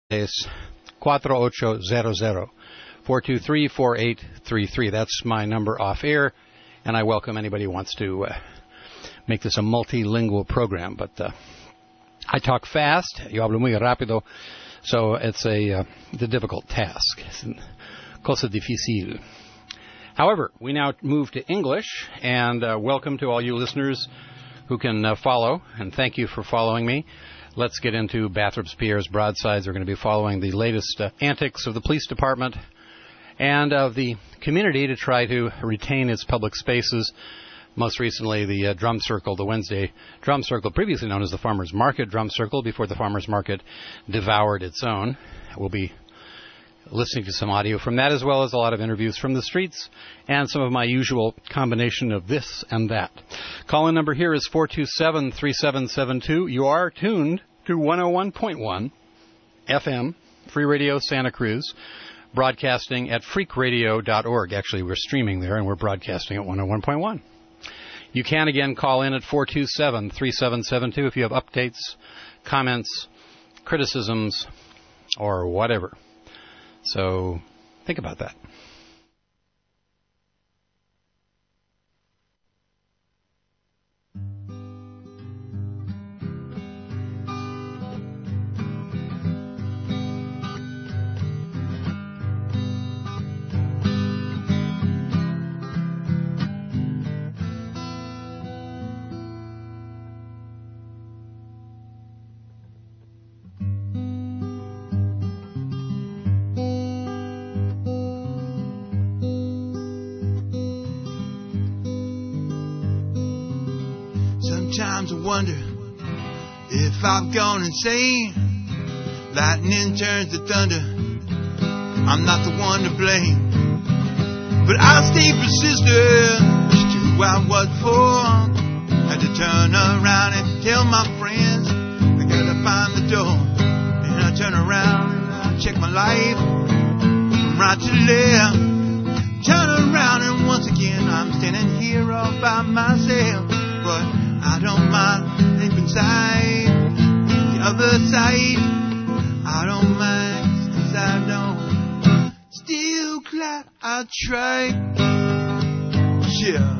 es 4800-423-4833. That's my number off air, and I welcome anybody who wants to make this a multilingual program. But I talk fast, yo hablo muy rápido, so it's a difficult task. Es cosa difícil. However, we now move to English, and welcome to all you listeners who can follow, and thank you for following me. Let's get into Bathurst Pierre's broadsides. We're going to be following the latest antics of the police department and of the community to try to retain its public spaces. Most recently, the Drum Circle, the Wednesday Drum Circle, previously known as the Farmers Market Drum Circle, before the Farmers Market devoured its own. We'll be listening to some audio from that, as well as a lot of interviews from the streets and some of my usual combination of this and that. Call-in number here is 427-3772. You are tuned to 101.1 FM, Free Radio Santa Cruz, broadcasting at freakradio.org. Actually, we're streaming there, and we're broadcasting at 101.1. You can, again, call in at 427-3772 if you have updates, comments, criticisms, or whatever. So think about that. Sometimes I wonder if I've gone insane. Lightning turns to thunder. I'm not the one to blame, but I'll stay persistent. It's who I was before. Had to turn around and tell my friends I gotta find the door. And I turn around and I check my life from right to left. Turn around and once again I'm standing here all by myself. But I don't mind deep inside the other side. I don't mind, 'cause I don't. Still glad I tried. Yeah.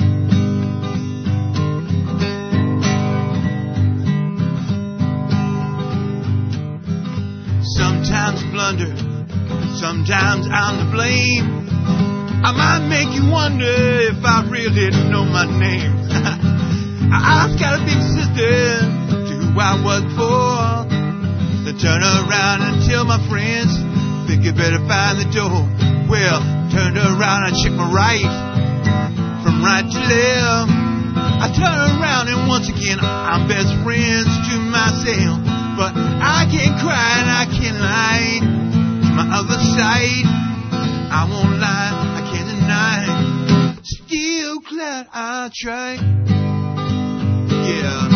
Sometimes blunder, sometimes I'm to blame. I might make you wonder if I really know my name. I've got to be persistent to who I was before. Then turn around and tell my friends, think you better find the door. Well, turned around and check my right, from right to left. I turn around and once again I'm best friends to myself. But I can't cry and I can't lie to my other side. I won't lie, I can't deny. Still glad I tried. Yeah.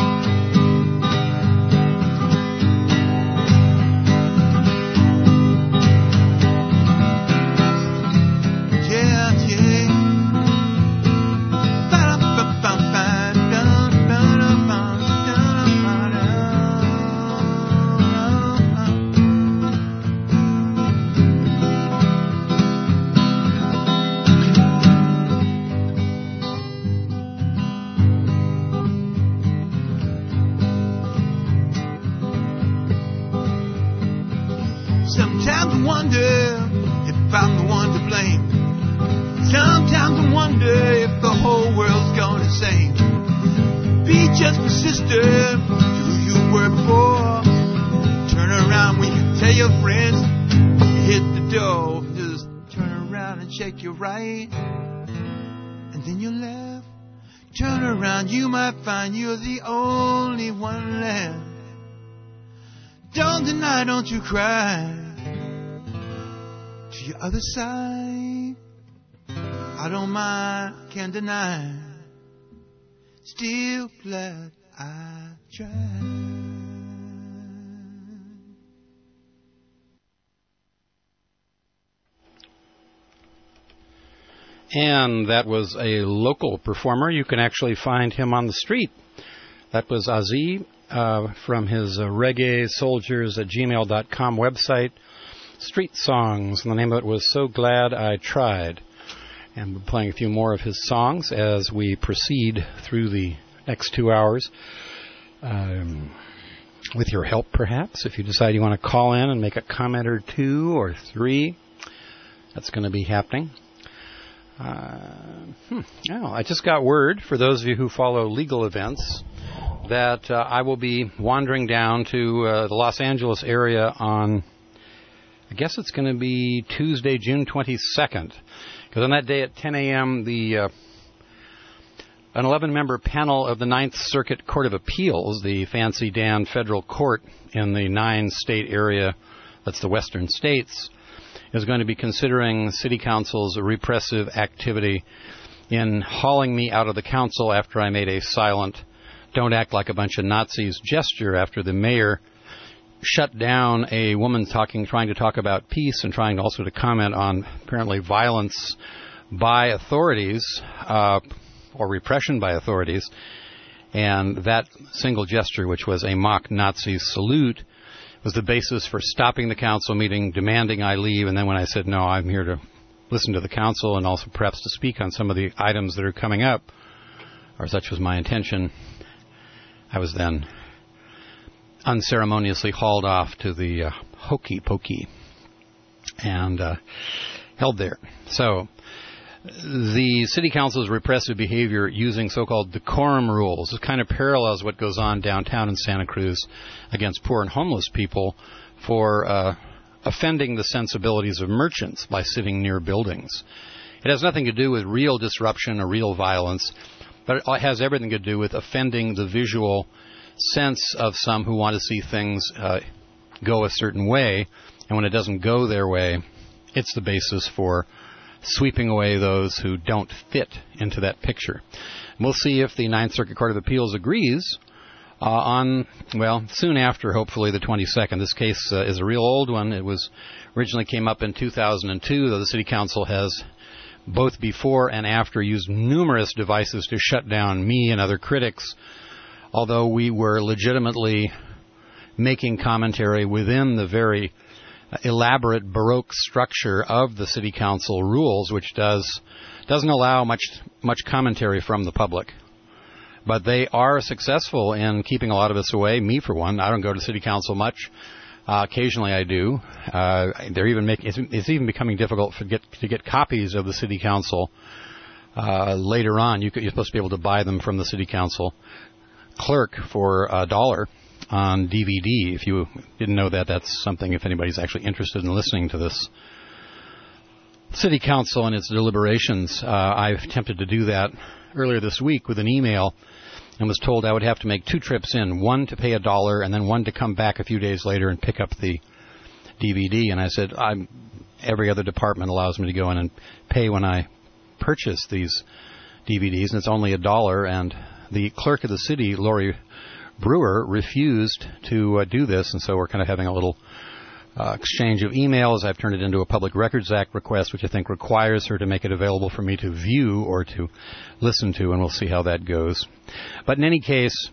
Sometimes I wonder if I'm the one to blame. Sometimes I wonder if the whole world's gone insane. Be just persistent to who you were before. Turn around when you tell your friends you hit the door. Just turn around and check your right, and then your left. Turn around, you might find you're the only one left. Don't deny, don't you cry. To your other side, I don't mind, can't deny. Still glad I tried. And that was a local performer. You can actually find him on the street. That was Aziz from his reggae soldiers at gmail.com website, Street Songs, and the name of it was So Glad I Tried. And we're playing a few more of his songs as we proceed through the next 2 hours. With your help, perhaps, if you decide you want to call in and make a comment or 2 or 3, that's going to be happening. I just got word, for those of you who follow legal events, that I will be wandering down to the Los Angeles area on, I guess it's going to be Tuesday, June 22nd. Because on that day at 10 a.m., an 11-member panel of the Ninth Circuit Court of Appeals, the Fancy Dan Federal Court in the 9-state area, that's the western states, is going to be considering City Council's repressive activity in hauling me out of the council after I made a silent, don't act like a bunch of Nazis gesture after the mayor shut down a woman trying to talk about peace and trying also to comment on apparently violence by authorities, or repression by authorities, and that single gesture, which was a mock Nazi salute, was the basis for stopping the council meeting, demanding I leave, and then when I said, no, I'm here to listen to the council and also perhaps to speak on some of the items that are coming up, or such was my intention, I was then unceremoniously hauled off to the Hokey Pokey and held there. So the City Council's repressive behavior using so-called decorum rules kind of parallels what goes on downtown in Santa Cruz against poor and homeless people for offending the sensibilities of merchants by sitting near buildings. It has nothing to do with real disruption or real violence, but it has everything to do with offending the visual sense of some who want to see things go a certain way, and when it doesn't go their way, it's the basis for sweeping away those who don't fit into that picture. We'll see if the Ninth Circuit Court of Appeals agrees soon after, hopefully, the 22nd. This case is a real old one. It originally came up in 2002, though the City Council has both before and after used numerous devices to shut down me and other critics, although we were legitimately making commentary within the very elaborate Baroque structure of the City Council rules, which doesn't allow much commentary from the public. But they are successful in keeping a lot of us away. Me, for one, I don't go to City Council much. Occasionally, I do. It's even becoming difficult to get copies of the City Council later on. You're supposed to be able to buy them from the City Council clerk for $1 on DVD. If you didn't know that, that's something, if anybody's actually interested in listening to this City Council and its deliberations. I've attempted to do that earlier this week with an email and was told I would have to make 2 trips in, one to pay $1 and then one to come back a few days later and pick up the DVD. And I said, every other department allows me to go in and pay when I purchase these DVDs, and it's only $1. And the clerk of the city, Lori Brewer, refused to do this, and so we're kind of having a little exchange of emails. I've turned it into a Public Records Act request, which I think requires her to make it available for me to view or to listen to, and we'll see how that goes. But in any case,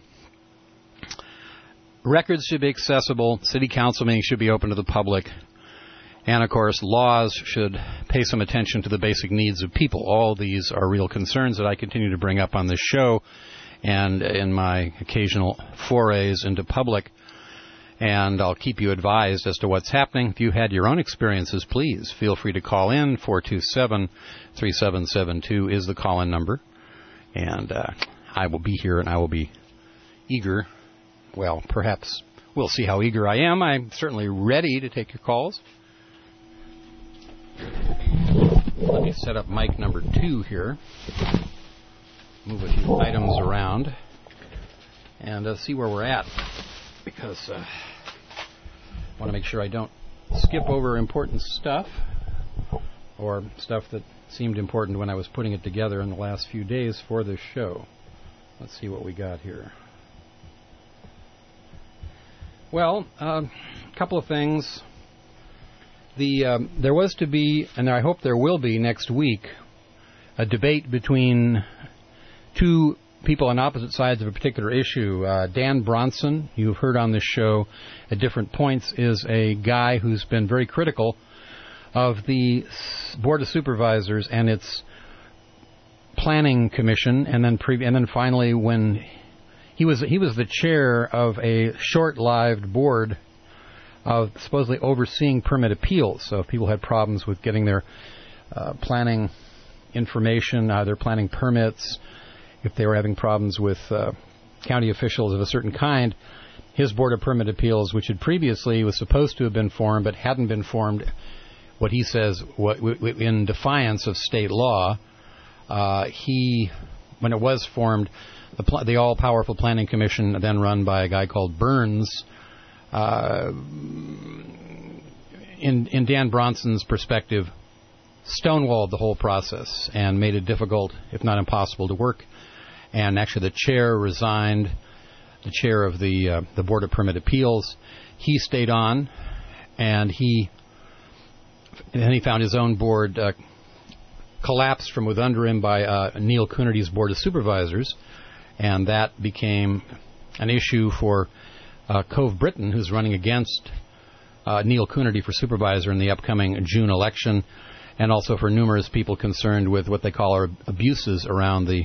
records should be accessible, City Council meetings should be open to the public, and of course, laws should pay some attention to the basic needs of people. All these are real concerns that I continue to bring up on this show and in my occasional forays into public, and I'll keep you advised as to what's happening. If you had your own experiences, please feel free to call in. 427-3772 is the call-in number, and I will be here and I will be eager. Well, perhaps we'll see how eager I am. I'm certainly ready to take your calls. Let me set up mic number 2 here. Move a few items around and see where we're at, because I want to make sure I don't skip over important stuff or stuff that seemed important when I was putting it together in the last few days for this show. Let's see what we got here. Well, a couple of things. There was to be, and I hope there will be next week, a debate between 2 people on opposite sides of a particular issue. Dan Bronson, you've heard on this show at different points, is a guy who's been very critical of the Board of Supervisors and its Planning Commission, and then finally when he was the chair of a short-lived board of supposedly overseeing permit appeals. So if people had problems with getting their planning information, their planning permits, if they were having problems with county officials of a certain kind, his Board of Permit Appeals, which had previously was supposed to have been formed but hadn't been formed, what he says, in defiance of state law, when it was formed, the all-powerful Planning Commission, then run by a guy called Burns, in Dan Bronson's perspective, stonewalled the whole process and made it difficult, if not impossible, to work. And actually the chair resigned, the chair of the Board of Permit Appeals. He stayed on, and he found his own board collapsed from under him by Neil Coonerty's Board of Supervisors, and that became an issue for Cove Britton, who's running against Neil Coonerty for supervisor in the upcoming June election, and also for numerous people concerned with what they call are abuses around the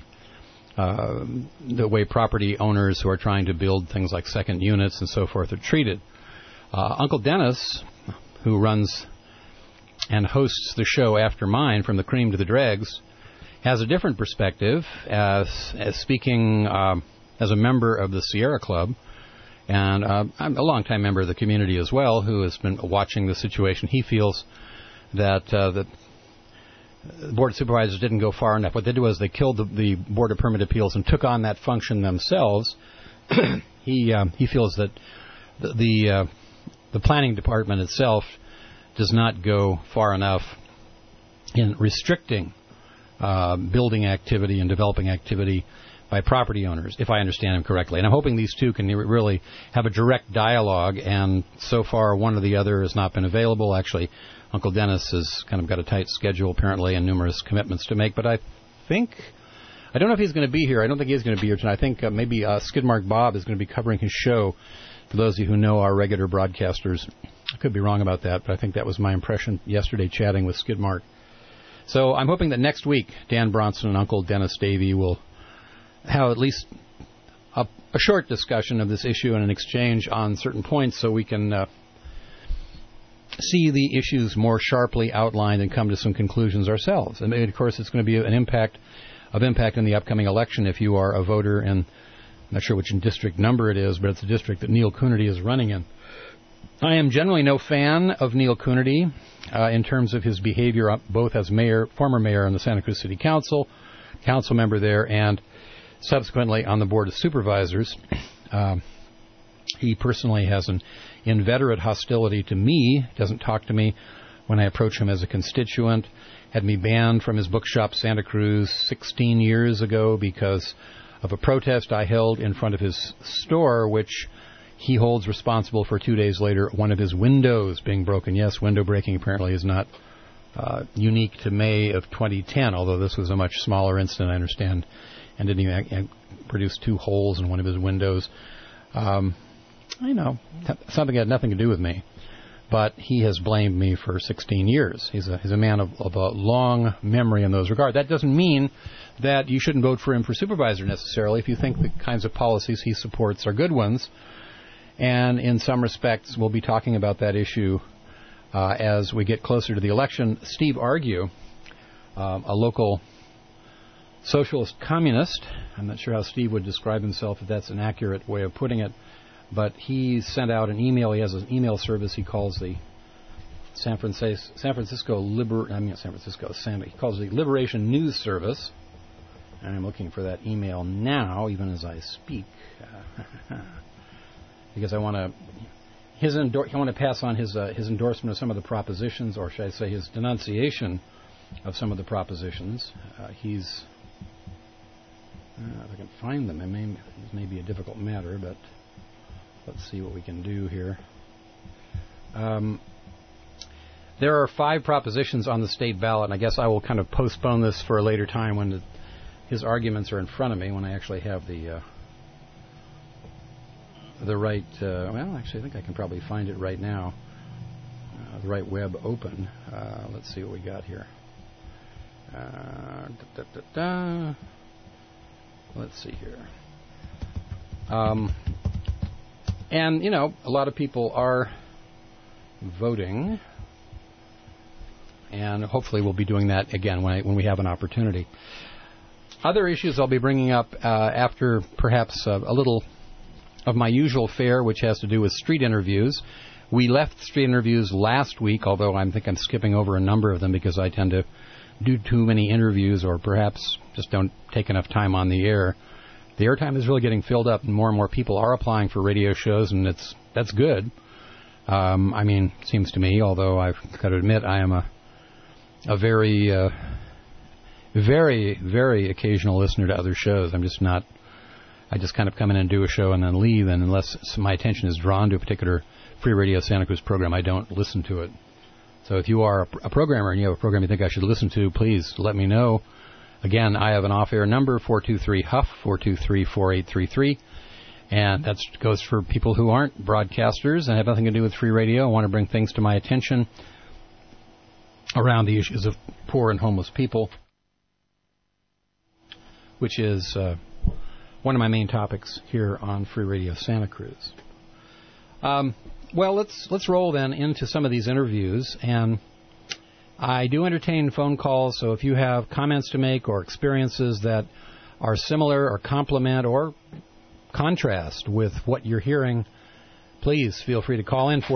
way property owners who are trying to build things like second units and so forth are treated. Uncle Dennis, who runs and hosts the show After Mine, From the Cream to the Dregs, has a different perspective as speaking as a member of the Sierra Club, and I'm a longtime member of the community as well, who has been watching the situation. He feels that the Board of Supervisors didn't go far enough. What they did was they killed the Board of Permit Appeals and took on that function themselves. He feels that the planning department itself does not go far enough in restricting building activity and developing activity by property owners, if I understand him correctly. And I'm hoping these two can really have a direct dialogue, and so far one or the other has not been available. Actually, Uncle Dennis has kind of got a tight schedule, apparently, and numerous commitments to make, but I don't know if he's going to be here. I don't think he's going to be here tonight. I think maybe Skidmark Bob is going to be covering his show, for those of you who know our regular broadcasters. I could be wrong about that, but I think that was my impression yesterday chatting with Skidmark. So I'm hoping that next week Dan Bronson and Uncle Dennis Davey will have at least a short discussion of this issue and an exchange on certain points so we can see the issues more sharply outlined and come to some conclusions ourselves. And of course, it's going to be an impact in the upcoming election if you are a voter in, I'm not sure which district number it is, but it's a district that Neil Coonerty is running in. I am generally no fan of Neil Coonerty in terms of his behavior, both as former mayor on the Santa Cruz City Council member there, and subsequently on the Board of Supervisors. He personally has an inveterate hostility to me, doesn't talk to me when I approach him as a constituent, had me banned from his bookshop Santa Cruz 16 years ago because of a protest I held in front of his store, which he holds responsible for 2 days later one of his windows being broken. Yes, window breaking apparently is not unique to May of 2010, although this was a much smaller incident, I understand, and didn't even produce 2 holes in one of his windows. I know, something had nothing to do with me, but he has blamed me for 16 years. He's a man of a long memory in those regards. That doesn't mean that you shouldn't vote for him for supervisor necessarily if you think the kinds of policies he supports are good ones. And in some respects, we'll be talking about that issue as we get closer to the election. Steve Argue, a local socialist communist, I'm not sure how Steve would describe himself, if that's an accurate way of putting it, but he sent out an email. He has an email service he calls the he calls the Liberation News Service. And I'm looking for that email now, even as I speak, because I want to pass on his endorsement of some of the propositions, or should I say his denunciation of some of the propositions. If I can find them, it may be a difficult matter, but let's see what we can do here. There are 5 propositions on the state ballot, and I guess I will kind of postpone this for a later time when his arguments are in front of me when I actually have the right. Well, actually, I think I can probably find it right now. The right web open. Let's see what we got here. Let's see here. And, you know, a lot of people are voting, and hopefully we'll be doing that again when we have an opportunity. Other issues I'll be bringing up after perhaps a little of my usual fare, which has to do with street interviews. We left street interviews last week, although I think I'm skipping over a number of them because I tend to do too many interviews or perhaps just don't take enough time on the air. The airtime is really getting filled up, and more people are applying for radio shows, and that's good. I mean, it seems to me, although I've got to admit I am a very, very, very occasional listener to other shows. I just kind of come in and do a show and then leave, and unless my attention is drawn to a particular Free Radio Santa Cruz program, I don't listen to it. So if you are a programmer and you have a program you think I should listen to, please let me know. Again, I have an off-air number, 423-HUFF, 423-4833, and that goes for people who aren't broadcasters and have nothing to do with free radio. I want to bring things to my attention around the issues of poor and homeless people, which is one of my main topics here on Free Radio Santa Cruz. Well, let's roll then into some of these interviews, and I do entertain phone calls, so if you have comments to make or experiences that are similar or complement or contrast with what you're hearing, please feel free to call in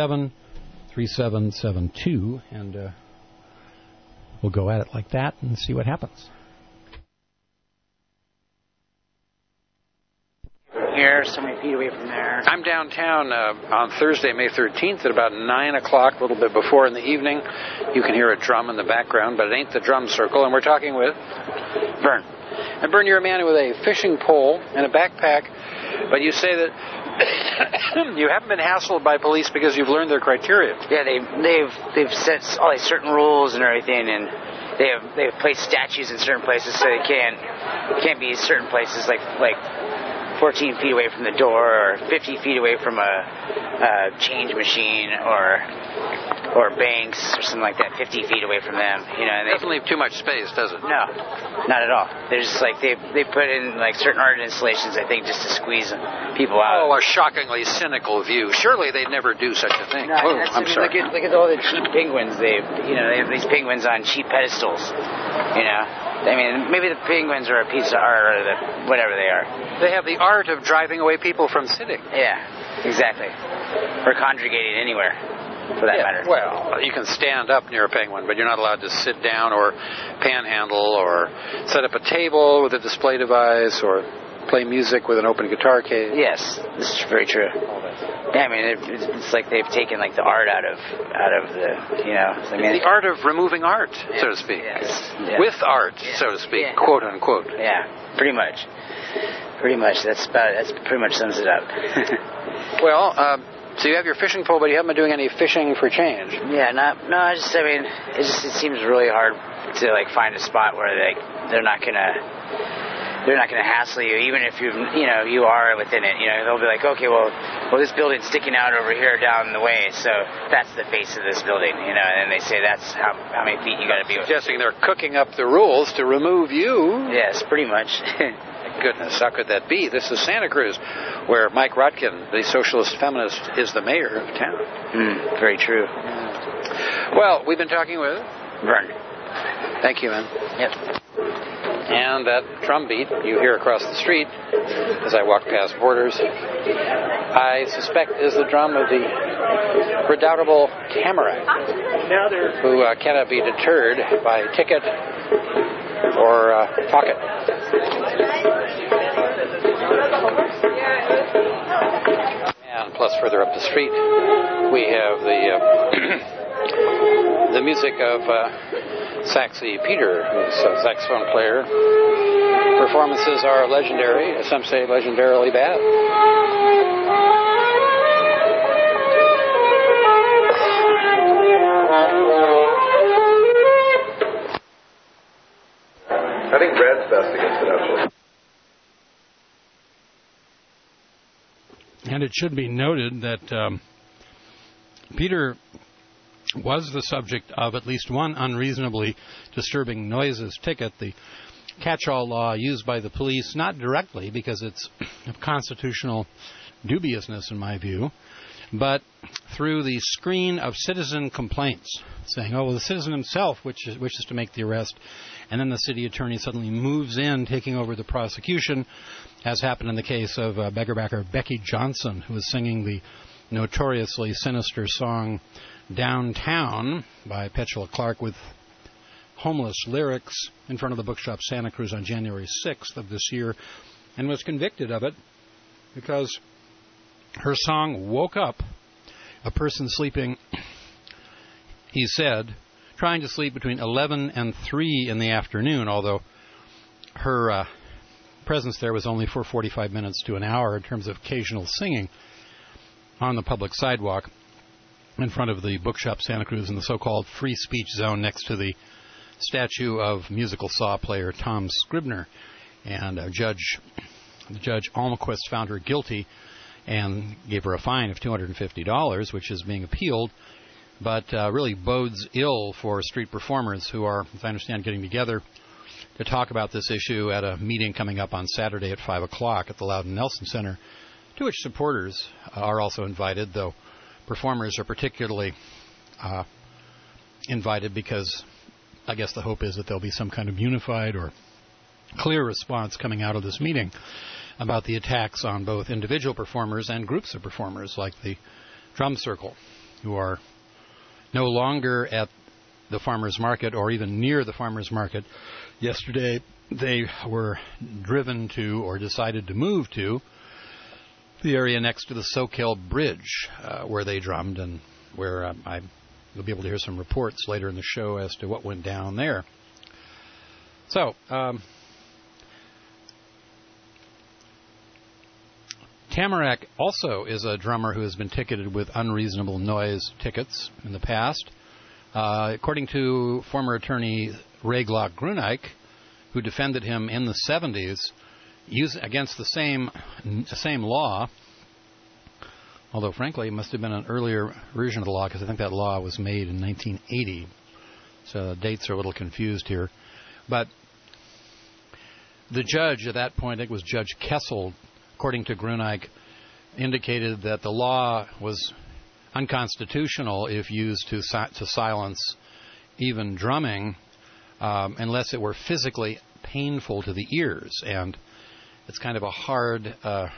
427-3772, and we'll go at it like that and see what happens. Here, so many feet away from there. I'm downtown on Thursday, May 13th at about 9 o'clock, a little bit before in the evening. You can hear a drum in the background, but it ain't the drum circle, and we're talking with Vern. And Vern, you're a man with a fishing pole and a backpack, but you say that you haven't been hassled by police because you've learned their criteria. Yeah, they've set all these certain rules and everything, and they've placed statues in certain places so they can't be certain places like 14 feet away from the door, or 50 feet away from a change machine, or banks, or something like that, 50 feet away from them. You know, and it doesn't leave too much space, does it? No, not at all. They're just like they put in like certain art installations, I think, just to squeeze people out. Oh, a shockingly cynical view. Surely they'd never do such a thing. No, I'm sorry. Look at all the cheap penguins. They have these penguins on cheap pedestals. You know. I mean, maybe the penguins are a piece of art, or whatever they are. They have the art of driving away people from sitting. Yeah, exactly. Or congregating anywhere, for that matter. Well, you can stand up near a penguin, but you're not allowed to sit down or panhandle or set up a table with a display device or play music with an open guitar case. Yes, this is very true. Yeah, I mean, it's like they've taken like the art out of the, you know. I mean, the art of removing art, so to speak, with art, so to speak, quote unquote. Yeah, pretty much. That's pretty much sums it up. Well, so you have your fishing pole, but you haven't been doing any fishing for change. Yeah, it seems really hard to like find a spot where they're not gonna hassle you, even if you are within it. You know, they'll be like, okay, well, this building's sticking out over here down the way, so that's the face of this building. You know, and they say that's how many feet you got to be. Suggesting they're cooking up the rules to remove you. Yes, pretty much. Goodness, how could that be? This is Santa Cruz, where Mike Rotkin, the socialist feminist, is the mayor of town. Very true. Well, we've been talking with Vern. Thank you, man. Yep. And that drum beat you hear across the street as I walk past Borders, I suspect is the drum of the redoubtable Tamarack, who cannot be deterred by ticket or pocket. And plus, further up the street, we have the music of Saxy Peter, who's a saxophone player. Performances are legendary, some say legendarily bad. I think red's best to go. And it should be noted that Peter was the subject of at least one unreasonably disturbing noises ticket, the catch-all law used by the police, not directly because it's of constitutional dubiousness in my view, but through the screen of citizen complaints, saying, oh, well, the citizen himself wishes to make the arrest, and then the city attorney suddenly moves in, taking over the prosecution, as happened in the case of beggarbacker Becky Johnson, who was singing the notoriously sinister song Downtown by Petula Clark with homeless lyrics in front of the bookshop Santa Cruz on January 6th of this year, and was convicted of it because her song woke up a person sleeping, he said, trying to sleep between 11 and 3 in the afternoon, although her presence there was only for 45 minutes to an hour in terms of occasional singing on the public sidewalk in front of the bookshop Santa Cruz in the so-called free speech zone next to the statue of musical saw player Tom Scribner. And Judge Almquist found her guilty and gave her a fine of $250, which is being appealed, but really bodes ill for street performers who are, as I understand, getting together to talk about this issue at a meeting coming up on Saturday at 5 o'clock at the Loudon Nelson Center, to which supporters are also invited, though performers are particularly invited because I guess the hope is that there'll be some kind of unified or clear response coming out of this meeting about the attacks on both individual performers and groups of performers like the Drum Circle, who are no longer at the farmers market or even near the farmers market. Yesterday they were driven to or decided to move to the area next to the Soquel Bridge where they drummed, and where you'll be able to hear some reports later in the show as to what went down there. So, Tamarack also is a drummer who has been ticketed with unreasonable noise tickets in the past. According to former attorney Ray Glock Grunike, who defended him in the 70s, against the same law, although frankly it must have been an earlier version of the law because I think that law was made in 1980, so the dates are a little confused here. But the judge at that point, I think it was Judge Kessel, according to Grunike, indicated that the law was unconstitutional if used to silence even drumming unless it were physically painful to the ears, and it's kind of a hard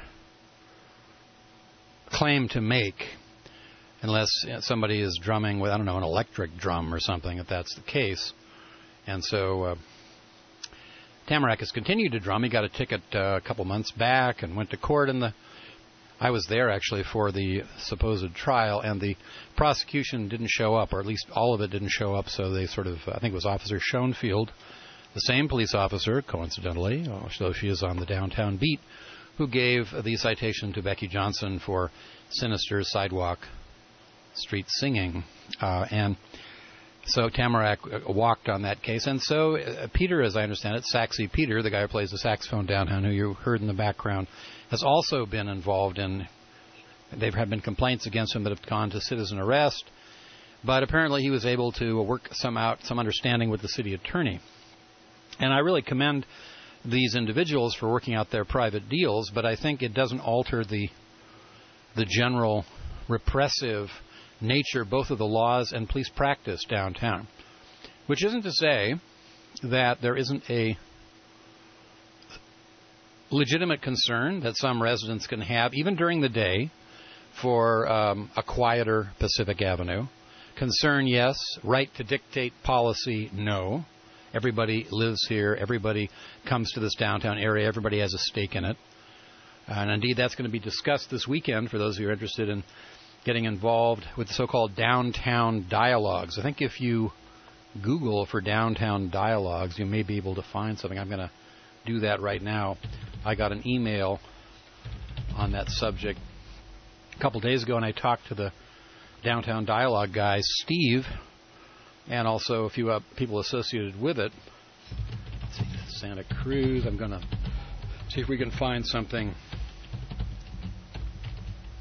claim to make unless somebody is drumming with, I don't know, an electric drum or something, if that's the case. And so Tamarack has continued to drum. He got a ticket a couple months back and went to court, and I was there actually for the supposed trial, and the prosecution didn't show up, or at least all of it didn't show up, so they sort of, I think it was Officer Schoenfield, the same police officer, coincidentally, although she is on the downtown beat, who gave the citation to Becky Johnson for sinister sidewalk street singing. And so Tamarack walked on that case. And so Peter, as I understand it, Saxy Peter, the guy who plays the saxophone downtown, who you heard in the background, has also been involved in, there have been complaints against him that have gone to citizen arrest. But apparently he was able to work some understanding with the city attorney. And I really commend these individuals for working out their private deals, but I think it doesn't alter the general repressive nature both of the laws and police practice downtown. Which isn't to say that there isn't a legitimate concern that some residents can have, even during the day, for a quieter Pacific Avenue. Concern, yes. Right to dictate policy, no. Everybody lives here. Everybody comes to this downtown area. Everybody has a stake in it. And indeed, that's going to be discussed this weekend for those who are interested in getting involved with the so-called downtown dialogues. I think if you Google for downtown dialogues, you may be able to find something. I'm going to do that right now. I got an email on that subject a couple days ago, and I talked to the downtown dialogue guy, Steve, and also a few people associated with it. Let's see, Santa Cruz. I'm going to see if we can find something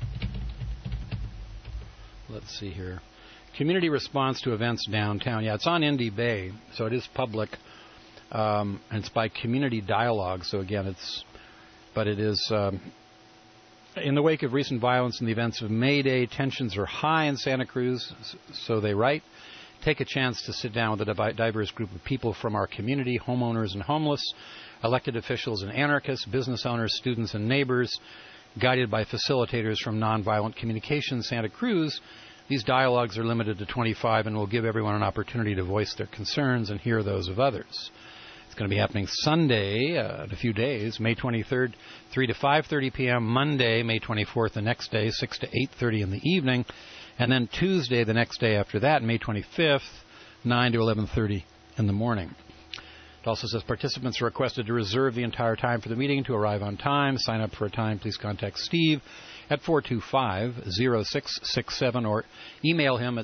let's see here. Community response to events downtown. Yeah, it's on Indy Bay, so it is public. And it's by Community Dialogue. So again, it is in the wake of recent violence and the events of May Day, tensions are high in Santa Cruz. So they write, take a chance to sit down with a diverse group of people from our community, homeowners and homeless, elected officials and anarchists, business owners, students and neighbors, guided by facilitators from Nonviolent Communications Santa Cruz. These dialogues are limited to 25 and will give everyone an opportunity to voice their concerns and hear those of others. It's going to be happening Sunday in a few days, May 23rd, 3 to 5:30 p.m., Monday, May 24th, the next day, 6 to 8:30 in the evening, and then Tuesday, the next day after that, May 25th, 9 to 11:30 in the morning. It also says participants are requested to reserve the entire time for the meeting. To arrive on time, sign up for a time, please contact Steve at 425-0667 or email him at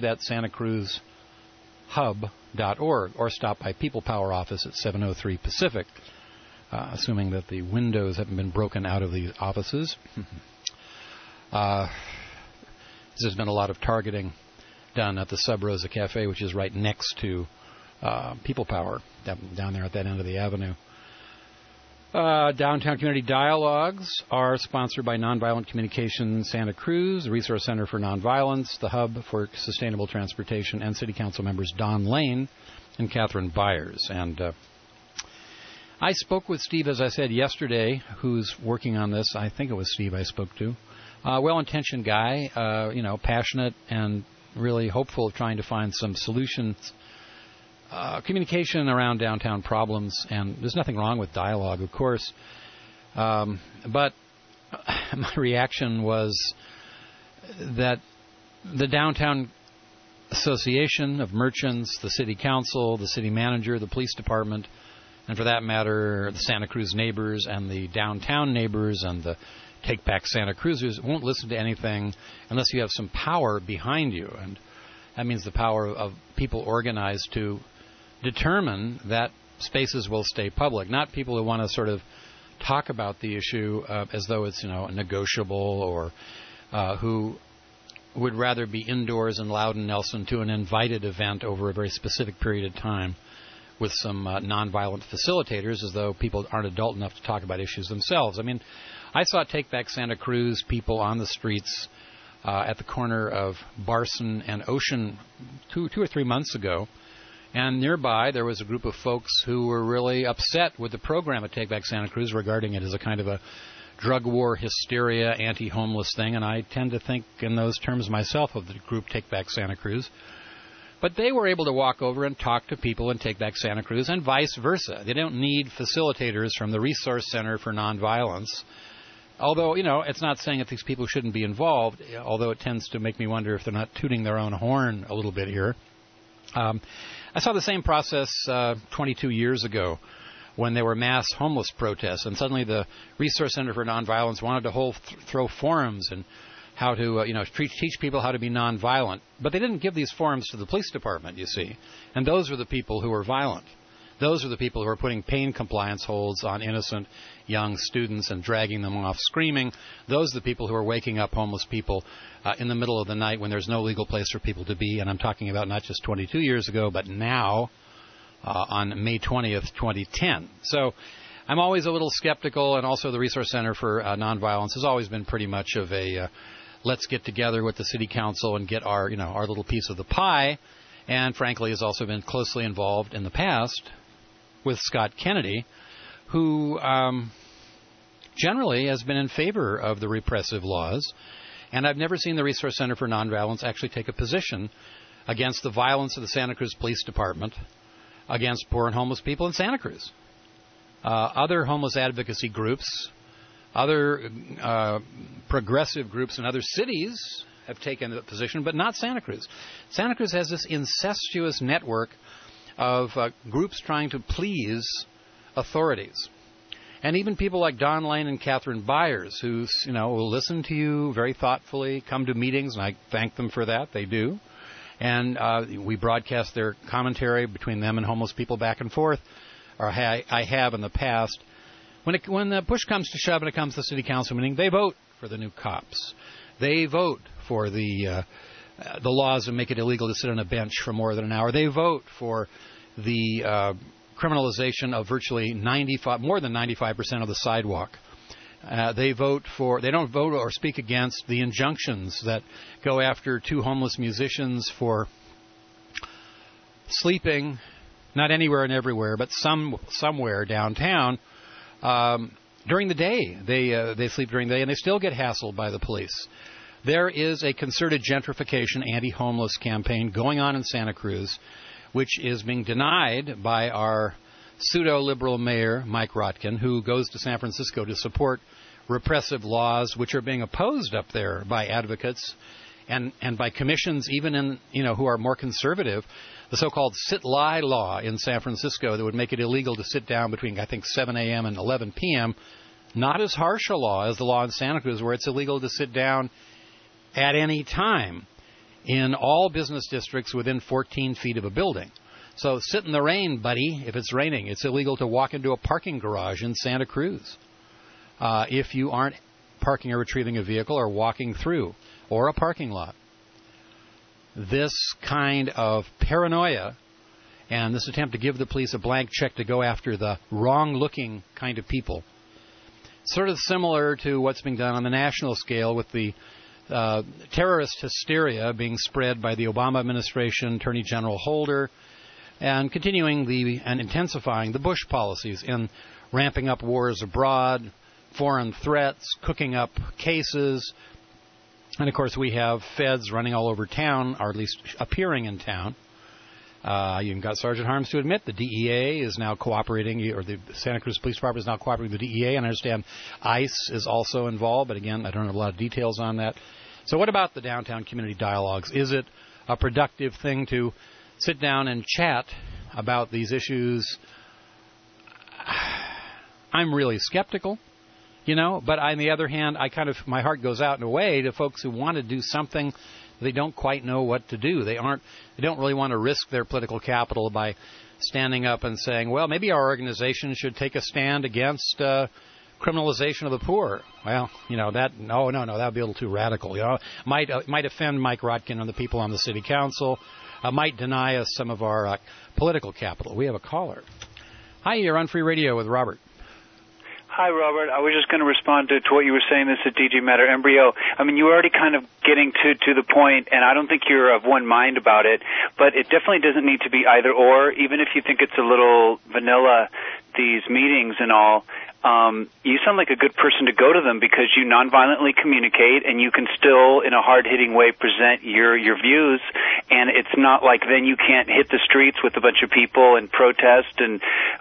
steve@santacruzhub.org or stop by People Power office at 703 Pacific, assuming that the windows haven't been broken out of the offices. There's been a lot of targeting done at the Sub Rosa Cafe, which is right next to People Power, down there at that end of the avenue. Downtown Community Dialogues are sponsored by Nonviolent Communication Santa Cruz, the Resource Center for Nonviolence, the Hub for Sustainable Transportation, and City Council members Don Lane and Catherine Byers. And I spoke with Steve, as I said yesterday, who's working on this. I think it was Steve I spoke to. Well-intentioned guy, passionate and really hopeful of trying to find some solutions. Communication around downtown problems, and there's nothing wrong with dialogue, of course. But my reaction was that the Downtown Association of Merchants, the City Council, the City Manager, the Police Department, and for that matter, the Santa Cruz neighbors and the downtown neighbors and the Take Back Santa Cruzers won't listen to anything unless you have some power behind you. And that means the power of people organized to determine that spaces will stay public, not people who want to sort of talk about the issue as though it's negotiable, or who would rather be indoors in Loudon Nelson to an invited event over a very specific period of time with some nonviolent facilitators, as though people aren't adult enough to talk about issues themselves. I mean, I saw Take Back Santa Cruz people on the streets at the corner of Barson and Ocean two or 3 months ago. And nearby, there was a group of folks who were really upset with the program at Take Back Santa Cruz, regarding it as a kind of a drug war, hysteria, anti-homeless thing. And I tend to think in those terms myself of the group Take Back Santa Cruz. But they were able to walk over and talk to people in Take Back Santa Cruz, and vice versa. They don't need facilitators from the Resource Center for Nonviolence. Although, it's not saying that these people shouldn't be involved, although it tends to make me wonder if they're not tooting their own horn a little bit here. I saw the same process 22 years ago when there were mass homeless protests, and suddenly the Resource Center for Nonviolence wanted to throw forums and how to teach people how to be nonviolent. But they didn't give these forums to the police department, you see. And those were the people who were violent. Those are the people who are putting pain compliance holds on innocent young students and dragging them off screaming. Those are the people who are waking up homeless people in the middle of the night when there's no legal place for people to be. And I'm talking about not just 22 years ago, but now on May 20th, 2010. So I'm always a little skeptical, and also the Resource Center for Nonviolence has always been pretty much of a let's get together with the City Council and get our little piece of the pie, and frankly has also been closely involved in the past with Scott Kennedy, who generally has been in favor of the repressive laws. And I've never seen the Resource Center for Nonviolence actually take a position against the violence of the Santa Cruz Police Department against poor and homeless people in Santa Cruz. Other homeless advocacy groups, other progressive groups in other cities have taken that position, but not Santa Cruz. Santa Cruz has this incestuous network of groups trying to please authorities. And even people like Don Lane and Catherine Byers, who will listen to you very thoughtfully, come to meetings, and I thank them for that. They do. And we broadcast their commentary between them and homeless people back and forth, or I have in the past. When the push comes to shove and it comes to the City Council meeting, they vote for the new cops. They vote for the the laws that make it illegal to sit on a bench for more than an hour. They vote for the criminalization of virtually more than 95% of the sidewalk. They don't vote or speak against the injunctions that go after two homeless musicians for sleeping, not anywhere and everywhere, but somewhere downtown during the day. They sleep during the day, and they still get hassled by the police. There is a concerted gentrification, anti-homeless campaign going on in Santa Cruz, which is being denied by our pseudo-liberal mayor, Mike Rotkin, who goes to San Francisco to support repressive laws which are being opposed up there by advocates and by commissions even in, who are more conservative. The so-called sit-lie law in San Francisco that would make it illegal to sit down between, I think, 7 a.m. and 11 p.m., not as harsh a law as the law in Santa Cruz where it's illegal to sit down at any time in all business districts within 14 feet of a building. So sit in the rain, buddy, if it's raining. It's illegal to walk into a parking garage in Santa Cruz if you aren't parking or retrieving a vehicle or walking through or a parking lot. This kind of paranoia and this attempt to give the police a blank check to go after the wrong-looking kind of people, sort of similar to what's being done on the national scale with the terrorist hysteria being spread by the Obama administration, Attorney General Holder, and continuing and intensifying the Bush policies in ramping up wars abroad, foreign threats, cooking up cases. And, of course, we have feds running all over town, or at least appearing in town. You've got Sergeant Harms to admit the DEA is now cooperating, or the Santa Cruz Police Department is now cooperating with the DEA, and I understand ICE is also involved, but again, I don't have a lot of details on that. So what about the downtown community dialogues? Is it a productive thing to sit down and chat about these issues? I'm really skeptical, but on the other hand, my heart goes out in a way to folks who want to do something. They don't quite know what to do. They don't really want to risk their political capital by standing up and saying, well, maybe our organization should take a stand against criminalization of the poor. Well, that no, that would be a little too radical. Might offend Mike Rotkin and the people on the city council. Might deny us some of our political capital. We have a caller. Hi, you're on Free Radio with Robert. Hi, Robert. I was just going to respond to what you were saying. This is DJ Matter Embryo. I mean, you were already kind of getting to the point, and I don't think you're of one mind about it, but it definitely doesn't need to be either or. Even if you think it's a little vanilla, these meetings and all, you sound like a good person to go to them because you nonviolently communicate and you can still, in a hard-hitting way, present your views. And it's not like then you can't hit the streets with a bunch of people and protest and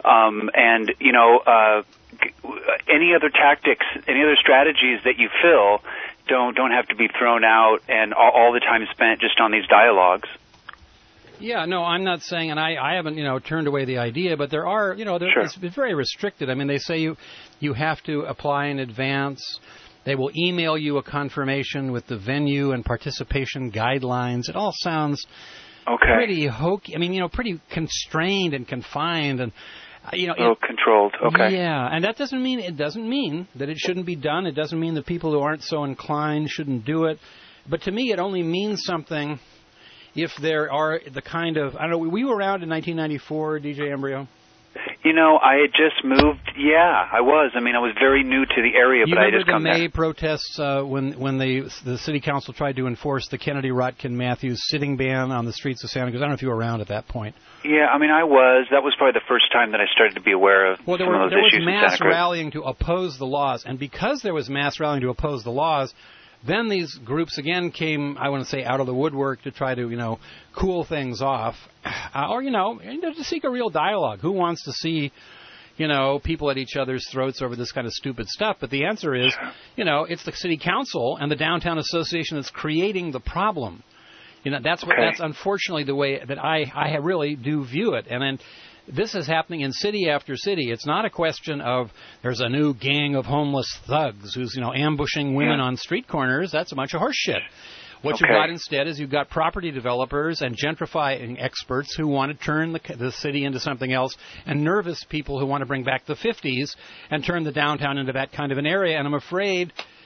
any other tactics, any other strategies that you feel don't have to be thrown out and all the time spent just on these dialogues. Yeah, no, I'm not saying, and I haven't, turned away the idea, but there are, sure. It's very restricted. I mean, they say you have to apply in advance. They will email you a confirmation with the venue and participation guidelines. It all sounds pretty hokey. I mean, pretty constrained and confined and, controlled. Okay. Yeah, and that doesn't mean that it shouldn't be done. It doesn't mean that people who aren't so inclined shouldn't do it. But to me, it only means something if there are the kind of, I don't know, were you around in 1994, DJ Embryo? I had just moved. Yeah, I was. I mean, I was very new to the area, but I just come back. You remember the May protests when the city council tried to enforce the Kennedy Rotkin Matthews sitting ban on the streets of Santa Cruz? I don't know if you were around at that point. Yeah, I mean, I was. That was probably the first time that I started to be aware of some of those issues in Santa Cruz. There was mass rallying to oppose the laws, and because there was mass rallying to oppose the laws, then these groups again came, I want to say, out of the woodwork to try to, cool things off, or, to seek a real dialogue. Who wants to see, people at each other's throats over this kind of stupid stuff? But the answer is, it's the city council and the downtown association that's creating the problem. That's unfortunately the way that I really do view it. And then this is happening in city after city. It's not a question of there's a new gang of homeless thugs who's, ambushing women on street corners. That's a bunch of horse shit. What you've got instead is you've got property developers and gentrifying experts who want to turn the city into something else, and nervous people who want to bring back the 50s and turn the downtown into that kind of an area. And I'm afraid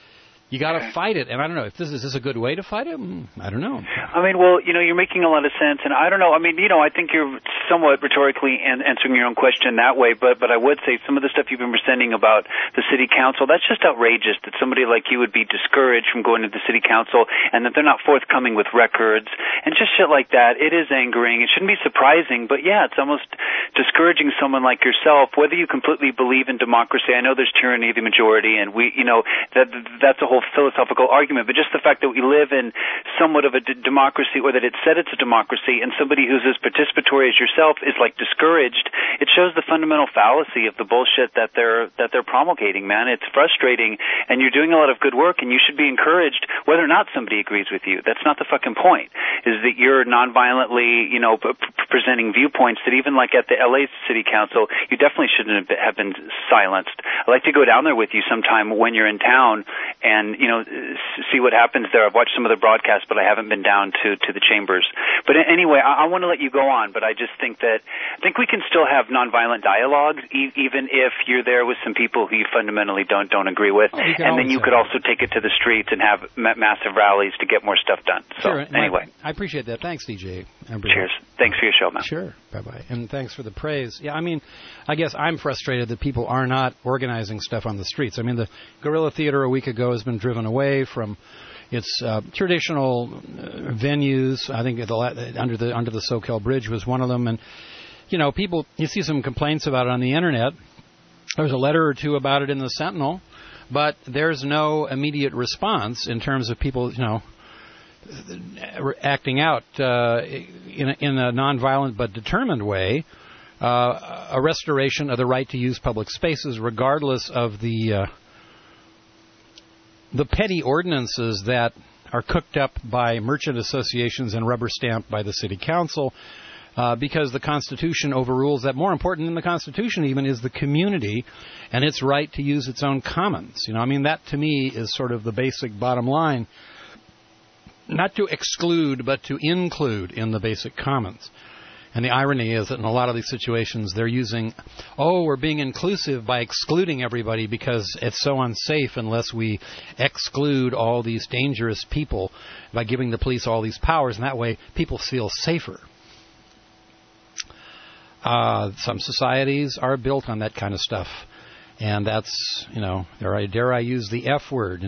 You got to fight it, and I don't know if is this a good way to fight it. I don't know. I mean, well, you're making a lot of sense, and I don't know. I mean, I think you're somewhat rhetorically answering your own question that way, but I would say some of the stuff you've been presenting about the city council, that's just outrageous. That somebody like you would be discouraged from going to the city council, and that they're not forthcoming with records and just shit like that. It is angering. It shouldn't be surprising, but yeah, it's almost discouraging someone like yourself, whether you completely believe in democracy. I know there's tyranny of the majority, and that's a whole philosophical argument, but just the fact that we live in somewhat of a democracy, or that it's said it's a democracy, and somebody who's as participatory as yourself is like discouraged, it shows the fundamental fallacy of the bullshit that they're promulgating, man. It's frustrating, and you're doing a lot of good work, and you should be encouraged whether or not somebody agrees with you. That's not the fucking point, is that you're nonviolently, presenting viewpoints that even like at the LA City Council, you definitely shouldn't have been silenced. I'd like to go down there with you sometime when you're in town and see what happens there. I've watched some of the broadcasts, but I haven't been down to the chambers. But anyway, I want to let you go on, but I just think we can still have nonviolent dialogue, even if you're there with some people who you fundamentally don't agree with, and then you could also take it to the streets and have massive rallies to get more stuff done. So sure. Anyway, I appreciate that. Thanks, DJ. Cheers. Thanks for your show, man. Sure. Bye-bye. And thanks for the praise. Yeah, I mean, I guess I'm frustrated that people are not organizing stuff on the streets. I mean, the Guerrilla Theater a week ago has been driven away from its traditional venues. I think under the Soquel Bridge was one of them. And, people, you see some complaints about it on the Internet. There's a letter or two about it in the Sentinel, but there's no immediate response in terms of people, acting out in a nonviolent but determined way, a restoration of the right to use public spaces, regardless of the petty ordinances that are cooked up by merchant associations and rubber stamped by the city council, because the Constitution overrules that. More important than the Constitution even is the community and its right to use its own commons. That to me is sort of the basic bottom line. Not to exclude, but to include in the basic commons. And the irony is that in a lot of these situations, they're using, we're being inclusive by excluding everybody because it's so unsafe unless we exclude all these dangerous people by giving the police all these powers, and that way people feel safer. Some societies are built on that kind of stuff. And that's, dare I use the F word,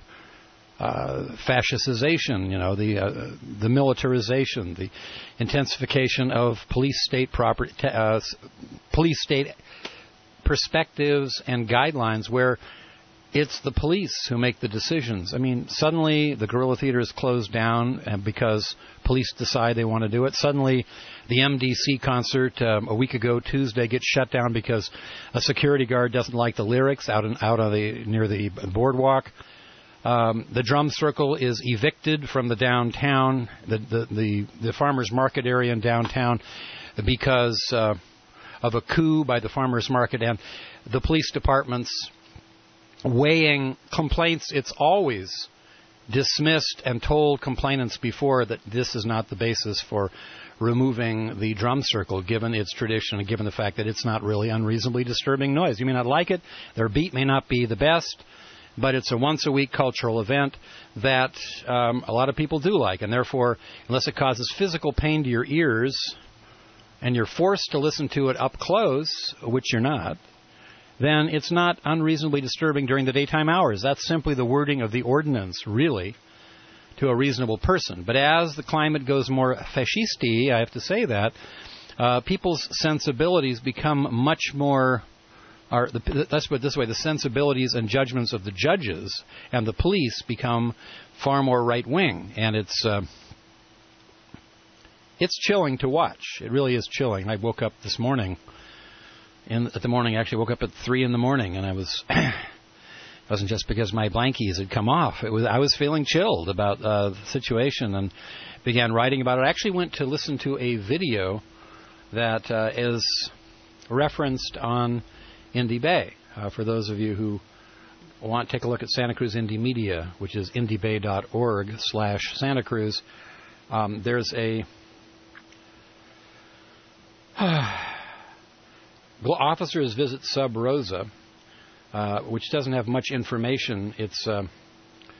fascistization, the militarization, the intensification of police-state police-state perspectives and guidelines where it's the police who make the decisions. Suddenly the Guerrilla Theater is closed down because police decide they want to do it. Suddenly the MDC concert a week ago Tuesday gets shut down because a security guard doesn't like the lyrics near the boardwalk. The drum circle is evicted from the downtown, the farmers market area in downtown, because of a coup by the farmers market and the police department's weighing complaints. It's always dismissed and told complainants before that this is not the basis for removing the drum circle, given its tradition and given the fact that it's not really unreasonably disturbing noise. You may not like it. Their beat may not be the best, but it's a once-a-week cultural event that a lot of people do like. And therefore, unless it causes physical pain to your ears and you're forced to listen to it up close, which you're not, then it's not unreasonably disturbing during the daytime hours. That's simply the wording of the ordinance, really, to a reasonable person. But as the climate goes more fascisti, I have to say that, people's sensibilities become much more... let's put it this way, the sensibilities and judgments of the judges and the police become far more right-wing. And it's chilling to watch. It really is chilling. I woke up this morning... actually woke up at 3 in the morning, and I was, it wasn't just because my blankies had come off. I was feeling chilled about the situation and began writing about it. I actually went to listen to a video that is referenced on Indie Bay. For those of you who want to take a look at Santa Cruz Indie Media, which is indiebay.org/Santa Cruz, there's a... Officers visit Sub Rosa, which doesn't have much information. It's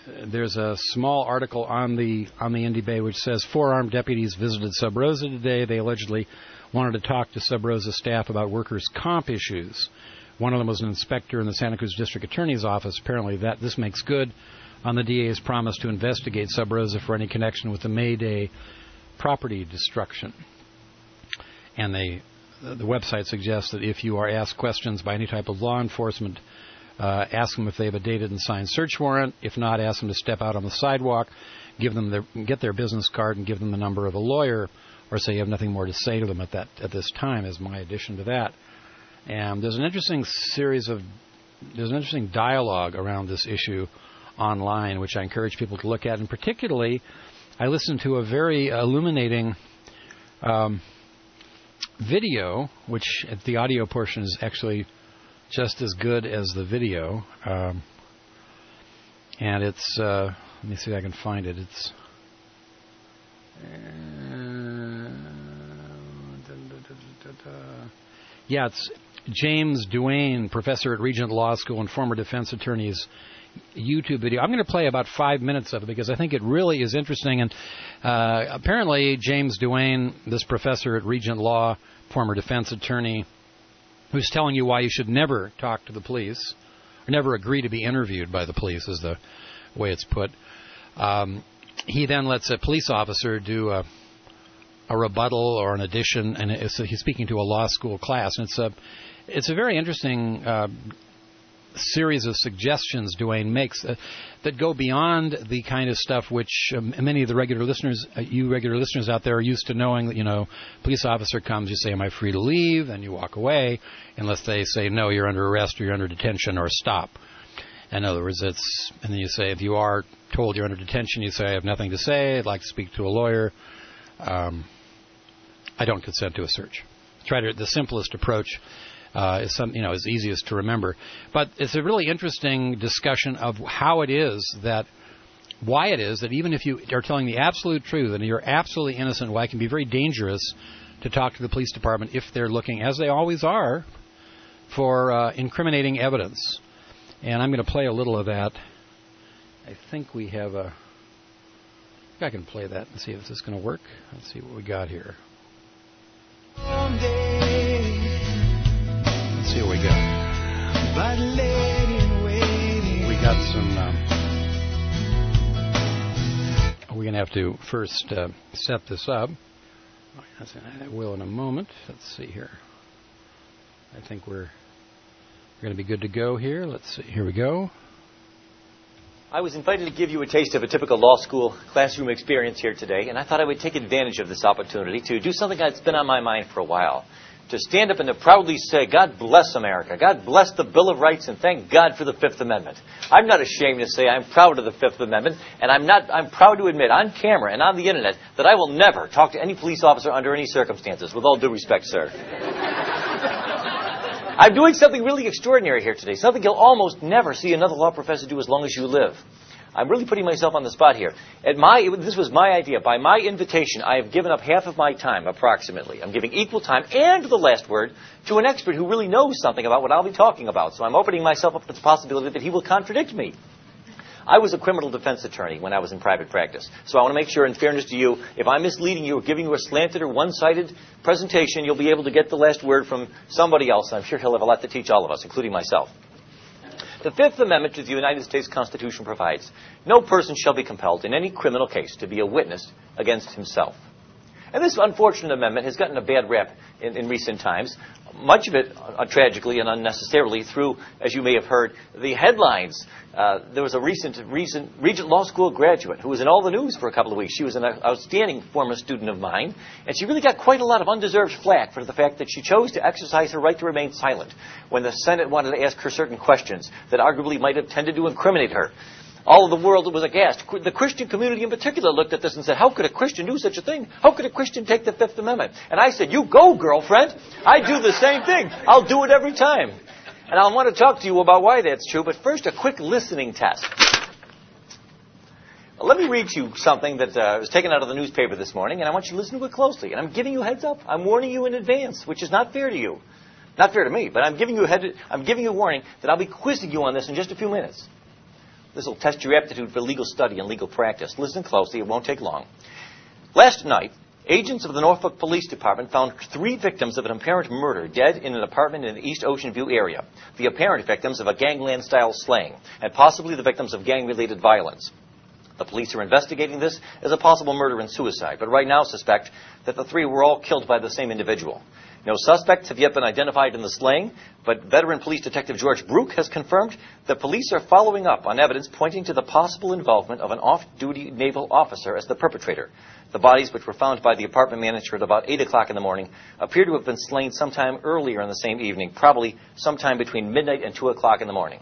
there's a small article on the Indy Bay which says 4 armed deputies visited Sub Rosa today. They allegedly wanted to talk to Sub Rosa staff about workers' comp issues. One of them was an inspector in the Santa Cruz District Attorney's Office. Apparently this makes good on the DA's promise to investigate Sub Rosa for any connection with the May Day property destruction. And the website suggests that if you are asked questions by any type of law enforcement, ask them if they have a dated and signed search warrant. If not, ask them to step out on the sidewalk, get their business card, and give them the number of a lawyer, or say you have nothing more to say to them at this time. Is my addition to that. And there's an interesting dialogue around this issue online, which I encourage people to look at. And particularly, I listened to a very illuminating video, which at the audio portion is actually just as good as the video. And it's, let me see if I can find it. It's, it's James Duane, professor at Regent Law School and former defense attorney's YouTube video. I'm going to play about 5 minutes of it because I think it really is interesting. And apparently James Duane, this professor at Regent Law, former defense attorney, who's telling you why you should never talk to the police, or never agree to be interviewed by the police, is the way it's put. He then lets a police officer do a rebuttal or an addition, and he's speaking to a law school class. And it's a very interesting series of suggestions Duane makes that go beyond the kind of stuff which many of the regular listeners out there are used to knowing. That, police officer comes, you say, "Am I free to leave?" and you walk away, unless they say, "No, you're under arrest," or "You're under detention," or "Stop." In other words, and then you say, if you are told you're under detention, you say, "I have nothing to say. I'd like to speak to a lawyer. I don't consent to a search." The simplest approach is easiest to remember. But it's a really interesting discussion of why it is that even if you are telling the absolute truth and you're absolutely innocent, why it can be very dangerous to talk to the police department if they're looking, as they always are, for incriminating evidence. And I'm going to play a little of that. I think we have I can play that and see if this is going to work. Let's see what we got here. Let's see what we got. We got some. We're going to have to first set this up. I will in a moment. Let's see here. I think we're going to be good to go here. Let's see. Here we go. I was invited to give you a taste of a typical law school classroom experience here today, and I thought I would take advantage of this opportunity to do something that's been on my mind for a while. To stand up and to proudly say, "God bless America, God bless the Bill of Rights, and thank God for the Fifth Amendment." I'm not ashamed to say I'm proud of the Fifth Amendment, and I'm proud to admit on camera and on the Internet that I will never talk to any police officer under any circumstances, with all due respect, sir. I'm doing something really extraordinary here today, something you'll almost never see another law professor do as long as you live. I'm really putting myself on the spot here. This was my idea. By my invitation, I have given up half of my time, approximately. I'm giving equal time and the last word to an expert who really knows something about what I'll be talking about. So I'm opening myself up to the possibility that he will contradict me. I was a criminal defense attorney when I was in private practice. So I want to make sure, in fairness to you, if I'm misleading you or giving you a slanted or one-sided presentation, you'll be able to get the last word from somebody else. I'm sure he'll have a lot to teach all of us, including myself. The Fifth Amendment to the United States Constitution provides, no person shall be compelled in any criminal case to be a witness against himself. And this unfortunate amendment has gotten a bad rap in recent times, much of it tragically and unnecessarily through, as you may have heard, the headlines. There was a recent Regent Law School graduate who was in all the news for a couple of weeks. She was an outstanding former student of mine, and she really got quite a lot of undeserved flack for the fact that she chose to exercise her right to remain silent when the Senate wanted to ask her certain questions that arguably might have tended to incriminate her. All of the world was aghast. The Christian community in particular looked at this and said, how could a Christian do such a thing? How could a Christian take the Fifth Amendment? And I said, you go, girlfriend. I do the same thing. I'll do it every time. And I want to talk to you about why that's true, but first a quick listening test. Let me read you something that was taken out of the newspaper this morning, and I want you to listen to it closely. And I'm giving you a heads up. I'm warning you in advance, which is not fair to you. Not fair to me, but I'm giving you a warning that I'll be quizzing you on this in just a few minutes. This will test your aptitude for legal study and legal practice. Listen closely. It won't take long. Last night, agents of the Norfolk Police Department found 3 victims of an apparent murder dead in an apartment in the East Ocean View area. The apparent victims of a gangland-style slaying, and possibly the victims of gang-related violence. The police are investigating this as a possible murder and suicide, but right now suspect that the 3 were all killed by the same individual. No suspects have yet been identified in the slaying, but veteran police detective George Brook has confirmed that police are following up on evidence pointing to the possible involvement of an off-duty naval officer as the perpetrator. The bodies, which were found by the apartment manager at about 8 o'clock in the morning, appear to have been slain sometime earlier in the same evening, probably sometime between midnight and 2 o'clock in the morning.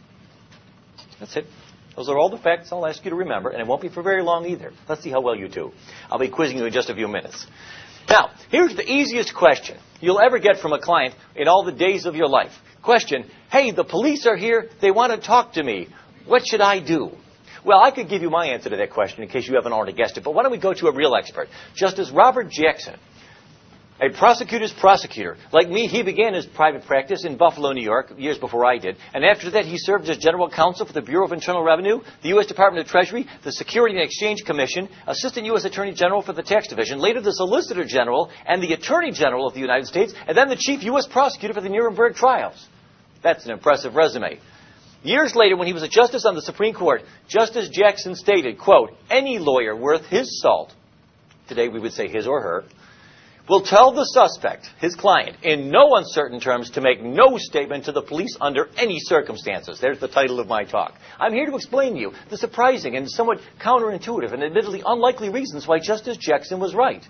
That's it. Those are all the facts I'll ask you to remember, and it won't be for very long either. Let's see how well you do. I'll be quizzing you in just a few minutes. Now, here's the easiest question you'll ever get from a client in all the days of your life. Question, hey, the police are here. They want to talk to me. What should I do? Well, I could give you my answer to that question in case you haven't already guessed it, but why don't we go to a real expert? Justice Robert Jackson, a prosecutor's prosecutor. Like me, he began his private practice in Buffalo, New York, years before I did. And after that, he served as general counsel for the Bureau of Internal Revenue, the U.S. Department of Treasury, the Security and Exchange Commission, assistant U.S. Attorney General for the Tax Division, later the Solicitor General and the Attorney General of the United States, and then the chief U.S. prosecutor for the Nuremberg trials. That's an impressive resume. Years later, when he was a justice on the Supreme Court, Justice Jackson stated, quote, any lawyer worth his salt, today we would say his or her, will tell the suspect, his client, in no uncertain terms to make no statement to the police under any circumstances. There's the title of my talk. I'm here to explain to you the surprising and somewhat counterintuitive and admittedly unlikely reasons why Justice Jackson was right.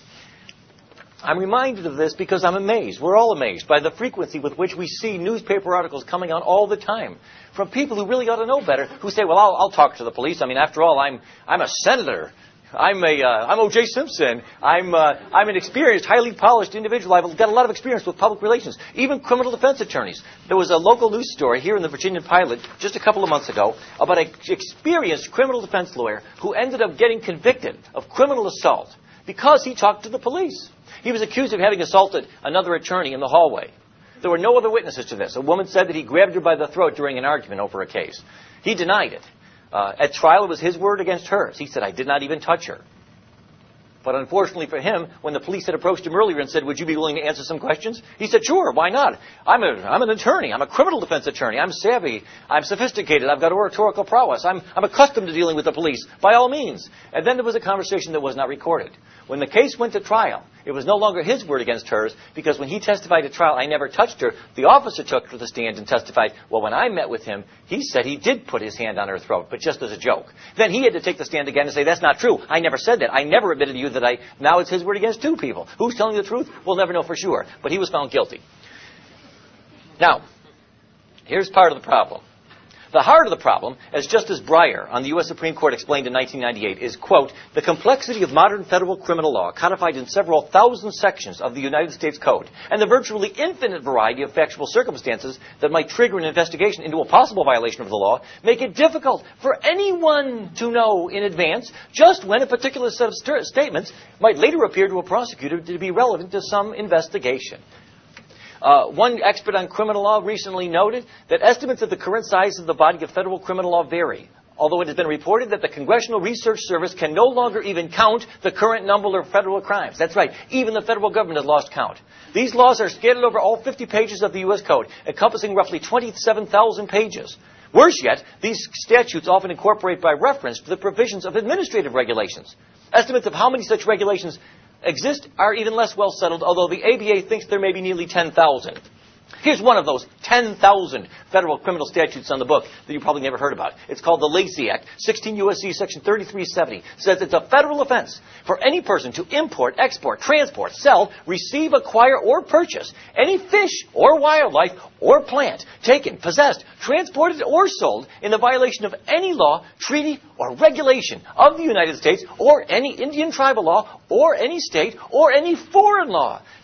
I'm reminded of this because I'm amazed. We're all amazed by the frequency with which we see newspaper articles coming out all the time from people who really ought to know better, who say, well, I'll talk to the police. I mean, after all, I'm a senator. I'm O.J. Simpson. I'm an experienced, highly polished individual. I've got a lot of experience with public relations, even criminal defense attorneys. There was a local news story here in the Virginia Pilot just a couple of months ago about an experienced criminal defense lawyer who ended up getting convicted of criminal assault because he talked to the police. He was accused of having assaulted another attorney in the hallway. There were no other witnesses to this. A woman said that he grabbed her by the throat during an argument over a case. He denied it. At trial, it was his word against hers. He said, I did not even touch her. But unfortunately for him, when the police had approached him earlier and said, would you be willing to answer some questions? He said, sure, why not? I'm an attorney. I'm a criminal defense attorney. I'm savvy. I'm sophisticated. I've got oratorical prowess. I'm accustomed to dealing with the police. By all means. And then there was a conversation that was not recorded. When the case went to trial, it was no longer his word against hers, because when he testified at trial, I never touched her. The officer took her to the stand and testified, well, when I met with him, he said he did put his hand on her throat, but just as a joke. Then he had to take the stand again and say, that's not true. I never said that. I never admitted to you that now it's his word against 2 people. Who's telling the truth? We'll never know for sure. But he was found guilty. Now, here's part of the problem. The heart of the problem, as Justice Breyer on the U.S. Supreme Court explained in 1998, is, quote, the complexity of modern federal criminal law codified in several thousand sections of the United States Code and the virtually infinite variety of factual circumstances that might trigger an investigation into a possible violation of the law make it difficult for anyone to know in advance just when a particular set of statements might later appear to a prosecutor to be relevant to some investigation. One expert on criminal law recently noted that estimates of the current size of the body of federal criminal law vary, although it has been reported that the Congressional Research Service can no longer even count the current number of federal crimes. That's right, even the federal government has lost count. These laws are scattered over all 50 pages of the U.S. Code, encompassing roughly 27,000 pages. Worse yet, these statutes often incorporate by reference to the provisions of administrative regulations. Estimates of how many such regulations exist are even less well settled, although the ABA thinks there may be nearly 10,000. Here's one of those 10,000 federal criminal statutes on the book that you probably never heard about. It's called the Lacey Act. 16 U.S.C. Section 3370 says it's a federal offense for any person to import, export, transport, sell, receive, acquire, or purchase any fish or wildlife or plant taken, possessed, transported, or sold in the violation of any law, treaty, or regulation of the United States or any Indian tribal law or any state or any foreign law.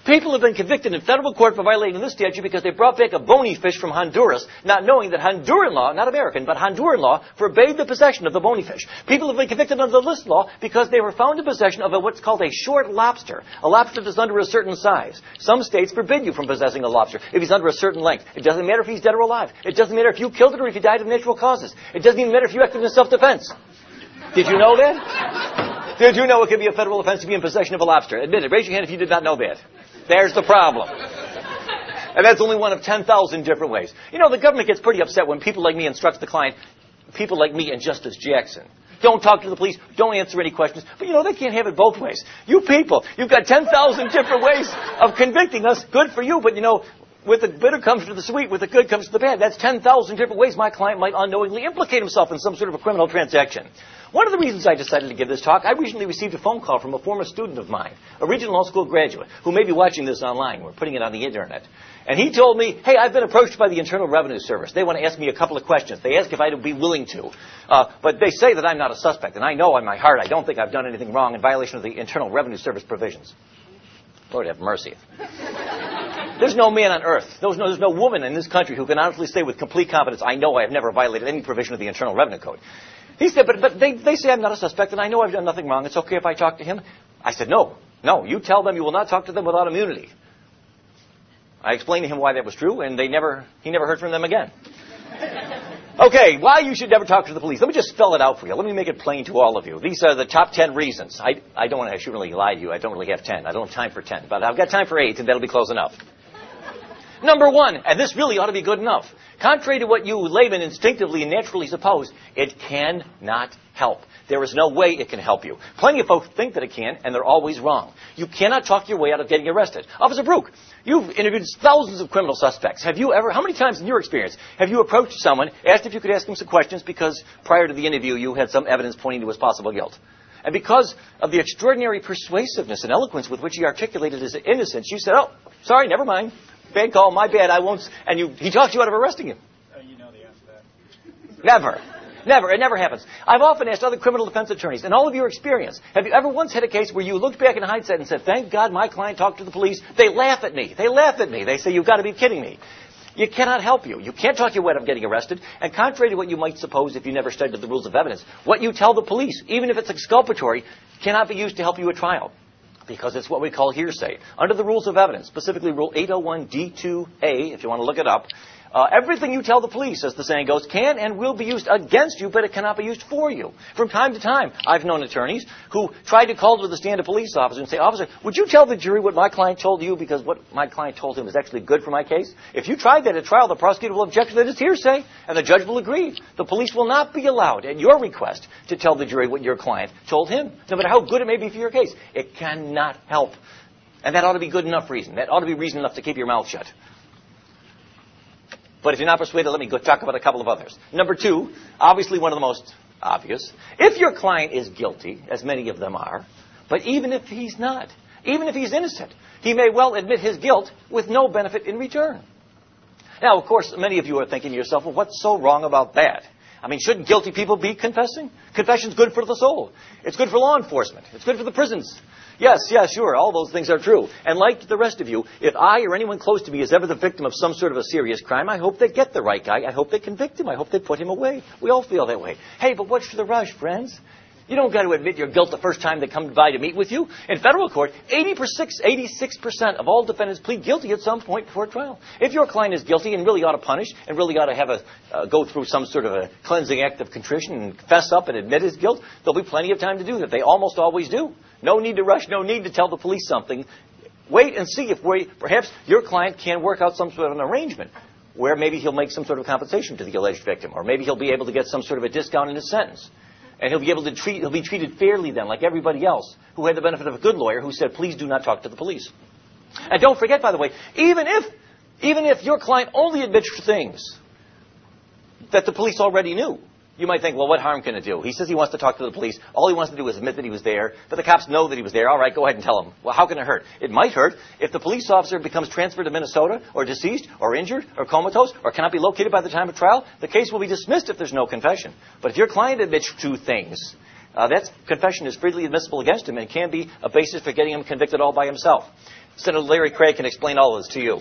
people have been convicted in federal court for violating this statute because they brought back a bony fish from Honduras, not knowing that Honduran law, not American, but Honduran law, forbade the possession of the bony fish. People have been convicted under this law because they were found in possession of what's called a short lobster, a lobster that's under a certain size. Some states forbid you from possessing a lobster if he's under a certain length. It doesn't matter if he's dead or alive. It doesn't matter if you killed it or if he died of natural causes. It doesn't even matter if you acted in self-defense. Did you know that? Did you know it could be a federal offense to be in possession of a lobster? Admit it. Raise your hand if you did not know that. There's the problem. And that's only one of 10,000 different ways. You know, the government gets pretty upset when people like me instruct the client, people like me and Justice Jackson. Don't talk to the police. Don't answer any questions. But, you know, they can't have it both ways. You people, you've got 10,000 different ways of convicting us. Good for you. But, you know, with the bitter comes to the sweet, with the good comes to the bad. That's 10,000 different ways my client might unknowingly implicate himself in some sort of a criminal transaction. One of the reasons I decided to give this talk, I recently received a phone call from a former student of mine, a Regent Law School graduate, who may be watching this online. We're putting it on the internet. And he told me, hey, I've been approached by the Internal Revenue Service. They want to ask me a couple of questions. They ask if I'd be willing to. But they say that I'm not a suspect. And I know in my heart I don't think I've done anything wrong in violation of the Internal Revenue Service provisions. Lord have mercy. There's no man on earth, there's no woman in this country who can honestly say with complete confidence, I know I have never violated any provision of the Internal Revenue Code. He said, but they say I'm not a suspect and I know I've done nothing wrong. It's okay if I talk to him? I said, no, you tell them you will not talk to them without immunity. I explained to him why that was true, and he never heard from them again. Okay, why you should never talk to the police. Let me just spell it out for you. Let me make it plain to all of you. These are the top 10 reasons. I shouldn't really lie to you. I don't really have 10. I don't have time for 10, but I've got time for 8, and that'll be close enough. Number 1, and this really ought to be good enough. Contrary to what you laymen instinctively and naturally suppose, it cannot help. There is no way it can help you. Plenty of folks think that it can, and they're always wrong. You cannot talk your way out of getting arrested. Officer Brook, you've interviewed thousands of criminal suspects. Have you ever, how many times in your experience, have you approached someone, asked if you could ask him some questions because prior to the interview you had some evidence pointing to his possible guilt? And because of the extraordinary persuasiveness and eloquence with which he articulated his innocence, you said, oh, sorry, never mind. Bad call, my bad, I won't. And he talked you out of arresting him. You know the answer to that. Never. Never. It never happens. I've often asked other criminal defense attorneys, in all of your experience, have you ever once had a case where you looked back in hindsight and said, thank God my client talked to the police? They laugh at me. They say, you've got to be kidding me. You cannot help you. You can't talk your way out of getting arrested. And contrary to what you might suppose if you never studied the rules of evidence, what you tell the police, even if it's exculpatory, cannot be used to help you at trial. Because it's what we call hearsay. Under the rules of evidence, specifically Rule 801D2A, if you want to look it up, everything you tell the police, as the saying goes, can and will be used against you, but it cannot be used for you. From time to time, I've known attorneys who tried to call to the stand a police officer and say, officer, would you tell the jury what my client told you because what my client told him is actually good for my case? If you tried that at trial, the prosecutor will object that it's hearsay, and the judge will agree. The police will not be allowed, at your request, to tell the jury what your client told him, no matter how good it may be for your case. It cannot help. And that ought to be good enough reason. That ought to be reason enough to keep your mouth shut. But if you're not persuaded, let me go talk about a couple of others. Number 2, obviously one of the most obvious. If your client is guilty, as many of them are, but even if he's not, even if he's innocent, he may well admit his guilt with no benefit in return. Now, of course, many of you are thinking to yourself, well, what's so wrong about that? I mean, shouldn't guilty people be confessing? Confession's good for the soul. It's good for law enforcement. It's good for the prisons. Yes, sure, all those things are true. And like the rest of you, if I or anyone close to me is ever the victim of some sort of a serious crime, I hope they get the right guy. I hope they convict him. I hope they put him away. We all feel that way. Hey, but what's the rush, friends? You don't got to admit your guilt the first time they come by to meet with you. In federal court, 86% of all defendants plead guilty at some point before trial. If your client is guilty and really ought to punish and really ought to have go through some sort of a cleansing act of contrition and fess up and admit his guilt, there'll be plenty of time to do that. They almost always do. No need to rush. No need to tell the police something. Wait and see if perhaps your client can work out some sort of an arrangement where maybe he'll make some sort of compensation to the alleged victim, or maybe he'll be able to get some sort of a discount in his sentence. And he'll be treated fairly then, like everybody else who had the benefit of a good lawyer who said, please do not talk to the police. And don't forget, by the way, even if your client only admits to things that the police already knew, you might think, well, what harm can it do? He says he wants to talk to the police. All he wants to do is admit that he was there, but the cops know that he was there. All right, go ahead and tell them. Well, how can it hurt? It might hurt if the police officer becomes transferred to Minnesota, or deceased, or injured, or comatose, or cannot be located by the time of trial. The case will be dismissed if there's no confession. But if your client admits to things, that confession is freely admissible against him and can be a basis for getting him convicted all by himself. Senator Larry Craig can explain all of this to you.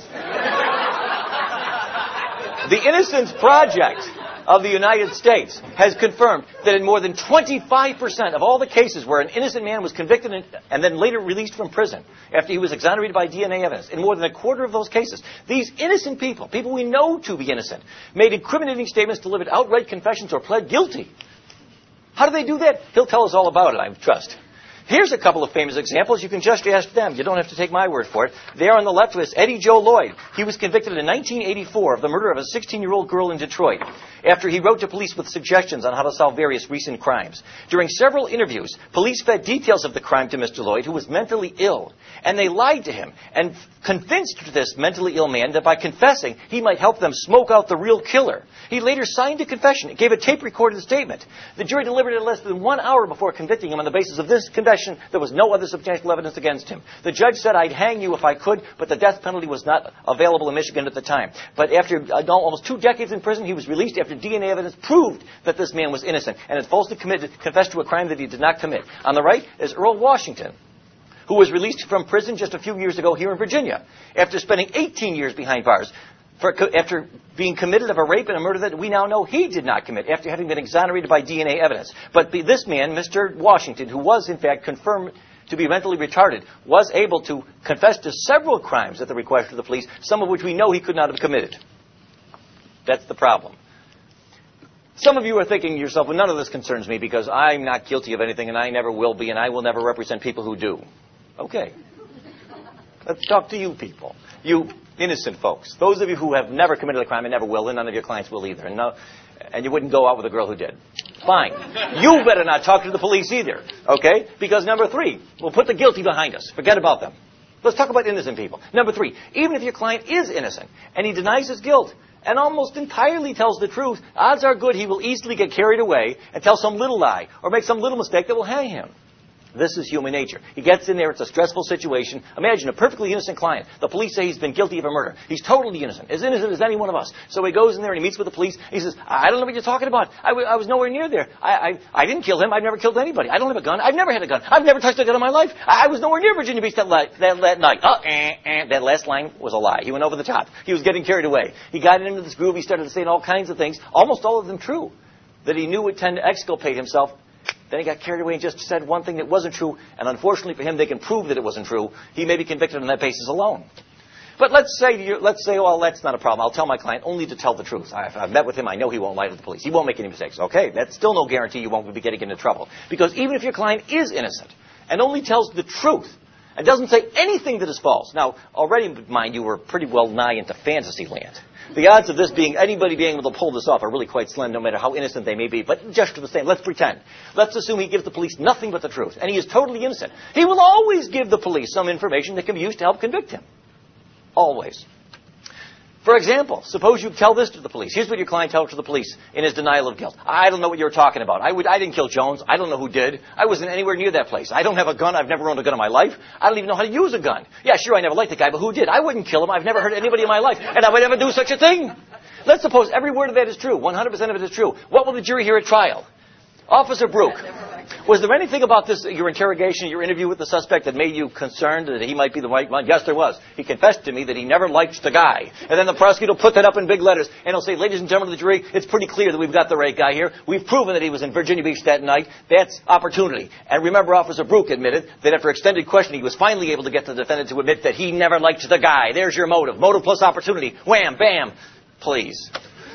The Innocence Project of the United States has confirmed that in more than 25% of all the cases where an innocent man was convicted and then later released from prison after he was exonerated by DNA evidence, in more than a quarter of those cases, these innocent people we know to be innocent, made incriminating statements, delivered outright confessions, or pled guilty. How do they do that? He'll tell us all about it, I trust. Here's a couple of famous examples. You can just ask them. You don't have to take my word for it. There on the left was Eddie Joe Lloyd. He was convicted in 1984 of the murder of a 16-year-old girl in Detroit after he wrote to police with suggestions on how to solve various recent crimes. During several interviews, police fed details of the crime to Mr. Lloyd, who was mentally ill. And they lied to him and convinced this mentally ill man that by confessing, he might help them smoke out the real killer. He later signed a confession and gave a tape-recorded statement. The jury delivered it less than 1 hour before convicting him on the basis of this confession. There was no other substantial evidence against him. The judge said, I'd hang you if I could, but the death penalty was not available in Michigan at the time. But after almost 2 decades in prison, he was released after DNA evidence proved that this man was innocent and had falsely confessed to a crime that he did not commit. On the right is Earl Washington, who was released from prison just a few years ago here in Virginia after spending 18 years behind bars after being committed of a rape and a murder that we now know he did not commit after having been exonerated by DNA evidence. But this man, Mr. Washington, who was in fact confirmed to be mentally retarded, was able to confess to several crimes at the request of the police, some of which we know he could not have committed. That's the problem. Some of you are thinking to yourself, well, none of this concerns me because I'm not guilty of anything and I never will be and I will never represent people who do. Okay. Let's talk to you people. You innocent folks. Those of you who have never committed a crime and never will, and none of your clients will either. And you wouldn't go out with a girl who did. Fine. You better not talk to the police either. Okay? Because number 3, we'll put the guilty behind us. Forget about them. Let's talk about innocent people. Number 3, even if your client is innocent and he denies his guilt and almost entirely tells the truth, odds are good he will easily get carried away and tell some little lie or make some little mistake that will hang him. This is human nature. He gets in there. It's a stressful situation. Imagine a perfectly innocent client. The police say he's been guilty of a murder. He's totally innocent as any one of us. So he goes in there and he meets with the police. He says, I don't know what you're talking about. I was nowhere near there. I didn't kill him. I've never killed anybody. I don't have a gun. I've never had a gun. I've never touched a gun in my life. I was nowhere near Virginia Beach that night. That last line was a lie. He went over the top. He was getting carried away. He got into this groove. He started saying all kinds of things, almost all of them true, that he knew would tend to exculpate himself. Then he got carried away and just said one thing that wasn't true. And unfortunately for him, they can prove that it wasn't true. He may be convicted on that basis alone. But let's say, well, that's not a problem. I'll tell my client only to tell the truth. I've met with him. I know he won't lie to the police. He won't make any mistakes. Okay, that's still no guarantee you won't be getting into trouble. Because even if your client is innocent and only tells the truth and doesn't say anything that is false. Now, already, mind you, we're pretty well nigh into fantasy land. The odds of anybody being able to pull this off are really quite slim, no matter how innocent they may be. But just for the same, let's pretend. Let's assume he gives the police nothing but the truth, and he is totally innocent. He will always give the police some information that can be used to help convict him. Always. For example, suppose you tell this to the police. Here's what your client tells to the police in his denial of guilt. I don't know what you're talking about. I didn't kill Jones. I don't know who did. I wasn't anywhere near that place. I don't have a gun. I've never owned a gun in my life. I don't even know how to use a gun. Yeah, sure, I never liked the guy, but who did? I wouldn't kill him. I've never hurt anybody in my life, and I would never do such a thing. Let's suppose every word of that is true. 100% of it is true. What will the jury hear at trial? Officer Brook, was there anything about this, your interrogation, your interview with the suspect that made you concerned that he might be the right one? Yes, there was. He confessed to me that he never liked the guy. And then the prosecutor will put that up in big letters, and he'll say, ladies and gentlemen of the jury, it's pretty clear that we've got the right guy here. We've proven that he was in Virginia Beach that night. That's opportunity. And remember, Officer Brook admitted that after extended questioning, he was finally able to get the defendant to admit that he never liked the guy. There's your motive. Motive plus opportunity. Wham, bam. Please.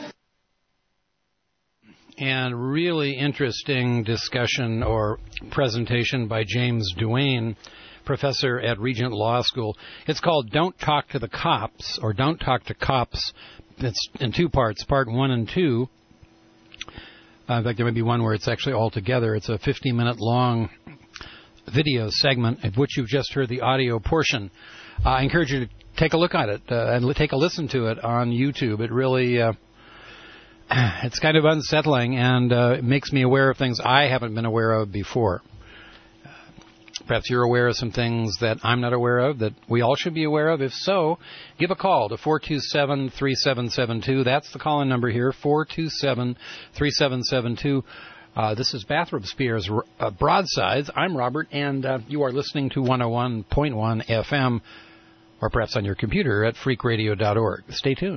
And really interesting discussion or presentation by James Duane, professor at Regent Law School. It's called Don't Talk to the Cops, or Don't Talk to Cops. It's in 2 parts, part 1 and 2. In fact, there may be one where it's actually all together. It's a 50-minute long video segment of which you've just heard the audio portion. I encourage you to take a look at it and take a listen to it on YouTube. It really... it's kind of unsettling, and it makes me aware of things I haven't been aware of before. Perhaps you're aware of some things that I'm not aware of that we all should be aware of. If so, give a call to 427-3772. That's the call-in number here, 427-3772. This is Bathrobe Spears Broadsides. I'm Robert, and you are listening to 101.1 FM, or perhaps on your computer at freakradio.org. Stay tuned.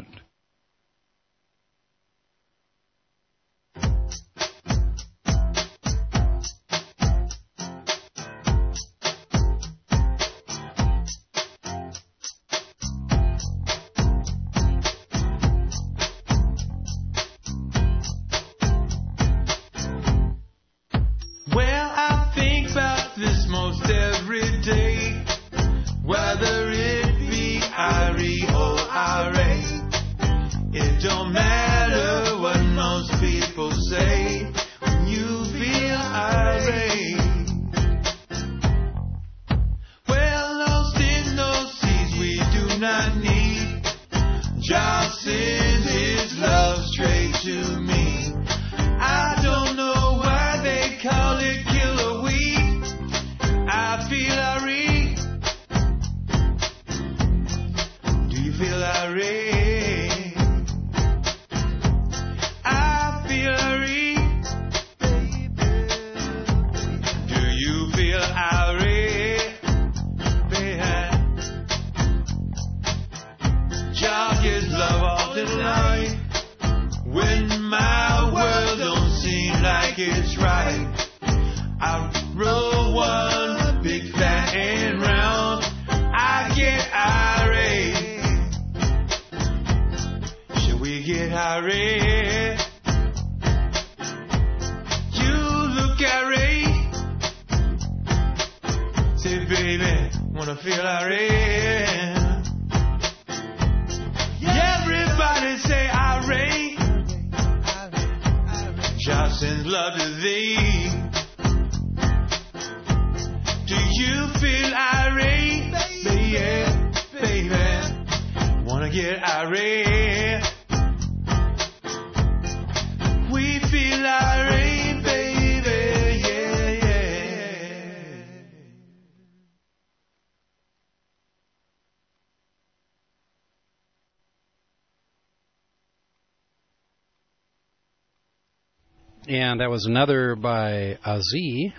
And that was another by Aziz.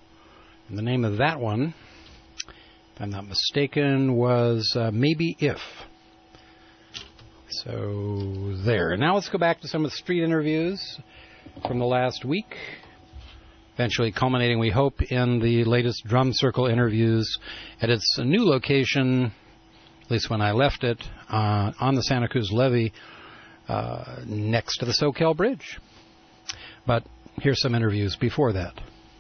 And the name of that one, if I'm not mistaken, was Maybe If. So there. Now let's go back to some of the street interviews from the last week. Eventually culminating, we hope, in the latest Drum Circle interviews at its new location, at least when I left it, on the Santa Cruz Levee, next to the Soquel Bridge. But here's some interviews before that.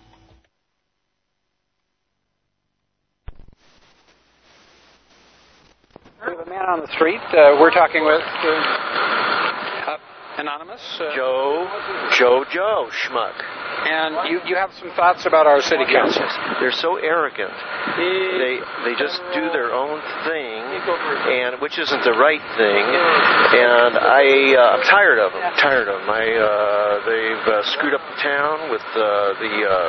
We have a man on the street. We're talking with Anonymous. Joe Schmuck. And you have some thoughts about our city council. They're so arrogant. They just do their own thing, and which isn't the right thing. And I'm tired of them. They've screwed up the town with the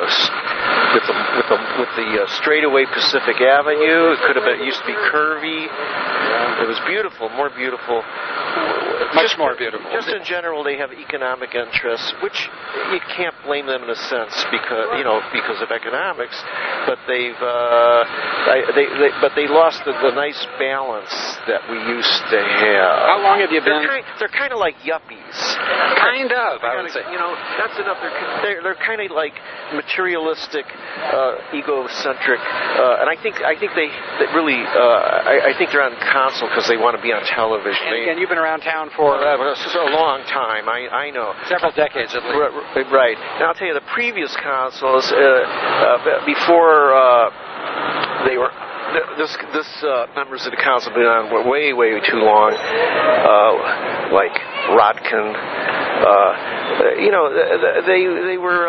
straightaway Pacific Avenue. It used to be curvy. It was beautiful, more beautiful. Much more beautiful. Just in general, they have economic interests, which you can't blame them in a sense because of economics. But they lost the nice balance that we used to have. How long have you been? They're kind of like yuppies. Kind of, I would say. That's enough. They're kind of like materialistic, egocentric, and I think they really. I think they're on console because they want to be on television. And you've been around town for a long time. I know. Several decades at least. Right. Now I'll tell you, the previous consuls before they were. This members of the council have been on way too long, like Rodkin. They were.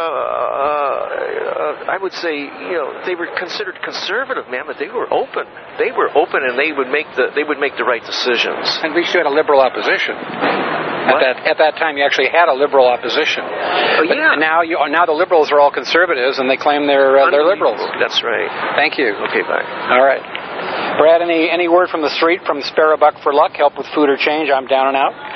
I would say, they were considered conservative, man, but they were open. They were open, and they would make the right decisions. And we had a liberal opposition. At that time, you actually had a liberal opposition. Oh, yeah. Now the liberals are all conservatives, and they claim they're liberals. That's right. Thank you. Okay, bye. All right. Brad, any word from the street, from Spare a Buck for Luck, help with food or change? I'm down and out.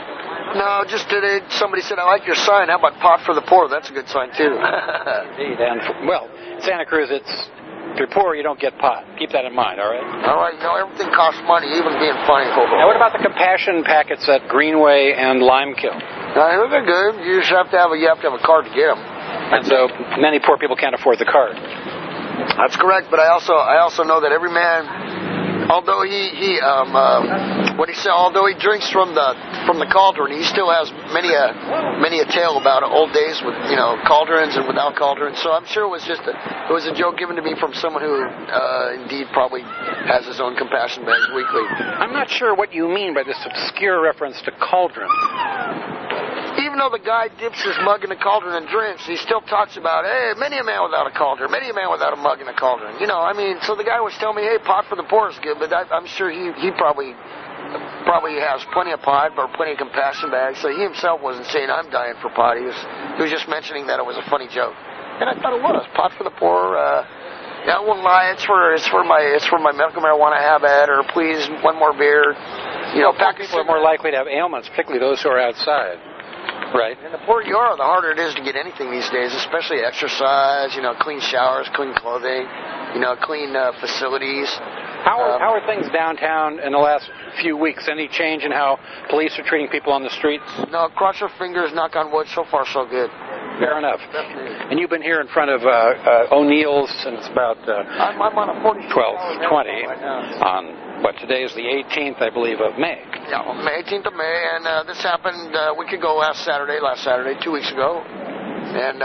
No, just today somebody said, I like your sign. How about pot for the poor? That's a good sign, too. Indeed. And, well, Santa Cruz, if you're poor, you don't get pot. Keep that in mind, all right? All right, everything costs money, even being funny. Now, what about the compassion packets at Greenway and Limekiln? They're good. You just have to have a card to get them. And so many poor people can't afford the card. That's correct, but I also know that every man, although although he drinks from the cauldron, he still has many a tale about old days with cauldrons and without cauldrons. So I'm sure it was a joke given to me from someone who indeed probably has his own compassion bags weekly. I'm not sure what you mean by this obscure reference to cauldron. Even though the guy dips his mug in the cauldron and drinks, he still talks about, hey, many a man without a cauldron, many a man without a mug in a cauldron. So the guy was telling me, hey, pot for the poor is good, but I'm sure he probably has plenty of pot or plenty of compassion bags, so he himself wasn't saying I'm dying for pot. He was just mentioning that it was a funny joke. And I thought it was. Pot for the poor, I won't lie, it's for my medical marijuana habit, or please, one more beer. People are more likely to have ailments, particularly those who are outside. Right. And the poorer you are, the harder it is to get anything these days, especially exercise, clean showers, clean clothing, clean facilities. How are things downtown in the last few weeks? Any change in how police are treating people on the streets? No, cross your fingers, knock on wood, so far so good. Fair enough. Definitely. And you've been here in front of O'Neill's since about I'm on a 12:20 on today is the 18th, I believe, of May. Yeah, May 18th of May, and this happened a week ago last Saturday, 2 weeks ago. And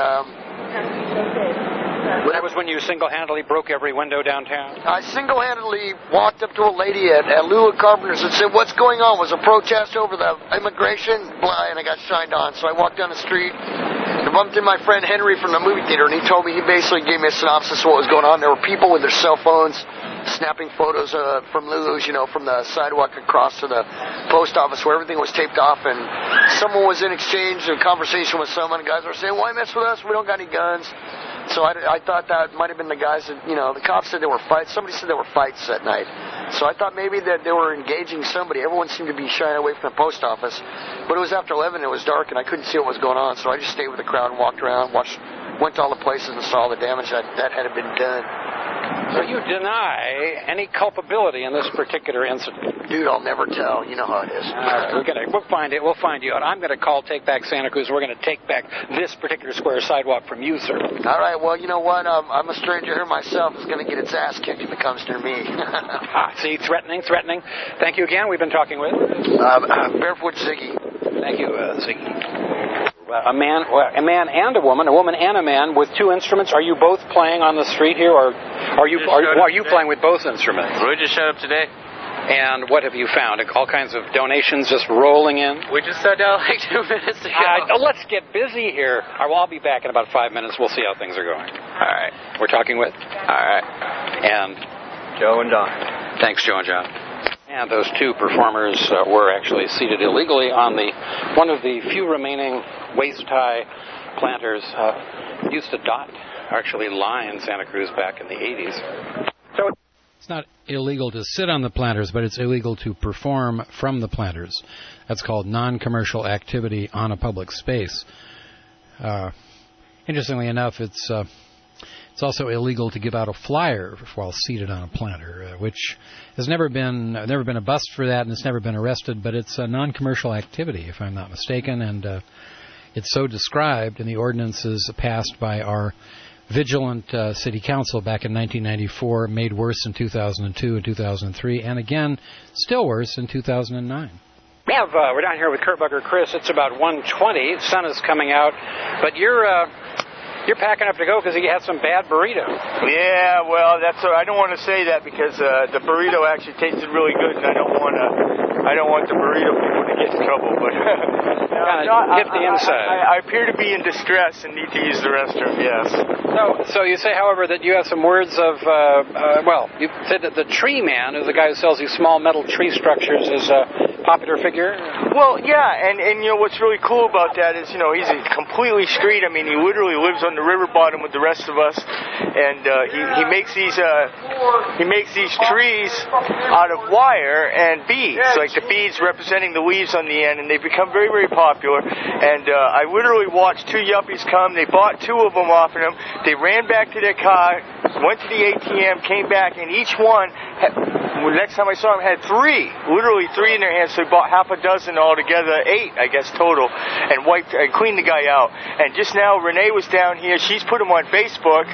that was when you single-handedly broke every window downtown? I single-handedly walked up to a lady at Lula Carpenter's and said, what's going on? Was a protest over the immigration? Blah, and I got shined on. So I walked down the street and bumped into my friend Henry from the movie theater, and he basically gave me a synopsis of what was going on. There were people with their cell phones snapping photos from Lulu's, from the sidewalk across to the post office where everything was taped off, and someone was in exchange, a conversation with someone, and guys were saying, why mess with us? We don't got any guns. So I thought that might have been the guys that, the cops said there were fights. Somebody said there were fights that night. So I thought maybe that they were engaging somebody. Everyone seemed to be shying away from the post office. But it was after 11, it was dark, and I couldn't see what was going on. So I just stayed with the crowd and walked around, went to all the places and saw the damage that had been done. So you deny any culpability in this particular incident? Dude, I'll never tell. You know how it is. We'll find it. We'll find you out. I'm going to call Take Back Santa Cruz. We're going to take back this particular square sidewalk from you, sir. All right. Well, you know what? I'm a stranger here myself. Is going to get its ass kicked if it comes near me. See, threatening. Thank you again. We've been talking with Barefoot Ziggy. Thank you, Ziggy. A man and a woman and a man with two instruments. Are you both playing on the street here, or are you playing with both instruments? We just showed up today. And what have you found? All kinds of donations just rolling in? We just sat down like 2 minutes ago. Let's get busy here. I'll be back in about 5 minutes. We'll see how things are going. All right. We're talking with? All right. And? Joe and Don. Thanks, Joe and John. And those two performers were actually seated illegally on one of the few remaining waist-high planters used to actually line Santa Cruz back in the 80s. So it's not illegal to sit on the planters, but it's illegal to perform from the planters. That's called non-commercial activity on a public space. Interestingly enough, it's also illegal to give out a flyer while seated on a planter, which has never been a bust for that, and it's never been arrested. But it's a non-commercial activity, if I'm not mistaken, and it's so described in the ordinances passed by our vigilant city council back in 1994, made worse in 2002 and 2003, and again, still worse in 2009. We're down here with Kurt Bugger Chris. It's about 1:20. The sun is coming out, but you're packing up to go because you had some bad burrito. Yeah, well, I don't want to say that because the burrito actually tasted really good, and I don't want the burrito people to get in trouble. But get the inside. I appear to be in distress and need to use the restroom. Yes. So you say, however, that you have some words of you said that the tree man is the guy who sells these small metal tree structures is a popular figure. Well, yeah, and what's really cool about that is, he's completely street. I mean, he literally lives on the river bottom with the rest of us, and he makes these trees out of wire and beads, like the beads representing the leaves on the end, and they've become very, very popular. And I literally watched 2 yuppies come. They bought 2 of them off of them. They ran back to their car, went to the ATM, came back, and each one next time I saw him, had 3, literally 3 in their hands. So he bought half a dozen altogether, 8, I guess, total, and cleaned the guy out. And just now, Renee was down here. She's put him on Facebook.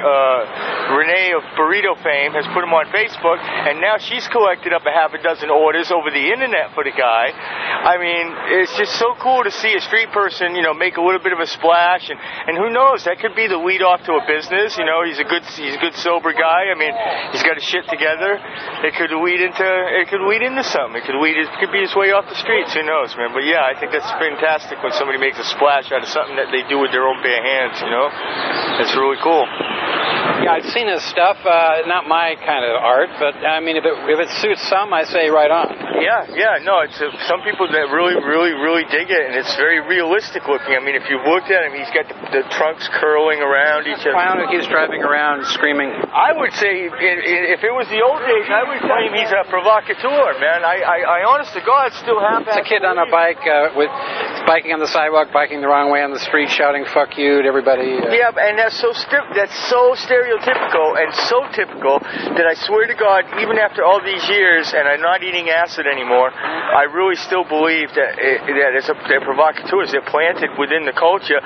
Renee of Burrito fame has put him on Facebook, and now she's collected up a half a dozen orders over the internet for the guy. I mean, it's just so cool to see a street person, make a little bit of a splash, and who knows, that could be the lead off to a business. He's a good sober guy. I mean, he's got his shit together. It could lead into something. It could be his way off the streets. Who knows, man? But yeah, I think that's fantastic when somebody makes a splash out of something that they do with their own bare hands. It's really cool. Yeah, I've seen his stuff. Not my kind of art, but I mean, if it suits some, I say right on. Yeah. No, it's some people that really, really, really dig it, and it's very realistic looking. I mean, if you've looked at him, he's got the trunks curling around each other. Clown who keeps driving around screaming. I would say, if it was the old days, I would claim he's a provocateur, man. I honest to God, still have that. It's a kid on a bike biking on the sidewalk, biking the wrong way on the street, shouting "fuck you" to everybody. Yeah, and that's so stereotypical and so typical that I swear to God, even after all these years, and I'm not eating acid anymore, I really still believe that they're provocateurs. They're planted within the culture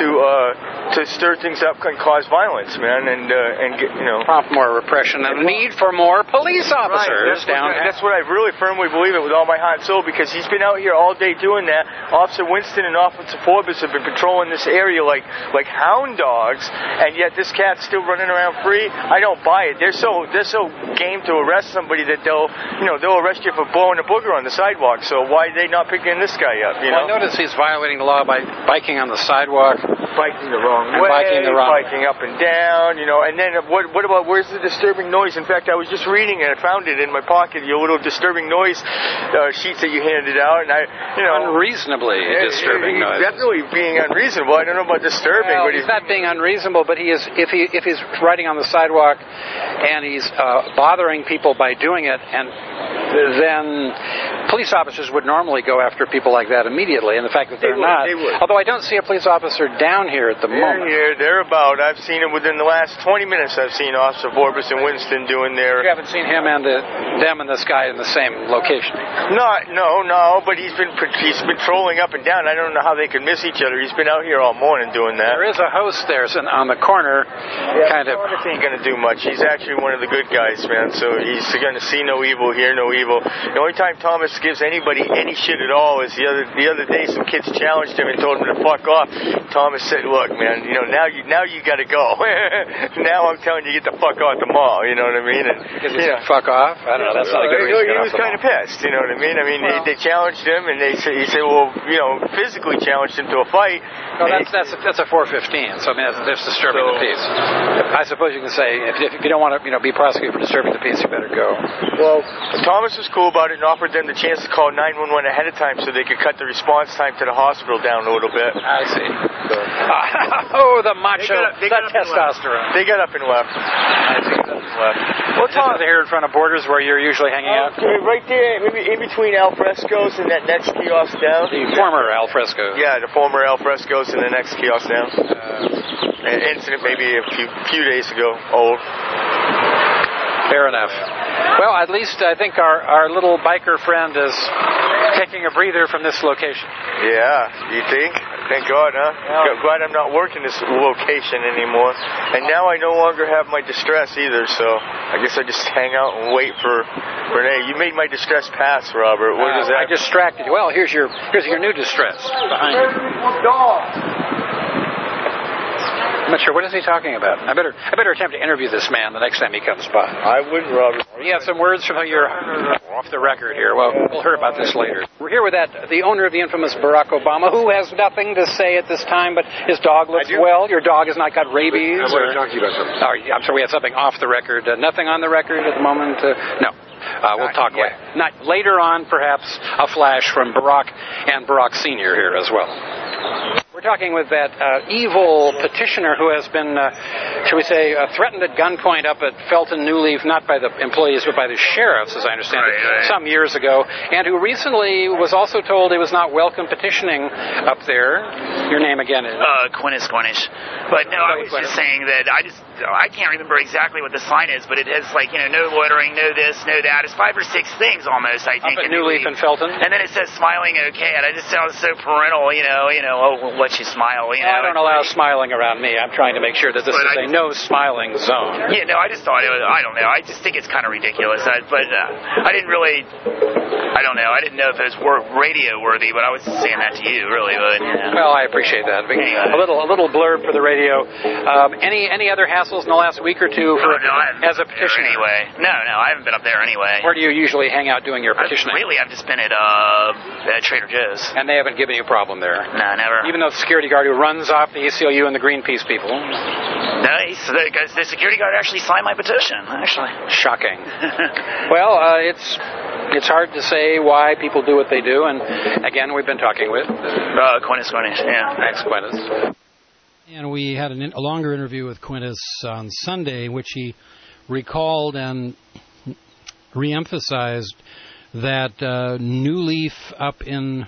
to stir things up and cause violence, man, and get, prompt more repression and a need for more police officers down there. That's what I really firmly believe it with all my heart and soul, because he's been out here all day doing that. Officer Winston and Officer Forbes have been patrolling this area like hound dogs, and yet this cat's still running around free. I don't buy it. They're so game to arrest somebody that they'll arrest you for blowing a booger on the sidewalk. So why are they not picking this guy up? Well, I notice he's violating the law by biking on the sidewalk, biking the wrong way, biking up and down, and then what about where's the disturbing noise? In fact, I was just reading it. I found it in my pocket, your little disturbing noise sheets that you handed out, and unreasonably disturbing noise. Definitely being unreasonable. I don't know about disturbing, but he's not being unreasonable, but he is. If he's riding on the sidewalk and he's bothering people by doing it, and then police officers would normally go after people like that immediately, and the fact that they're not. They would. Although I don't see a police officer down here at the moment. They're about. I've seen them within the last 20 minutes. I've seen Officer Forbes and Winston doing their. You haven't seen him and them and this guy in the same location. No. But he's been trolling up and down. I don't know how they could miss each other. He's been out here all morning doing that. There is a host there on the corner. Kind of. He ain't gonna do much. He's actually one of the good guys, man. So he's gonna see no evil, hear no evil. The only time Thomas gives anybody any shit at all is the other day. Some kids challenged him and told him to fuck off. Thomas said, "Look, man, now you gotta go. Now I'm telling you, get the fuck off the mall." You know what I mean? And fuck off. I don't know. That's not a good reason. He was kind of pissed. You know what I mean? I mean, they challenged him, and he said, "Well, physically challenged him to a fight." No, that's a 415. So I mean, that's disturbing the peace. I suppose you can say if you don't want to be prosecuted for disturbing the peace, you better go. Well, Thomas was cool about it and offered them the chance to call 911 ahead of time so they could cut the response time to the hospital down a little bit. I see. The macho, the testosterone. They got up and left. I think that's left. Well, Tom, here in front of Borders where you're usually hanging out. Right there, maybe in between Al Fresco's and that next kiosk down. The former Al Fresco. Yeah, the former Al Fresco's and the next kiosk down. An incident maybe a few days ago. Old. Fair enough. Well, at least I think our little biker friend is taking a breather from this location. Yeah, you think? Thank God, huh? Yeah. Glad I'm not working this location anymore. And now I no longer have my distress either, so I guess I just hang out and wait for Renee. You made my distress pass, Robert. What is that? I distracted you. Well, here's your new distress behind you. I'm not sure. What is he talking about? I better attempt to interview this man the next time he comes by. I wouldn't, Robert. You have some words from your off the record here. Well, we'll hear about this later. We're here with the owner of the infamous Barack Obama, who has nothing to say at this time, but his dog looks well. Your dog has not got rabies. I want to talk to you about something. I'm sorry, we have something off the record. Nothing on the record at the moment? No. We'll talk later on, perhaps a flash from Barack and Barack Sr. here as well. We're talking with that evil petitioner who has been, shall we say, threatened at gunpoint up at Felton New Leaf, not by the employees, but by the sheriffs, as I understand it, some years ago, and who recently was also told he was not welcome petitioning up there. Your name again is? Quintus Cornish. But no, I was just saying that I can't remember exactly what the sign is, but it has like, no loitering, no this, no that. It's 5 or 6 things almost, I think. Up at New Leaf and Felton? And then it says smiling okay, and I just sound so parental, oh, let you smile, I don't allow smiling around me. I'm trying to make sure that this is a no smiling zone. Yeah, no, I just thought I don't know. I just think it's kind of ridiculous. But I didn't really, I don't know. I didn't know if it was radio worthy, but I was saying that to you, really. But Well, I appreciate that. Anyway. A little blurb for the radio. Any other hassles in the last week or two as a petitioner? Anyway, no, I haven't been up there anyway. Where do you usually hang out doing your petitioning? I've just been at Trader Joe's. And they haven't given you a problem there? No, never. Even though the security guard who runs off the ACLU and the Greenpeace people? No, the security guard actually signed my petition, actually. Shocking. Well, it's hard to say why people do what they do, and again, we've been talking with Quintus, yeah. Thanks, Quintus. And we had a longer interview with Quintus on Sunday, in which he recalled and reemphasized that New Leaf up in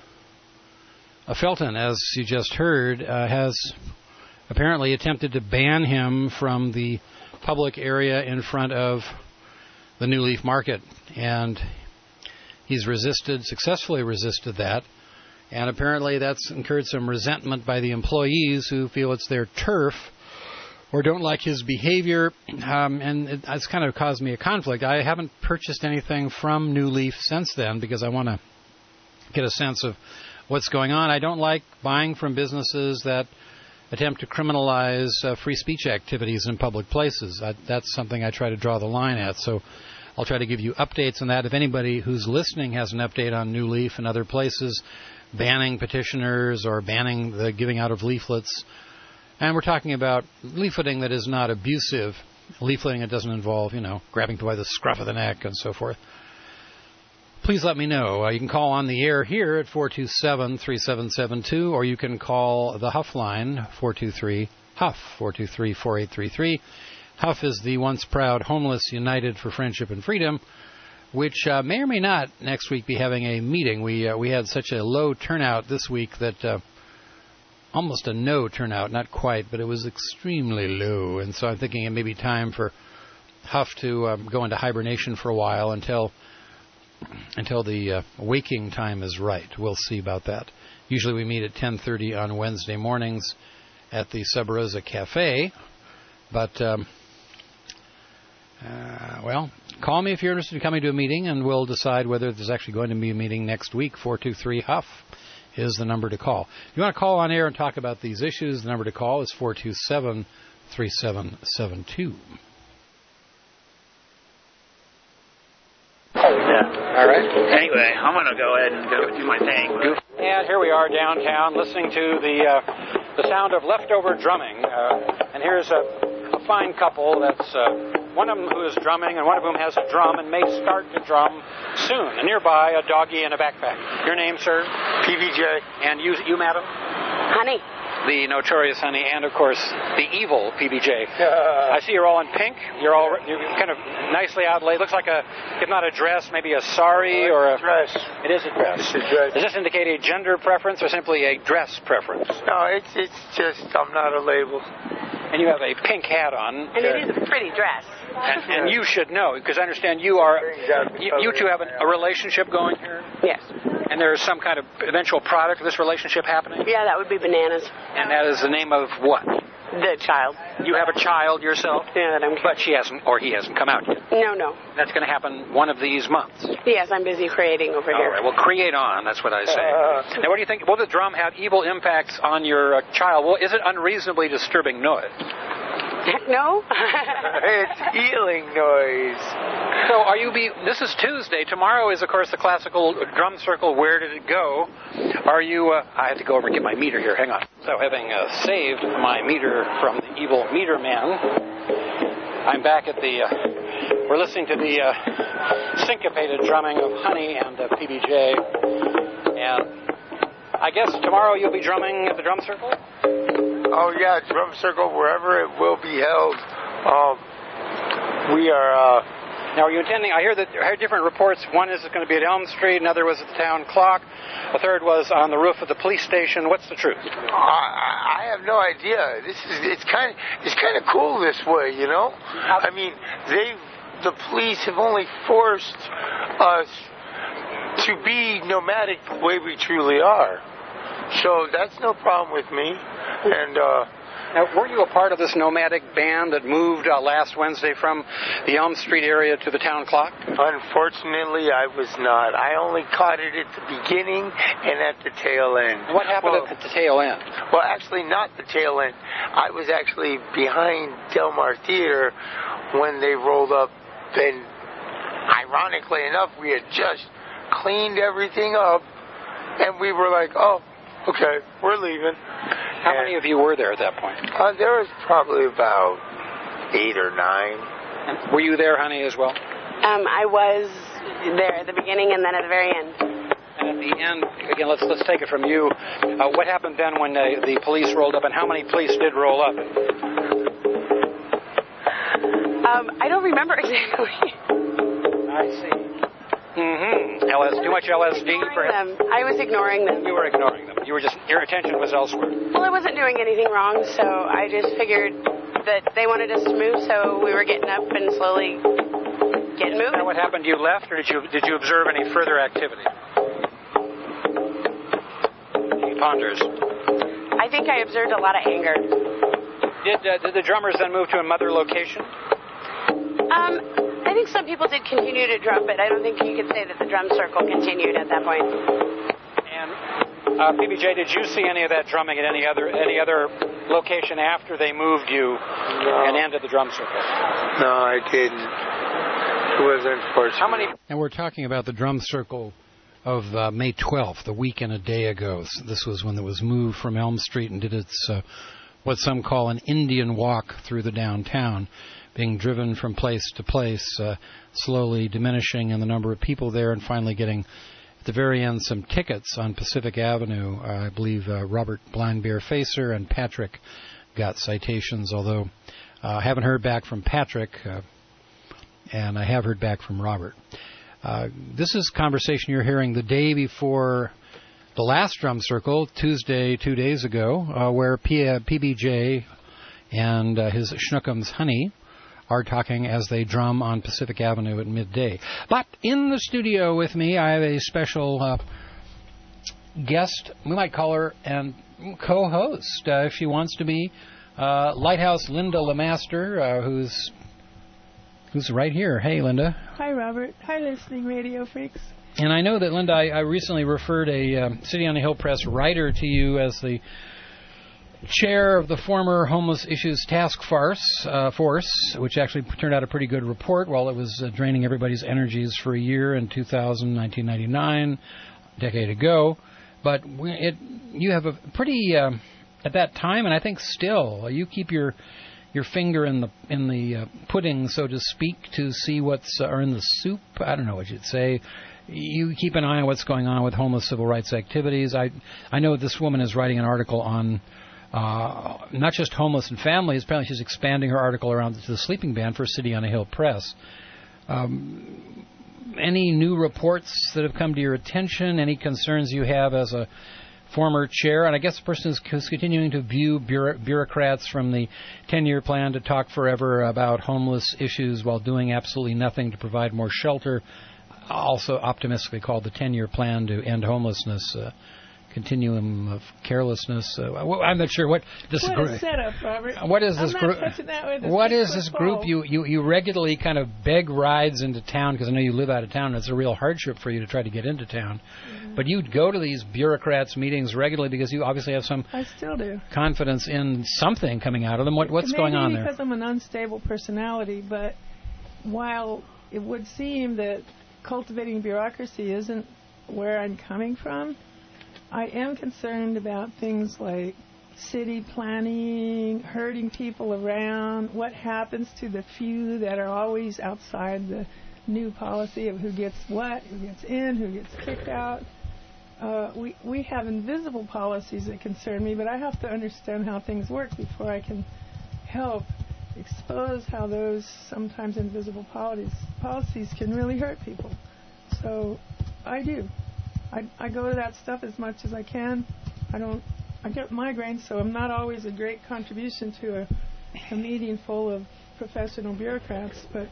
Felton, as you just heard, has apparently attempted to ban him from the public area in front of the New Leaf Market. And he's successfully resisted that. And apparently that's incurred some resentment by the employees who feel it's their turf or don't like his behavior. And it's kind of caused me a conflict. I haven't purchased anything from New Leaf since then because I want to get a sense of what's going on. I don't like buying from businesses that attempt to criminalize free speech activities in public places. That's something I try to draw the line at. So I'll try to give you updates on that. If anybody who's listening has an update on New Leaf and other places banning petitioners or banning the giving out of leaflets, and we're talking about leafleting that is not abusive, leafleting that doesn't involve, grabbing by the scruff of the neck and so forth, please let me know. You can call on the air here at 427-3772, or you can call the Huff line, 423-HUFF, 423-4833. Huff is the once proud Homeless United for Friendship and Freedom, which may or may not next week be having a meeting. We had such a low turnout this week that almost a no turnout, not quite, but it was extremely low. And so I'm thinking it may be time for Huff to go into hibernation for a while until the waking time is right. We'll see about that. Usually we meet at 10:30 on Wednesday mornings at the Sub Rosa Cafe. But, call me if you're interested in coming to a meeting, and we'll decide whether there's actually going to be a meeting next week. 423-HUFF is the number to call. If you want to call on air and talk about these issues, the number to call is 427-3772. All right. Anyway, I'm going to go ahead and go do my thing. And here we are downtown listening to the sound of leftover drumming. And here's a fine couple that's one of them who is drumming and one of whom has a drum and may start to drum soon. And nearby, a doggy in a backpack. Your name, sir? PBJ. And you madam? Honey. The notorious Honey, and of course the evil PBJ. I see you're all in pink. You're kind of nicely outlaid. Looks like if not a dress, maybe a sari or a dress. It is a dress. It's a dress. Does this indicate a gender preference or simply a dress preference? No, it's just I'm not a label. And you have a pink hat on. And it is a pretty dress. And you should know, because I understand you two have a relationship going here. Yes. And there is some kind of eventual product of this relationship happening? Yeah, that would be Bananas. And that is the name of what? The child. You have a child yourself? Yeah, that I'm... But he hasn't come out yet? No. That's going to happen one of these months? Yes, I'm busy creating over here. All right, well, create on, that's what I say. Now, what do you think? Will the drum have evil impacts on your child? Well, is it unreasonably disturbing noise? Heck no. It's healing noise. So this is Tuesday. Tomorrow is, of course, the classical drum circle, Where Did It Go? Are you, I have to go over and get my meter here. Hang on. So having saved my meter from the evil meter man, I'm back at the We're listening to the syncopated drumming of Honey and PBJ. And I guess tomorrow you'll be drumming at the Drum Circle? Oh, yeah, Drum Circle, wherever it will be held. We are... Now, are you intending... I hear different reports. One is it's going to be at Elm Street. Another was at the town clock. A third was on the roof of the police station. What's the truth? I have no idea. It's kind of cool this way, you know? I mean, the police have only forced us to be nomadic the way we truly are. So that's no problem with me. And now, were you a part of this nomadic band that moved last Wednesday from the Elm Street area to the town clock? Unfortunately, I was not. I only caught it at the beginning and at the tail end. What happened at the tail end? Well, actually, not the tail end. I was actually behind Del Mar Theater when they rolled up, and ironically enough, we had just cleaned everything up, and we were like, oh, okay, we're leaving. How many of you were there at that point? There was probably about 8 or 9. And were you there, Honey, as well? I was there at the beginning and then at the very end. And at the end, again, let's take it from you. What happened then when the police rolled up, and how many police did roll up? I don't remember exactly. I see. Mm-hmm. Too much LSD for him? I was ignoring them. You were ignoring them. Your attention was elsewhere. Well, I wasn't doing anything wrong, so I just figured that they wanted us to move, so we were getting up and slowly getting moving. Now, what happened? You left, or did you observe any further activity? He ponders. I think I observed a lot of anger. Did the drummers then move to another location? I think some people did continue to drum, but I don't think you could say that the Drum Circle continued at that point. And PBJ, did you see any of that drumming at any other location after they moved you and ended the Drum Circle? No, I didn't. It was unfortunate. How many? And we're talking about the Drum Circle of May 12th, the week and a day ago. This was when it was moved from Elm Street and did its what some call an Indian walk through the downtown, being driven from place to place, slowly diminishing in the number of people there, and finally getting, at the very end, some tickets on Pacific Avenue. I believe Robert Blind Bear Facer and Patrick got citations, although I haven't heard back from Patrick, and I have heard back from Robert. This is conversation you're hearing the day before the last Drum Circle, Tuesday, 2 days ago, where PBJ and his Schnookums Honey are talking as they drum on Pacific Avenue at midday. But in the studio with me, I have a special guest, we might call her, and co-host, if she wants to be, Lighthouse Linda Lemaster, who's right here. Hey, Linda. Hi, Robert. Hi, listening radio freaks. And I know that, Linda, I recently referred a City on the Hill Press writer to you as the chair of the former Homeless Issues Task Force, which actually turned out a pretty good report while it was draining everybody's energies for a year in 1999, a decade ago. But you have a pretty, at that time, and I think still, you keep your finger in the pudding, so to speak, to see what's or in the soup. I don't know what you'd say. You keep an eye on what's going on with homeless civil rights activities. I know this woman is writing an article on not just homeless and families. Apparently she's expanding her article around to the sleeping ban for City on a Hill Press. Any new reports that have come to your attention? Any concerns you have as a former chair? And I guess the person is continuing to view bureaucrats from the 10-year plan to talk forever about homeless issues while doing absolutely nothing to provide more shelter. Also optimistically called the 10-year plan to end homelessness. Continuum of carelessness. I'm not sure what this group. What a setup, Robert. What is this group? What is this group? Pole. You regularly kind of beg rides into town because I know you live out of town. And it's a real hardship for you to try to get into town. Mm-hmm. But you go to these bureaucrats' meetings regularly because you obviously have some. I still do. Confidence in something coming out of them. What's going on there? Maybe because I'm an unstable personality, but while it would seem that cultivating bureaucracy isn't where I'm coming from, I am concerned about things like city planning, herding people around, what happens to the few that are always outside the new policy of who gets what, who gets in, who gets kicked out. We have invisible policies that concern me, but I have to understand how things work before I can help expose how those sometimes invisible policies can really hurt people. So I do. I go to that stuff as much as I can. I get migraines, so I'm not always a great contribution to a meeting full of professional bureaucrats, but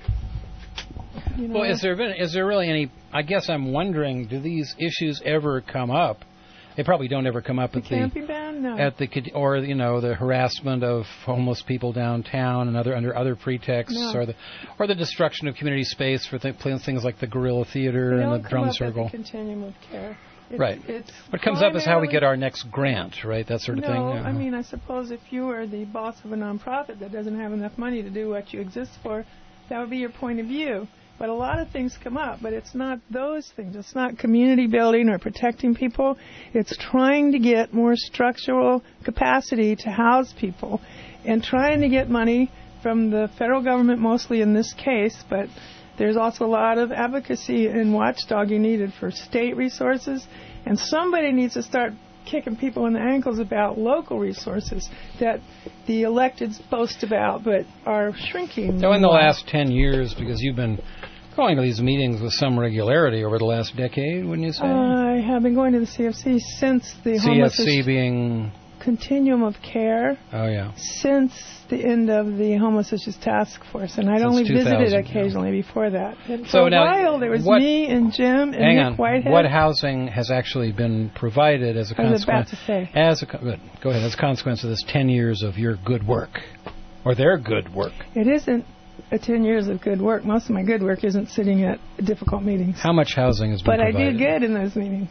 you know. Well, is there really any? I guess I'm wondering, do these issues ever come up? They probably don't ever come up at the camping ban, no. Or the harassment of homeless people downtown and under other pretexts, no. or the destruction of community space for things like the Guerrilla Theater and the Drum Circle. At the continuum of care. Right. What comes up is how we get our next grant, right? That sort of thing. No, I mean, I suppose if you were the boss of a nonprofit that doesn't have enough money to do what you exist for, that would be your point of view. But a lot of things come up, but it's not those things. It's not community building or protecting people. It's trying to get more structural capacity to house people and trying to get money from the federal government, mostly in this case, but there's also a lot of advocacy and watchdogging needed for state resources, and somebody needs to start kicking people in the ankles about local resources that the electeds boast about but are shrinking. So in the last 10 years, because you've been going to these meetings with some regularity over the last decade, wouldn't you say? I have been going to the CFC since the CFC being Continuum of Care. Oh, yeah. Since the end of the Homeless Issues Task Force, and I'd only visited occasionally before that. And for a while, there was me and Jim and Nick Whitehead. What housing has actually been provided as a consequence? I was about to say. Go ahead. As a consequence of this 10 years of your good work, or their good work. It isn't 10 years of good work. Most of my good work isn't sitting at difficult meetings. How much housing has been provided? But I did good in those meetings.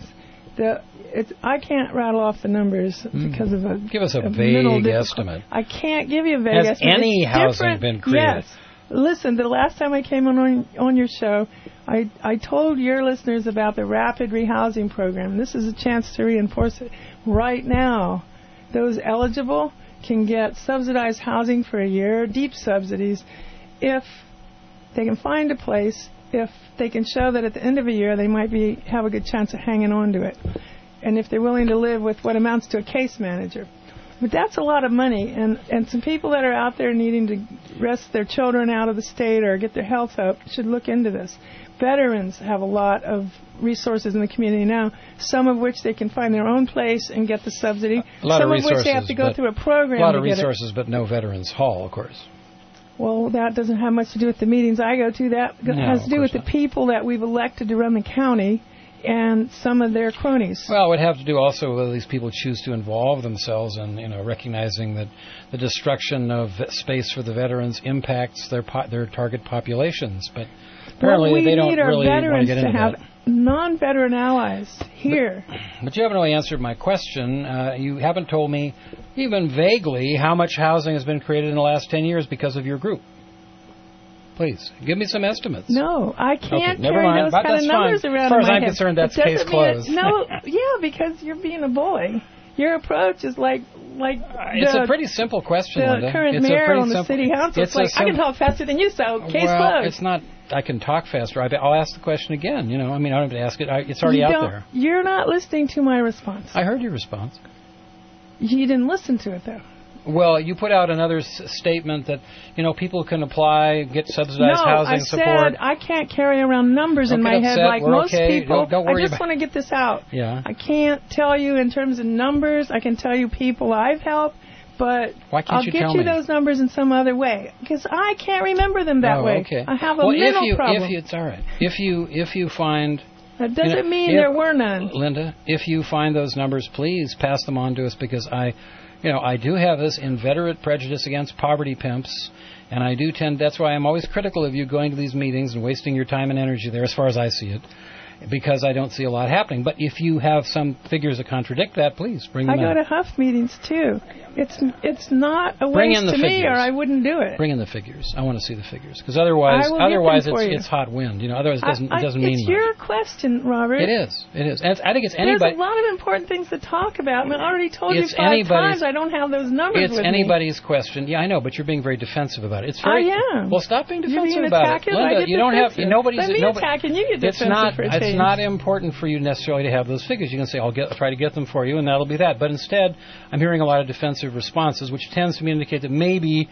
I can't rattle off the numbers because of a... Give us a vague estimate. I can't give you a vague estimate. Has any housing been created? Yes. Listen, the last time I came on your show, I told your listeners about the rapid rehousing program. This is a chance to reinforce it. Right now, those eligible can get subsidized housing for a year, deep subsidies, if they can find a place, if they can show that at the end of a year they might have a good chance of hanging on to it, and if they're willing to live with what amounts to a case manager. But that's a lot of money, and some people that are out there needing to rest their children out of the state or get their health up should look into this. Veterans have a lot of resources in the community now, some of which they can find their own place and get the subsidy, some of which they have to go through a program. A lot of resources, but no Veterans Hall, of course. Well, that doesn't have much to do with the meetings I go to. That has to do with the people that we've elected to run the county and some of their cronies. Well, it would have to do also whether these people choose to involve themselves in, recognizing that the destruction of space for the veterans impacts their target populations. But apparently they don't really want to get into that. We need our veterans to have non-veteran allies here. But you haven't really answered my question. You haven't told me even vaguely how much housing has been created in the last 10 years because of your group. Please, give me some estimates. No, I can't never mind. Those kind of numbers around. As far as I'm concerned, that's case closed. Because you're being a bully. Your approach is like it's a pretty simple question, Linda. The current mayor on the city council. It's like, I can talk faster than you, so case closed. It's not. I can talk faster. I'll ask the question again. I don't have to ask it. It's already out there. You're not listening to my response. I heard your response. You didn't listen to it, though. Well, you put out another statement that, people can apply, get subsidized housing support. No, I said I can't carry around numbers in my head like most people. Don't worry I just want to get this out. Yeah. I can't tell you in terms of numbers. I can tell you people I've helped, but I'll get you those numbers in some other way because I can't remember them that way. Okay. I have a mental problem. It's all right. If you find... That doesn't mean there were none. Linda, if you find those numbers, please pass them on to us because I do have this inveterate prejudice against poverty pimps, and that's why I'm always critical of you going to these meetings and wasting your time and energy there as far as I see it. because I don't see a lot happening. But if you have some figures that contradict that, please bring them in. I go to Huff meetings too. It's not a waste to me, or I wouldn't do it. Bring in the figures. I want to see the figures, because otherwise it's hot wind. Otherwise it doesn't mean much. It's your question, Robert. It is. And I think it's anybody. There's a lot of important things to talk about, and I already told you 5 times I don't have those numbers with me. It's anybody's question. Yeah, I know, but you're being very defensive about it. It's very. I am. Well, stop being defensive about it, Linda. You don't have nobody's. Let me attack, and you get defensive. It's not important for you necessarily to have those figures. You can say, I'll try to get them for you, and that'll be that. But instead, I'm hearing a lot of defensive responses, which tends to indicate that maybe,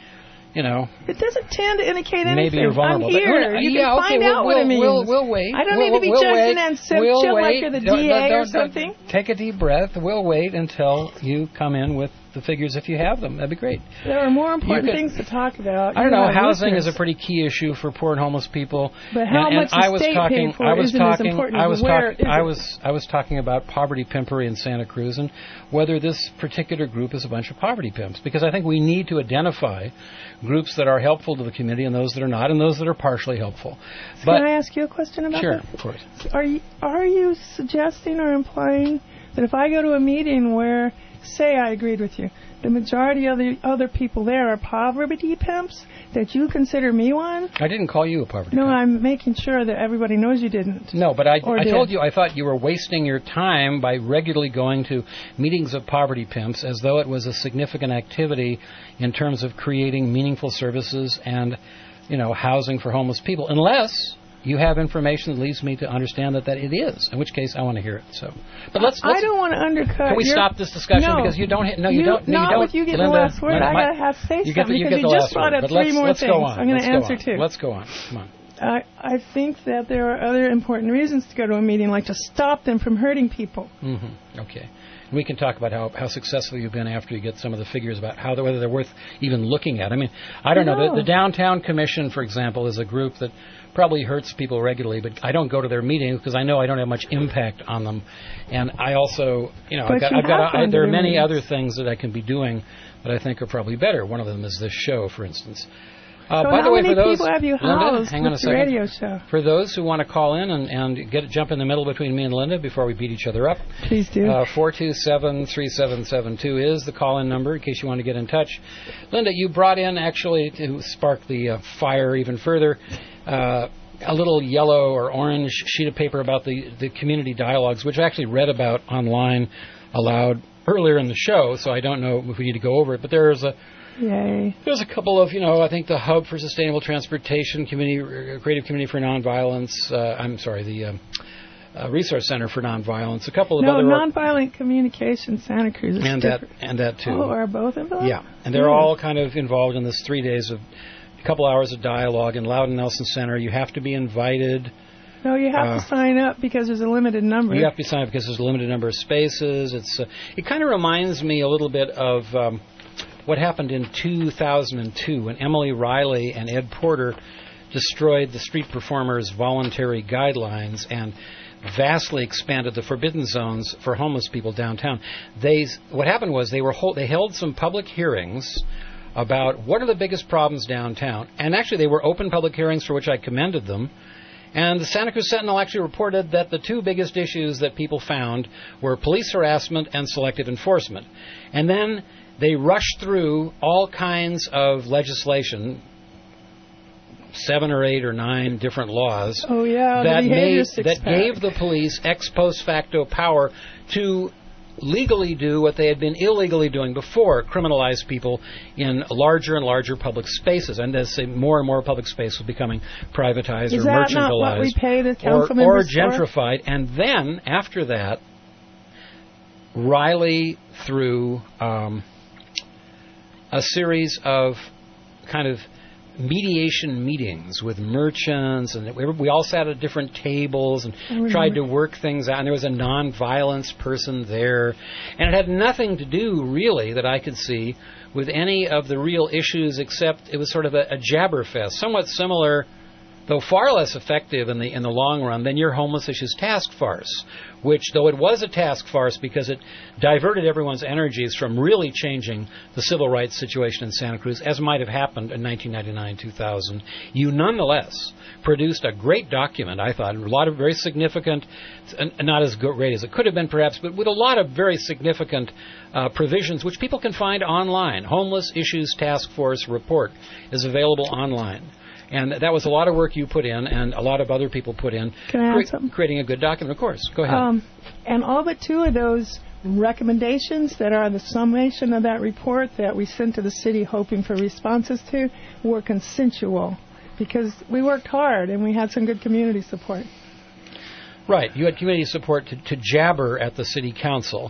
It doesn't tend to indicate anything. Maybe you're vulnerable. I'm here. You can find out what it means. We'll wait. I don't need to be judged and chill like you're the DA or something. Take a deep breath. We'll wait until you come in with the figures if you have them. That'd be great. There are more important things to talk about. I don't know. Housing is a pretty key issue for poor and homeless people. But how much the state paid for isn't as important as where is it? I was talking about poverty pimpery in Santa Cruz and whether this particular group is a bunch of poverty pimps. Because I think we need to identify groups that are helpful to the community and those that are not, and those that are partially helpful. But can I ask you a question about that? Sure, of course. Are you suggesting or implying that if I go to a meeting where, say I agreed with you, the majority of the other people there are poverty pimps, that you consider me one? I didn't call you a poverty pimp. No, I'm making sure that everybody knows you didn't. No, but I told you I thought you were wasting your time by regularly going to meetings of poverty pimps as though it was a significant activity in terms of creating meaningful services and, housing for homeless people, unless you have information that leads me to understand that it is. In which case, I want to hear it. So, but let's I don't want to undercut. Can we stop this discussion because you don't? No, you don't. Not with you get the last word. I gotta have to say something because you just brought up 3 more things. I'm going to answer 2. Let's go on. Come on. I think that there are other important reasons to go to a meeting, like to stop them from hurting people. Mm-hmm. Okay. We can talk about how successful you've been after you get some of the figures about whether they're worth even looking at. I mean, I don't know. The Downtown Commission, for example, is a group that probably hurts people regularly, but I don't go to their meetings because I know I don't have much impact on them. And I also, there are many other things that I can be doing that I think are probably better. One of them is this show, for instance. By the way, for those, people have you Linda, hang on a second. Radio show? For those who want to call in and jump in the middle between me and Linda before we beat each other up, please do. 427-3772 is the call-in number in case you want to get in touch. Linda, you brought in actually to spark the fire even further. A little yellow or orange sheet of paper about the community dialogues, which I actually read about online aloud earlier in the show, so I don't know if we need to go over it. But there's a couple of, I think the Hub for Sustainable Transportation, Creative Community for Nonviolence, the Resource Center for Nonviolence, a couple of other... Nonviolent Communication Santa Cruz is different. And that too. Oh, are both involved? Yeah, and they're all kind of involved in this 3 days of a couple hours of dialogue in Loudon Nelson Center. You have to be invited. No, you have to sign up because there's a limited number. You have to sign up because there's a limited number of spaces. It kind of reminds me a little bit of what happened in 2002 when Emily Riley and Ed Porter destroyed the street performers' voluntary guidelines and vastly expanded the forbidden zones for homeless people downtown. What happened was they held some public hearings about what are the biggest problems downtown. And actually, they were open public hearings for which I commended them. And the Santa Cruz Sentinel actually reported that the 2 biggest issues that people found were police harassment and selective enforcement. And then they rushed through all kinds of legislation, 7 or 8 or 9 different laws that gave the police ex post facto power to legally do what they had been illegally doing before, criminalize people in larger and larger public spaces. And as more and more public space was becoming privatized or mercantilized not what we pay the council or gentrified. And then, after that, Riley threw a series of kind of mediation meetings with merchants, and we all sat at different tables and tried to work things out, and there was a nonviolence person there, and it had nothing to do, really, that I could see, with any of the real issues, except it was sort of a jabberfest, somewhat similar though far less effective in the long run than your homeless issues task force, which, though it was a task force because it diverted everyone's energies from really changing the civil rights situation in Santa Cruz, as might have happened in 1999-2000, you nonetheless produced a great document, I thought, a lot of very significant, not as great as it could have been perhaps, but with a lot of very significant provisions which people can find online. Homeless Issues Task Force report is available online. And that was a lot of work you put in and a lot of other people put in. Can I add something? Creating a good document, of course. Go ahead. And all but 2 of those recommendations that are the summation of that report that we sent to the city hoping for responses to were consensual because we worked hard and we had some good community support. Right. You had community support to jabber at the city council,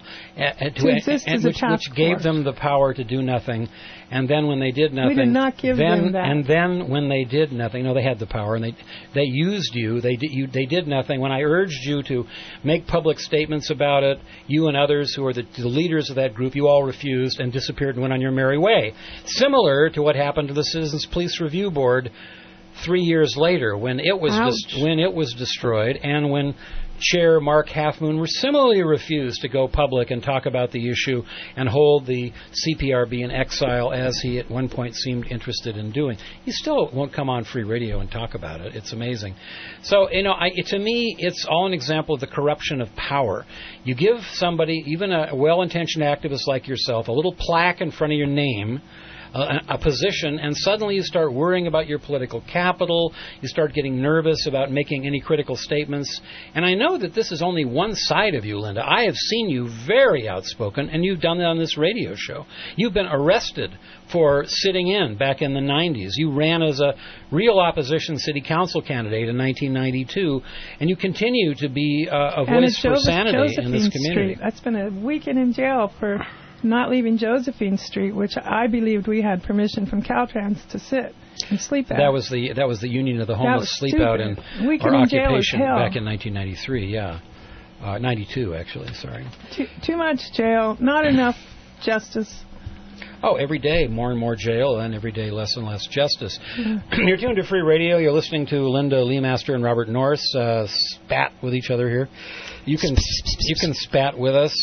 which gave them the power to do nothing. And then when they did nothing, we did not give them that. And then when they did nothing, no, they had the power, and they used you. They did nothing. When I urged you to make public statements about it, you and others who are the leaders of that group, you all refused and disappeared and went on your merry way. Similar to what happened to the Citizens Police Review Board 3 years later, when it was destroyed, and when Chair Mark Half Moon similarly refused to go public and talk about the issue and hold the CPRB in exile, as he at one point seemed interested in doing. He still won't come on free radio and talk about it. It's amazing. So, to me, it's all an example of the corruption of power. You give somebody, even a well-intentioned activist like yourself, a little plaque in front of your name, a position, and suddenly you start worrying about your political capital. You start getting nervous about making any critical statements. And I know that this is only one side of you, Linda. I have seen you very outspoken, and you've done that on this radio show. You've been arrested for sitting in back in the 90s. You ran as a real opposition city council candidate in 1992, and you continue to be a voice for sanity in this community. Street. I spent a weekend in jail for not leaving Josephine Street, which I believed we had permission from Caltrans to sit and sleep at. That was the Union of the Homeless Sleep Out in our occupation back in 1993. Yeah, 92 actually. Sorry. Too much jail, not enough justice. Oh, every day more and more jail, and every day less and less justice. You're tuned to Free Radio. You're listening to Linda Leemaster and Robert Norris spat with each other here. You can spat with us,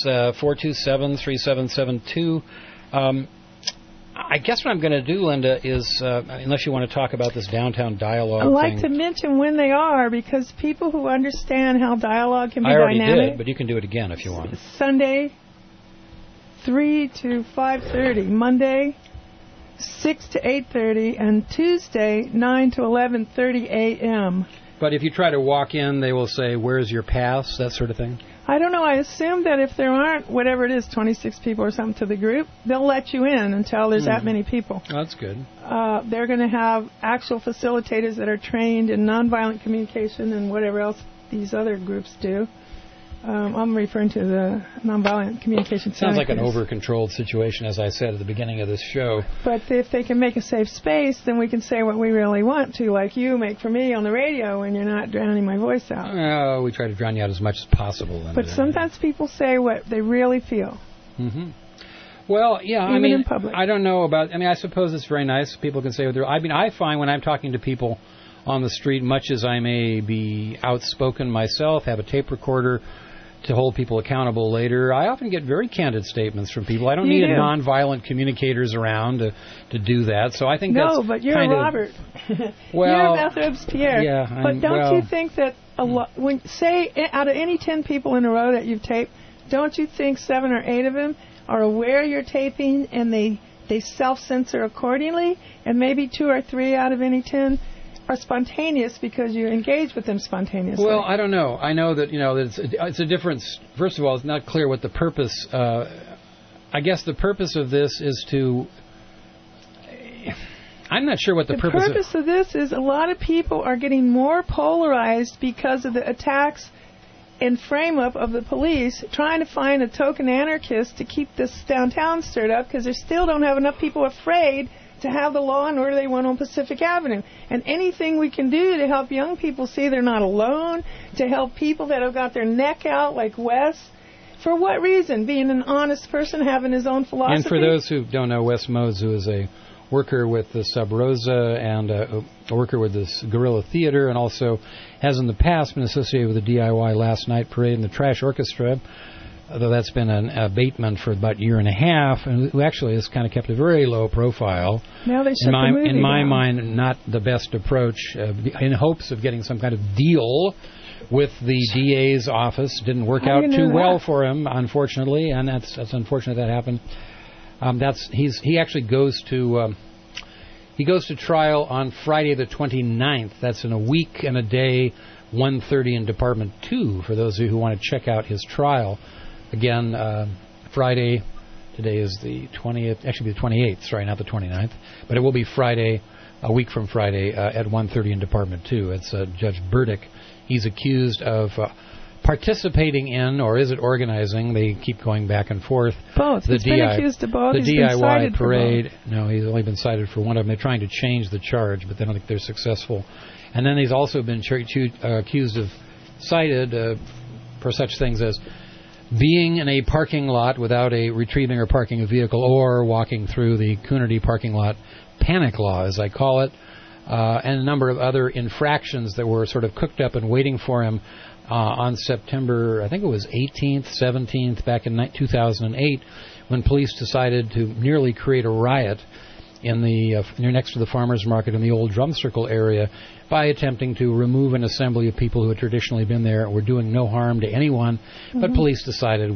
427-3772. I guess what I'm going to do, Linda, is, unless you want to talk about this downtown dialogue I'd like to mention when they are, because people who understand how dialogue can be dynamic. I already did, but you can do it again if you want. Sunday, 3 to 5:30. Monday, 6 to 8:30. And Tuesday, 9 to 11:30 a.m. But if you try to walk in, they will say, "Where's your pass?" That sort of thing. I don't know. I assume that if there aren't, whatever it is, 26 people or something to the group, they'll let you in until there's that many people. Oh, that's good. They're going to have actual facilitators that are trained in nonviolent communication and whatever else these other groups do. I'm referring to the nonviolent communication. Sounds like an over-controlled situation, as I said at the beginning of this show. But if they can make a safe space, then we can say what we really want to, like you make for me on the radio when you're not drowning my voice out. Oh, we try to drown you out as much as possible. But sometimes people say what they really feel. Mm-hmm. Well, yeah, Even in public. I don't know about, I suppose it's very nice. People can say what they're, I find when I'm talking to people on the street, much as I may be outspoken myself, have a tape recorder to hold people accountable later, I often get very candid statements from people. I don't need nonviolent communicators around to do that. So I think that's No, but you're Robert. Well, you're Beth Robespierre. Yeah, but don't you think that when say out of any 10 people in a row that you've taped, don't you think 7 or 8 of them are aware you're taping and they self-censor accordingly, and maybe 2 or 3 out of any 10 are spontaneous because you engage with them spontaneously? Well, I don't know. I know that it's a difference. First of all, it's not clear what the purpose. I guess the purpose of this is to. I'm not sure what the purpose. The purpose of this is a lot of people are getting more polarized because of the attacks and frame-up of the police trying to find a token anarchist to keep this downtown stirred up because they still don't have enough people afraid to have the law and order they want on Pacific Avenue. And anything we can do to help young people see they're not alone, to help people that have got their neck out like Wes. For what reason? Being an honest person, having his own philosophy. And for those who don't know, Wes Mose, who is a worker with the Sub Rosa and a worker with this Guerrilla Theater, and also has in the past been associated with the DIY Last Night Parade and the Trash Orchestra, although that's been an abatement for about a year and a half, and who actually has kind of kept a very low profile. Now they shut the movie in my down. mind, not the best approach, in hopes of getting some kind of deal with the DA's office. Didn't work out too well for him, unfortunately, and that's unfortunate that happened. He actually goes to trial on Friday the 29th. That's in a week and a day, 1:30 in Department 2, for those of you who want to check out his trial. Again, Friday, today is the 20th, actually the 28th, sorry, not the 29th, but it will be Friday, a week from Friday, at 1:30 in Department 2. It's Judge Burdick. He's accused of participating in, or is it organizing? They keep going back and forth. Both. He's been accused of both. The He's been DIY cited parade. No, he's only been cited for one of them. They're trying to change the charge, but they don't think they're successful. And then he's also been accused of cited for such things as being in a parking lot without retrieving or parking a vehicle, or walking through the Coonerty parking lot panic law, as I call it, and a number of other infractions that were sort of cooked up and waiting for him on September, I think it was 18th, 17th, back in 2008, when police decided to nearly create a riot in the near next to the farmers market in the old drum circle area by attempting to remove an assembly of people who had traditionally been there and were doing no harm to anyone, but police decided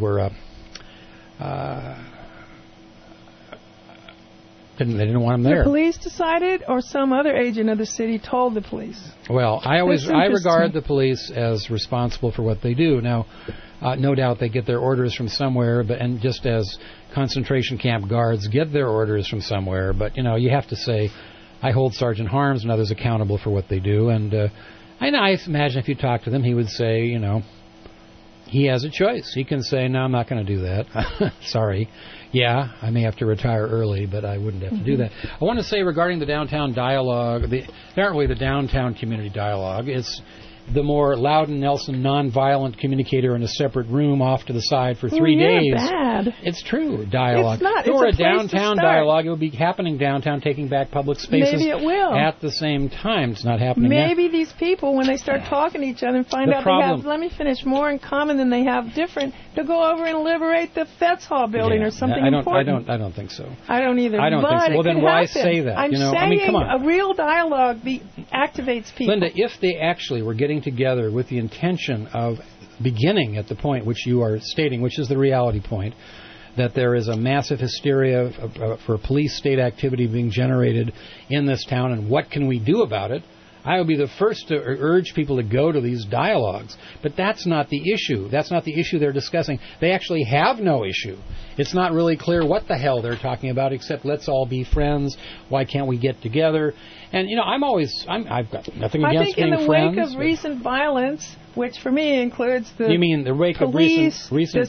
they didn't want them there. The police decided, or some other agent of the city told the police? Well, I regard the police as responsible for what they do. Now, no doubt they get their orders from somewhere, and just as concentration camp guards get their orders from somewhere, but you have to say, I hold Sergeant Harms and others accountable for what they do, and I imagine if you talk to them, he would say, he has a choice. He can say, no, I'm not going to do that. Sorry. Yeah, I may have to retire early, but I wouldn't have to do that. I want to say regarding the downtown dialogue, not really the downtown community dialogue, it's the more Loudon Nelson nonviolent communicator in a separate room off to the side for 3 days. Bad. It's true, dialogue. It's not. If it were it's a downtown dialogue, it would be happening downtown, taking back public spaces. Maybe it will. At the same time. It's not happening Maybe these people, when they start talking to each other and find out they have, let me finish, more in common than they have different, they'll go over and liberate the Feds Hall building or something important. I don't think so. I don't either. I don't think so. Well, then why say that? I'm saying come on. A real dialogue activates people. Linda, if they actually were getting together with the intention of beginning at the point which you are stating, which is the reality point, that there is a massive hysteria for police state activity being generated in this town, and what can we do about it? I would be the first to urge people to go to these dialogues. But that's not the issue. That's not the issue they're discussing. They actually have no issue. It's not really clear what the hell they're talking about, except let's all be friends. Why can't we get together? And, I've got nothing against being friends. I think in the wake of recent violence, which for me includes the You mean the wake police, of recent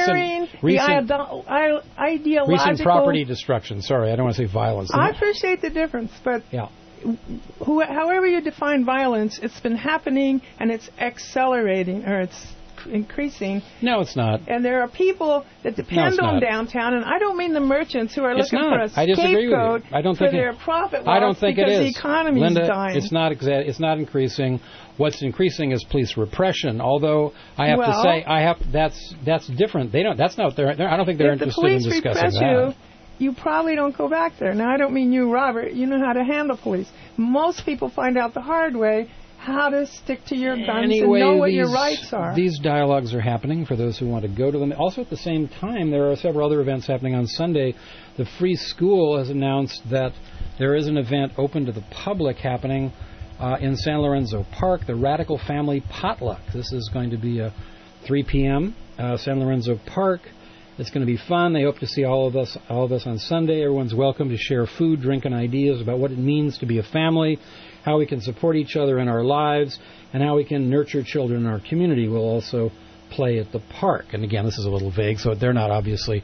ideological... Recent property destruction. Sorry, I don't want to say violence. I appreciate the difference, but... Yeah. However you define violence, it's been happening and it's accelerating, or it's increasing. No, it's not. And there are people that depend on downtown, and I don't mean the merchants who are looking for a scapegoat for their profit loss because the economy is dying. It's not increasing. What's increasing is police repression. Although I have to say, that's different. I don't think they're interested in discussing that. You probably don't go back there. Now, I don't mean you, Robert. You know how to handle police. Most people find out the hard way how to stick to your guns and know what your rights are. These dialogues are happening for those who want to go to them. Also, at the same time, there are several other events happening on Sunday. The Free School has announced that there is an event open to the public happening in San Lorenzo Park, the Radical Family Potluck. This is going to be 3 p.m., San Lorenzo Park. It's going to be fun. They hope to see all of us on Sunday. Everyone's welcome to share food, drink, and ideas about what it means to be a family, how we can support each other in our lives, and how we can nurture children in our community. We'll also play at the park. And again, this is a little vague, so they're not obviously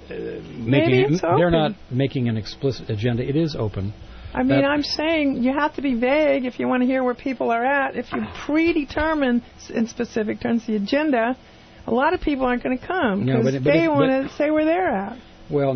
they're not making an explicit agenda. It is open. I mean, I'm saying you have to be vague if you want to hear where people are at. If you predetermine in specific terms the agenda, a lot of people aren't going to come because they want to say where they're at. Well, no.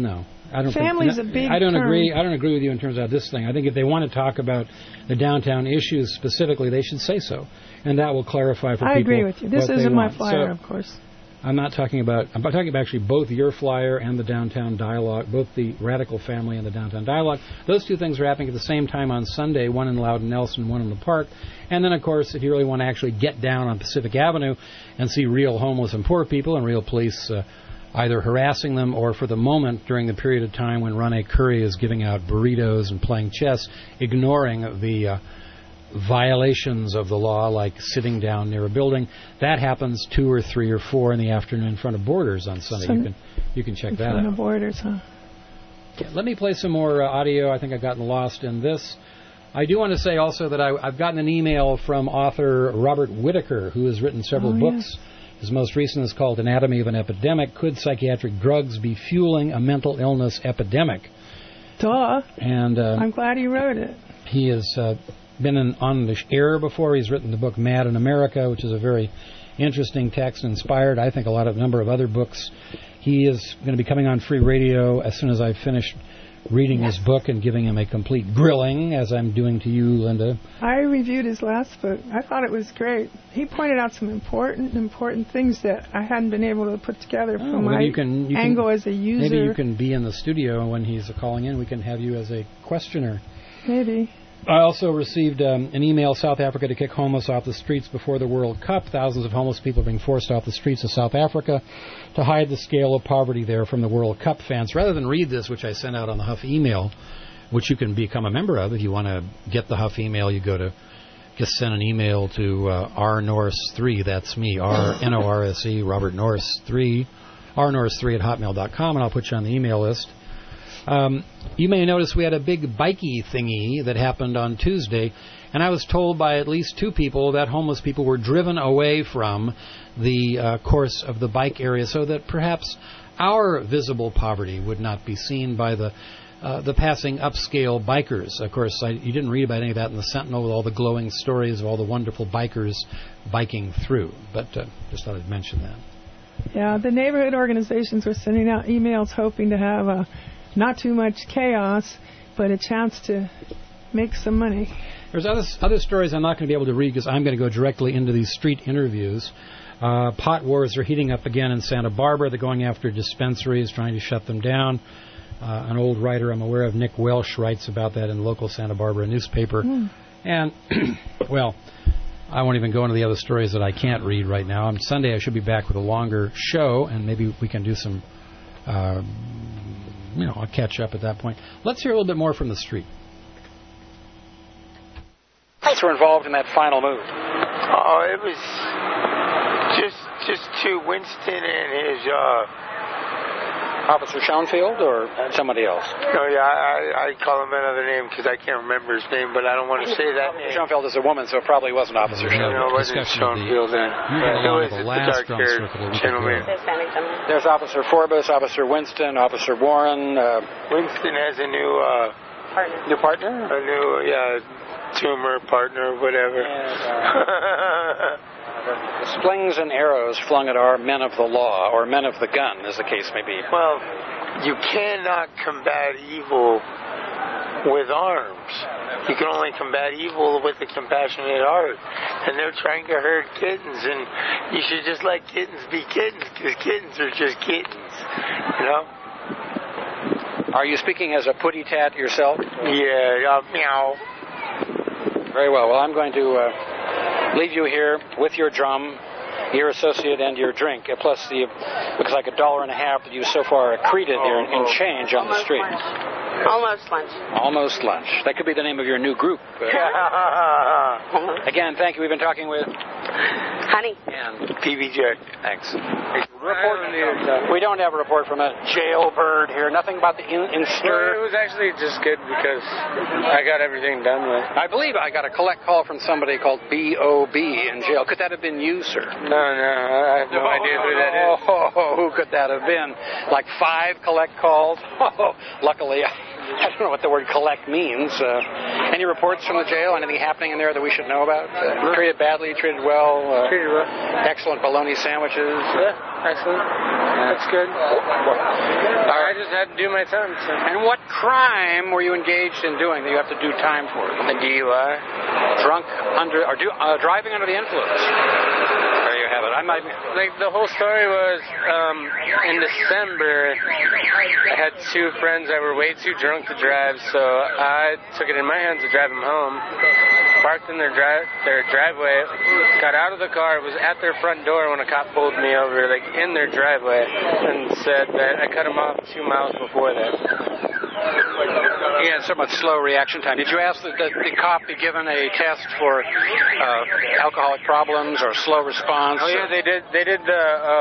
Family's a big I don't term. agree. I don't agree with you in terms of this thing. I think if they want to talk about the downtown issues specifically, they should say so, and that will clarify for people. I agree with you. This what isn't they my want. flyer, So, of course. I'm talking about actually both your flyer and the downtown dialogue, both the Radical Family and the downtown dialogue. Those two things are happening at the same time on Sunday, one in Loudon Nelson, one in the park. And then, of course, if you really want to actually get down on Pacific Avenue and see real homeless and poor people and real police either harassing them or, for the moment, during the period of time when Rene Curry is giving out burritos and playing chess, ignoring the violations of the law, like sitting down near a building. That happens 2 or 3 or 4 in the afternoon in front of Borders on Sunday. You can check that out. In front of Borders, huh? Okay, let me play some more audio. I think I've gotten lost in this. I do want to say also that I've gotten an email from author Robert Whitaker, who has written several books. Yes. His most recent is called Anatomy of an Epidemic. Could psychiatric drugs be fueling a mental illness epidemic? Duh. And I'm glad he wrote it. He has been on the air before. He's written the book Mad in America, which is a very interesting text, inspired, I think, a number of other books. He is going to be coming on free radio as soon as I finish reading his book and giving him a complete grilling, as I'm doing to you, Linda. I reviewed his last book. I thought it was great. He pointed out some important things that I hadn't been able to put together from my angle as a user. Maybe you can be in the studio when he's calling in. We can have you as a questioner. Maybe. I also received an email, South Africa to kick homeless off the streets before the World Cup. Thousands of homeless people are being forced off the streets of South Africa to hide the scale of poverty there from the World Cup fans. Rather than read this, which I sent out on the Huff email, which you can become a member of if you want to get the Huff email, you go to just send an email to rnorse3, that's me, R-N-O-R-S-E, Robert Norse 3, rnorse3 @hotmail.com, and I'll put you on the email list. You may notice we had a big bikey thingy that happened on Tuesday, and I was told by at least 2 people that homeless people were driven away from the course of the bike area so that perhaps our visible poverty would not be seen by the passing upscale bikers. Of course, you didn't read about any of that in the Sentinel with all the glowing stories of all the wonderful bikers biking through, but just thought I'd mention that. Yeah, the neighborhood organizations were sending out emails hoping to have not too much chaos, but a chance to make some money. There's other stories I'm not going to be able to read because I'm going to go directly into these street interviews. Pot wars are heating up again in Santa Barbara. They're going after dispensaries, trying to shut them down. An old writer I'm aware of, Nick Welsh, writes about that in the local Santa Barbara newspaper. And, well, I won't even go into the other stories that I can't read right now. On Sunday I should be back with a longer show, and maybe we can do some... I'll catch up at that point. Let's hear a little bit more from the street. Folks were involved in that final move. Oh, it was just to Winston and his... Officer Schoenfield or somebody else? No, yeah, I call him another name because I can't remember his name, but I don't want to say that name. Schoenfield is a woman, so it probably wasn't Officer Schoenfield. No, it wasn't Schoenfield then. It was the dark-haired gentleman. There's Officer Forbes, Officer Winston, Officer Warren. Winston has a new... New partner? A new, tumor partner, whatever. Slings and arrows flung at our men of the law, or men of the gun, as the case may be. Well, you cannot combat evil with arms. You can only combat evil with a compassionate heart. And they're trying to herd kittens, and you should just let kittens be kittens, because kittens are just kittens, you know? Are you speaking as a putty-tat yourself? Yeah, meow. Very well. Well, I'm going to leave you here with your drum, your associate, and your drink, plus the looks like $1.50 that you so far accreted here in change on the street. Almost lunch. Almost lunch. That could be the name of your new group. Again, thank you. We've been talking with Honey and PBJ. Thanks. We don't have a report from a jailbird here. Nothing about the It was actually just good because I got everything done with. I believe I got a collect call from somebody called B.O.B. in jail. Could that have been you, sir? No, I have no idea who that is. Who could that have been? Like 5 collect calls? Luckily, I don't know what the word collect means. Any reports from the jail? Anything happening in there that we should know about? Treated badly, treated well? Treated well. Excellent bologna sandwiches? Yeah, excellent. That's good. I just had to do my time. So. And what crime were you engaged in doing that you have to do time for? A DUI. Driving under the influence. There you have it. Like the whole story was in December. I had two friends that were way too drunk to drive, so I took it in my hands to drive them home. Parked in their driveway, got out of the car, was at their front door when a cop pulled me over, like in their driveway, and said that I cut him off 2 miles before that. He had so much slow reaction time. Did you ask that the cop be given a test for alcoholic problems or slow response? Oh yeah, they did the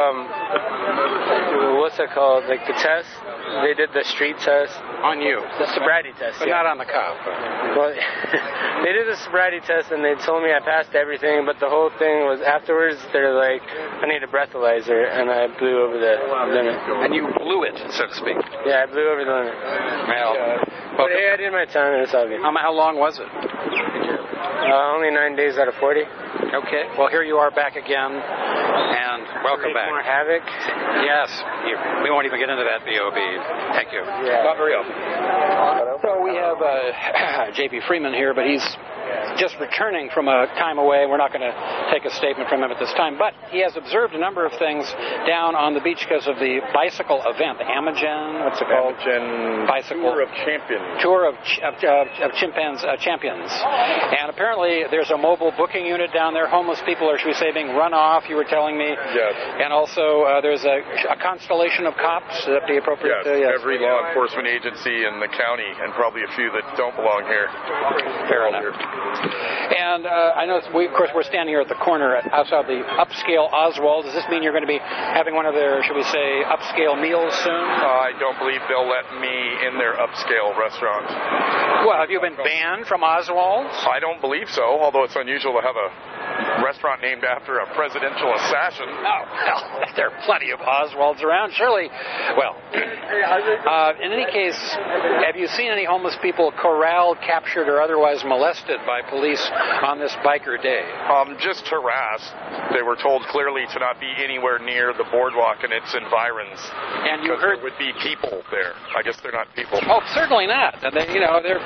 what's that called? Like the test. They did the street test. On you? The sobriety test. But not on the cop. Well, they did the sobriety test and they told me I passed everything, but the whole thing was afterwards they're like, I need a breathalyzer, and I blew over the limit. And you blew it, so to speak. Yeah, I blew over the limit. But hey, I did my time and it's all good. How long was it? Only 9 days out of 40. Okay. Well, here you are back again, and welcome back. More havoc. Yes. We won't even get into that, B.O.B. Thank you. Yeah. Not for real. So we have J.P. Freeman here, but he's just returning from a time away. We're not going to take a statement from him at this time, but he has observed a number of things down on the beach because of the bicycle event, the Amagen, what's it called? Amagen Bicycle Tour of Champions. Tour of Champions. And apparently there's a mobile booking unit down there. Homeless people are, should we say, being run off, you were telling me. Yes. And also there's a constellation of cops. Is that the appropriate? Yes, every law enforcement agency in the county, and probably a few that don't belong here. Fair enough. And I know, we're standing here at the corner outside the upscale Oswald. Does this mean you're going to be having one of their, should we say, upscale meals soon? I don't believe they'll let me in their upscale restaurant. Well, have you been banned from Oswald's? I don't believe so, although it's unusual to have a restaurant named after a presidential assassin. Oh, well, there are plenty of Oswalds around, surely. Well, in any case, have you seen any homeless people corralled, captured, or otherwise molested by police on this biker day? Just harassed. They were told clearly to not be anywhere near the boardwalk and its environs. And you heard there would be people there. I guess they're not people. Oh, certainly not. They're.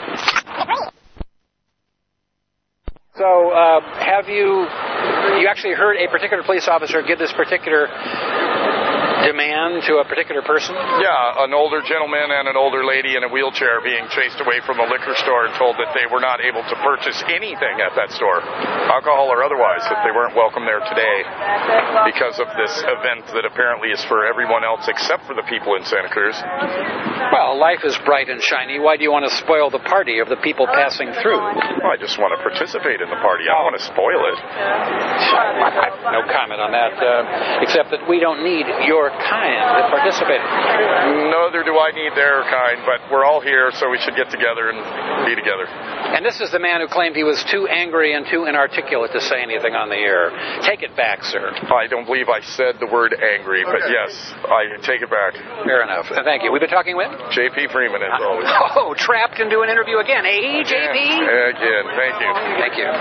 So, have you actually heard a particular police officer give this particular demand to a particular person? Yeah, an older gentleman and an older lady in a wheelchair being chased away from a liquor store and told that they were not able to purchase anything at that store, alcohol or otherwise, that they weren't welcome there today because of this event that apparently is for everyone else except for the people in Santa Cruz. Well, life is bright and shiny. Why do you want to spoil the party of the people passing through? Well, I just want to participate in the party. I don't want to spoil it. No comment on that, except that we don't need your kind that participate. Neither do I need their kind, but we're all here, so we should get together and be together. And this is the man who claimed he was too angry and too inarticulate to say anything on the air. Take it back, sir. I don't believe I said the word angry, but yes, I take it back. Fair enough. Thank you. We've been talking with? J.P. Freeman, as always. Oh, trapped into an interview again. Hey, J.P. Again. Thank you. Thank you.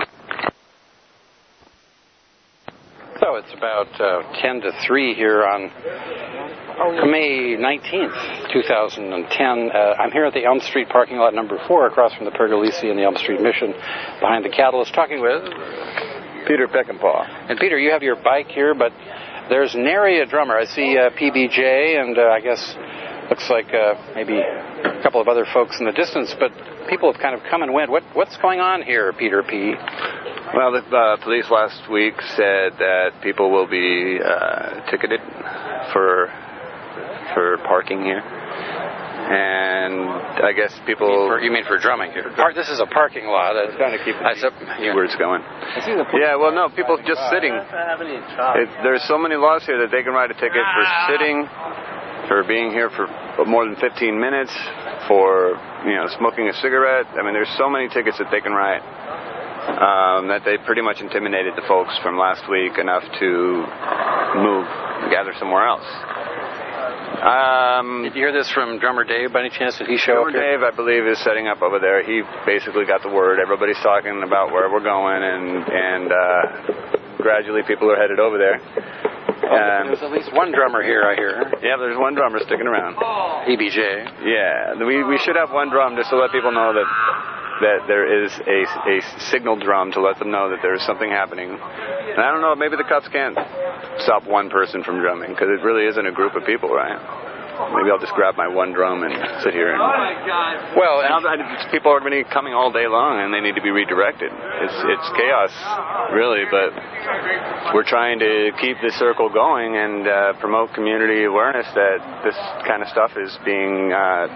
So it's about 10 to 3 here on May 19th, 2010. I'm here at the Elm Street parking lot number 4 across from the Pergolesi and the Elm Street Mission behind the Catalyst, talking with Peter Peckinpah. And Peter, you have your bike here, but there's nary a drummer. I see PBJ and I guess looks like maybe a couple of other folks in the distance, but people have kind of come and went. What's going on here, Peter P.? Well, the police last week said that people will be ticketed for parking here. And I guess people... You mean for drumming here? This is a parking lot. I'm trying to keep keywords going. Yeah, well, no, people just sitting. There's so many laws here that they can write a ticket for sitting, for being here for more than 15 minutes, for smoking a cigarette. I mean, there's so many tickets that they can write that they pretty much intimidated the folks from last week enough to gather somewhere else. Did you hear this from drummer Dave by any chance? Did he show up here? Dave, I believe, is setting up over there. He basically got the word. Everybody's talking about where we're going, and gradually people are headed over there. There's at least one drummer here, I hear. Yeah, there's one drummer sticking around. EBJ. Yeah, we should have one drum just to let people know that there is a signal drum to let them know that there's something happening. And I don't know, maybe the cops can't stop one person from drumming, because it really isn't a group of people, right? Maybe I'll just grab my one drum and sit here. Well, people are going to be coming all day long, and they need to be redirected. It's chaos, really, but we're trying to keep the circle going and promote community awareness that this kind of stuff is being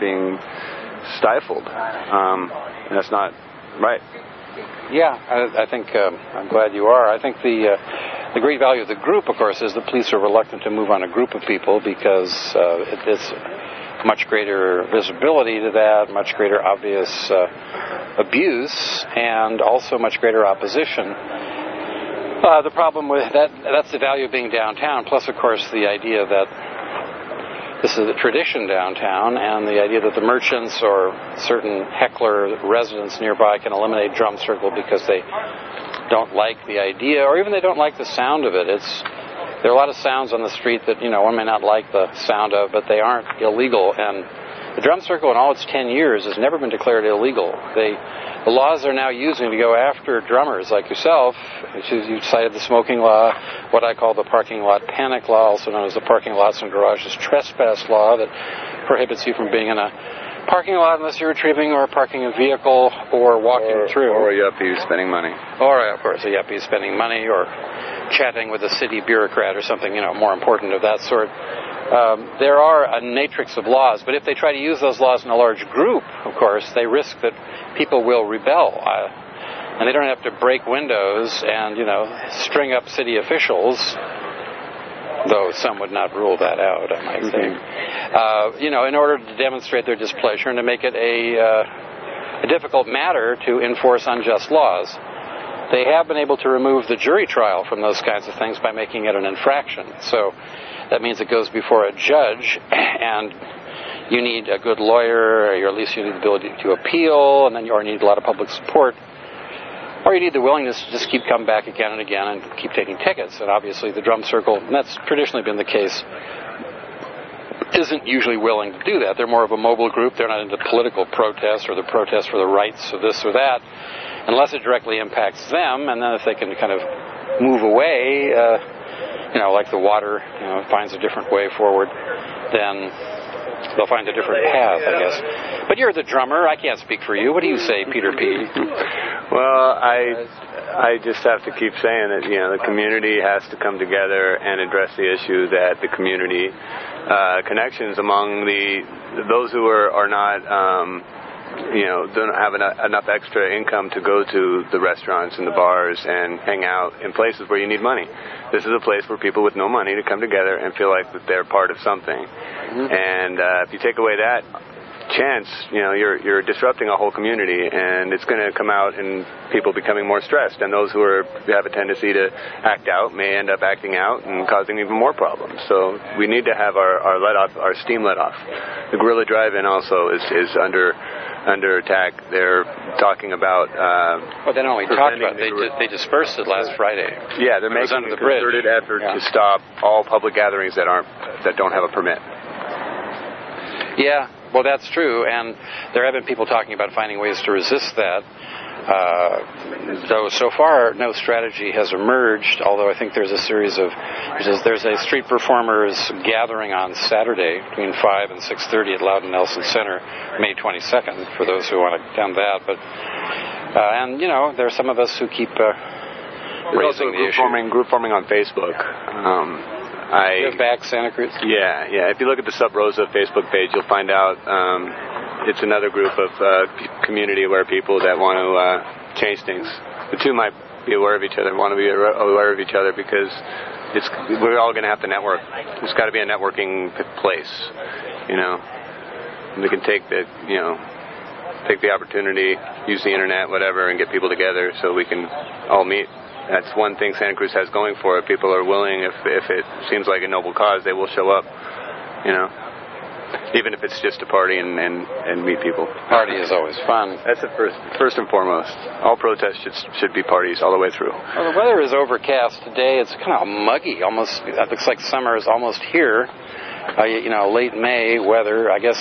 stifled. And that's not right. Yeah, I think I'm glad you are. I think the great value of the group, of course, is the police are reluctant to move on a group of people because it's much greater visibility to that, much greater obvious abuse, and also much greater opposition. The problem with that's the value of being downtown, plus, of course, the idea that this is a tradition downtown, and the idea that the merchants or certain heckler residents nearby can eliminate drum circle because they don't like the idea, or even they don't like the sound of it. There are a lot of sounds on the street that, one may not like the sound of, but they aren't illegal. And the drum circle in all its 10 years has never been declared illegal. The laws they're now using to go after drummers like yourself, which is, you cited the smoking law, what I call the parking lot panic law, also known as the parking lots and garages trespass law, that prohibits you from being in a parking lot unless you're retrieving or parking a vehicle or walking through. Or a yuppie spending money. Or, of course, a yuppie spending money or chatting with a city bureaucrat or something, more important of that sort. There are a matrix of laws, but if they try to use those laws in a large group, of course, they risk that people will rebel. And they don't have to break windows and, string up city officials, though some would not rule that out, I might think, in order to demonstrate their displeasure and to make it a difficult matter to enforce unjust laws. They have been able to remove the jury trial from those kinds of things by making it an infraction. So that means it goes before a judge, and you need a good lawyer, or at least you need the ability to appeal, and then you need a lot of public support. Or you need the willingness to just keep coming back again and again and keep taking tickets. And obviously the drum circle, and that's traditionally been the case, isn't usually willing to do that. They're more of a mobile group. They're not into political protests or the protests for the rights of this or that, unless it directly impacts them. And then if they can kind of move away, like the water, finds a different way forward, then they'll find a different path, I guess. But you're the drummer. I can't speak for you. What do you say, Peter P.? Well, I just have to keep saying that, the community has to come together and address the issue that the community connections among those who are not, don't have enough extra income to go to the restaurants and the bars and hang out in places where you need money. This is a place for people with no money to come together and feel like that they're part of something. Mm-hmm. And if you take away that chance, you're disrupting a whole community, and it's going to come out in people becoming more stressed. And those who have a tendency to act out may end up acting out and causing even more problems. So we need to have our steam let off. The Guerrilla Drive-In also is under attack. They're talking about. Well, they not only talked about it, they dispersed it last Friday. Yeah, they're making a concerted effort to stop all public gatherings that don't have a permit. Yeah, well, that's true, and there have been people talking about finding ways to resist that. Though so far no strategy has emerged, although I think there's a street performers gathering on Saturday between 5 and 6:30 at Loudon Nelson Center, May 22nd, for those who want to attend that. But there are some of us who keep raising the issue. Group forming on Facebook. Give Back Santa Cruz? Yeah. If you look at the Sub Rosa Facebook page, you'll find out it's another group of community aware people that want to change things. The two might be aware of each other, want to be aware of each other, because we're all going to have to network. It's got to be a networking place, We can take the opportunity, use the internet, whatever, and get people together so we can all meet. That's one thing Santa Cruz has going for it. People are willing, if it seems like a noble cause, they will show up, even if it's just to party and meet people. Party is always fun. That's the first and foremost. All protests should be parties all the way through. Well, the weather is overcast today. It's kind of muggy, almost. It looks like summer is almost here. Late May weather. I guess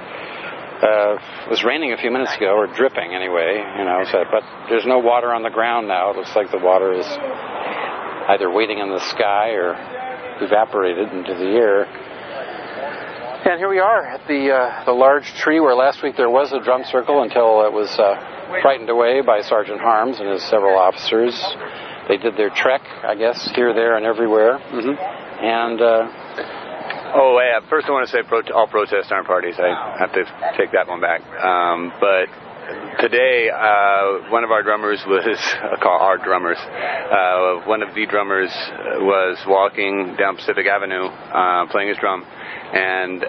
it was raining a few minutes ago, or dripping anyway. But there's no water on the ground now. It looks like the water is either waiting in the sky or evaporated into the air. And here we are at the large tree where last week there was a drum circle until it was frightened away by Sergeant Harms and his several officers. They did their trek, I guess, here, there, and everywhere. Mm-hmm. And first I want to say all protests aren't parties. I have to take that one back. But today, one of our drummers one of the drummers was walking down Pacific Avenue playing his drum, and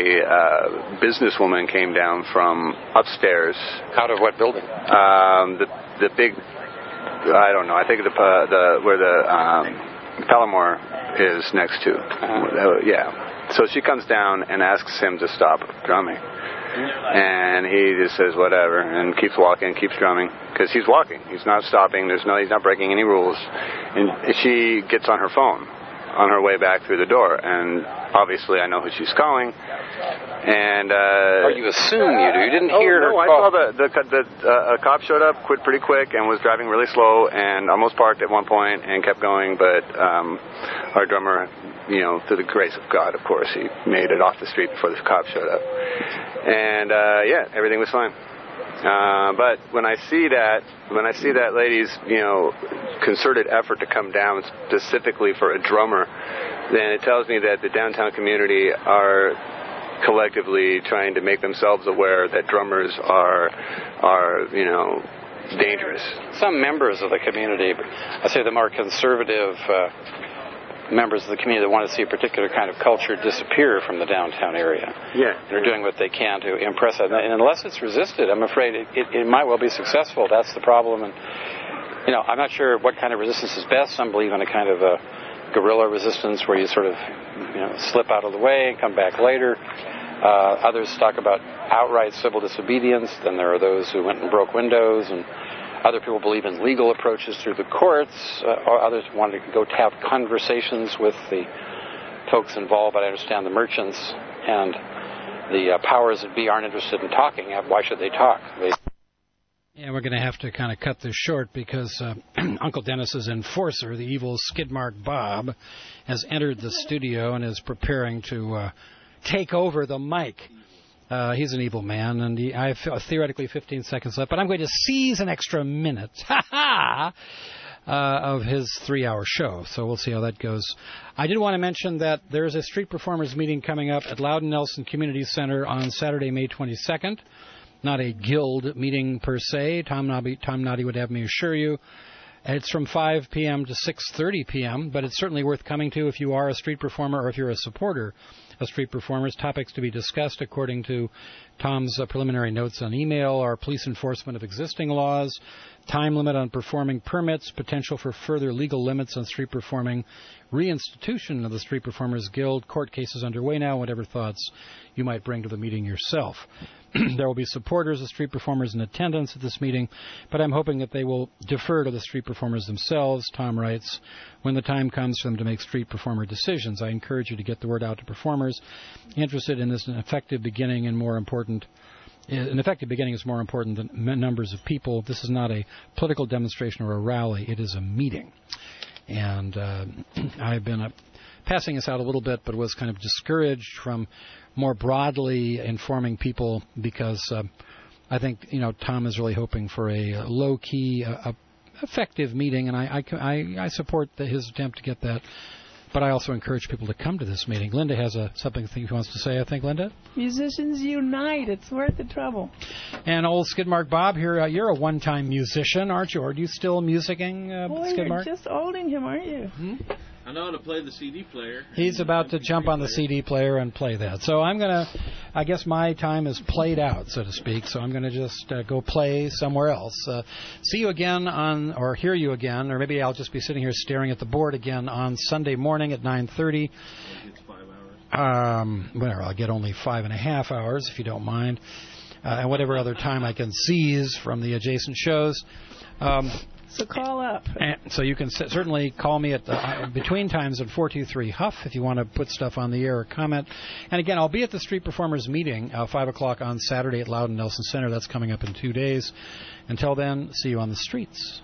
a businesswoman came down from upstairs. Out of what building? The big, I don't know, I think where the Palomar is next to. Yeah. So she comes down and asks him to stop drumming. And he just says whatever and keeps walking, keeps drumming, because he's walking. He's not stopping. He's not breaking any rules. And she gets on her phone on her way back through the door, and obviously I know who she's calling. And you assume you do. You didn't hear her call. I saw a cop showed up, quit pretty quick, and was driving really slow, and almost parked at one point and kept going. But our drummer, through the grace of God, of course, he made it off the street before the cop showed up. And everything was fine. But when I see that lady's, concerted effort to come down specifically for a drummer, then it tells me that the downtown community are collectively trying to make themselves aware that drummers are dangerous. Some members of the community, I say the more conservative members of the community that want to see a particular kind of culture disappear from the downtown area. Yeah. They're doing what they can to impress it. And unless it's resisted, I'm afraid it might well be successful. That's the problem. And, I'm not sure what kind of resistance is best. Some believe in a kind of a guerrilla resistance where you sort of, slip out of the way and come back later. Others talk about outright civil disobedience. Then there are those who went and broke windows, and other people believe in legal approaches through the courts, or others wanted to go to have conversations with the folks involved, but I understand the merchants and the powers that be aren't interested in talking. Why should they talk? Yeah, we're going to have to kind of cut this short because Uncle Dennis's enforcer, the evil Skidmark Bob, has entered the studio and is preparing to take over the mic. He's an evil man, and I have theoretically 15 seconds left, but I'm going to seize an extra minute of his 3-hour show, so we'll see how that goes. I did want to mention that there's a street performers meeting coming up at Loudon Nelson Community Center on Saturday, May 22nd. Not a guild meeting per se, Tom Noddy would have me assure you. It's from 5 p.m. to 6:30 p.m., but it's certainly worth coming to if you are a street performer or if you're a supporter of street performers. Topics to be discussed, according to Tom's preliminary notes on email, are police enforcement of existing laws, time limit on performing permits, potential for further legal limits on street performing, reinstitution of the Street Performers Guild, court cases underway now, whatever thoughts you might bring to the meeting yourself. There will be supporters of street performers in attendance at this meeting, but I'm hoping that they will defer to the street performers themselves, Tom writes, when the time comes for them to make street performer decisions. I encourage you to get the word out to performers interested in this. An effective beginning is more important than numbers of people. This is not a political demonstration or a rally. It is a meeting. And I've been passing this out a little bit, but was kind of discouraged from more broadly informing people because I think, Tom is really hoping for a low-key, effective meeting, and I support his attempt to get that. But I also encourage people to come to this meeting. Linda has something she wants to say, I think, Linda? Musicians unite. It's worth the trouble. And old Skidmark Bob here, you're a one-time musician, aren't you? Or are you still musicking, Skidmark? You're just holding him, aren't you? Hmm? I know how to play the CD player. He's about to jump on the CD player and play that. So I guess my time is played out, so to speak, so I'm going to just go play somewhere else. See you again or hear you again, or maybe I'll just be sitting here staring at the board again on Sunday morning at 9:30. It's 5 hours. Whatever, I'll get only 5.5 hours, if you don't mind. And whatever other time I can seize from the adjacent shows. So call up. And so you can certainly call me at between times at 423-HUFF if you want to put stuff on the air or comment. And again, I'll be at the Street Performers meeting 5 o'clock on Saturday at Loudon Nelson Center. That's coming up in 2 days. Until then, see you on the streets.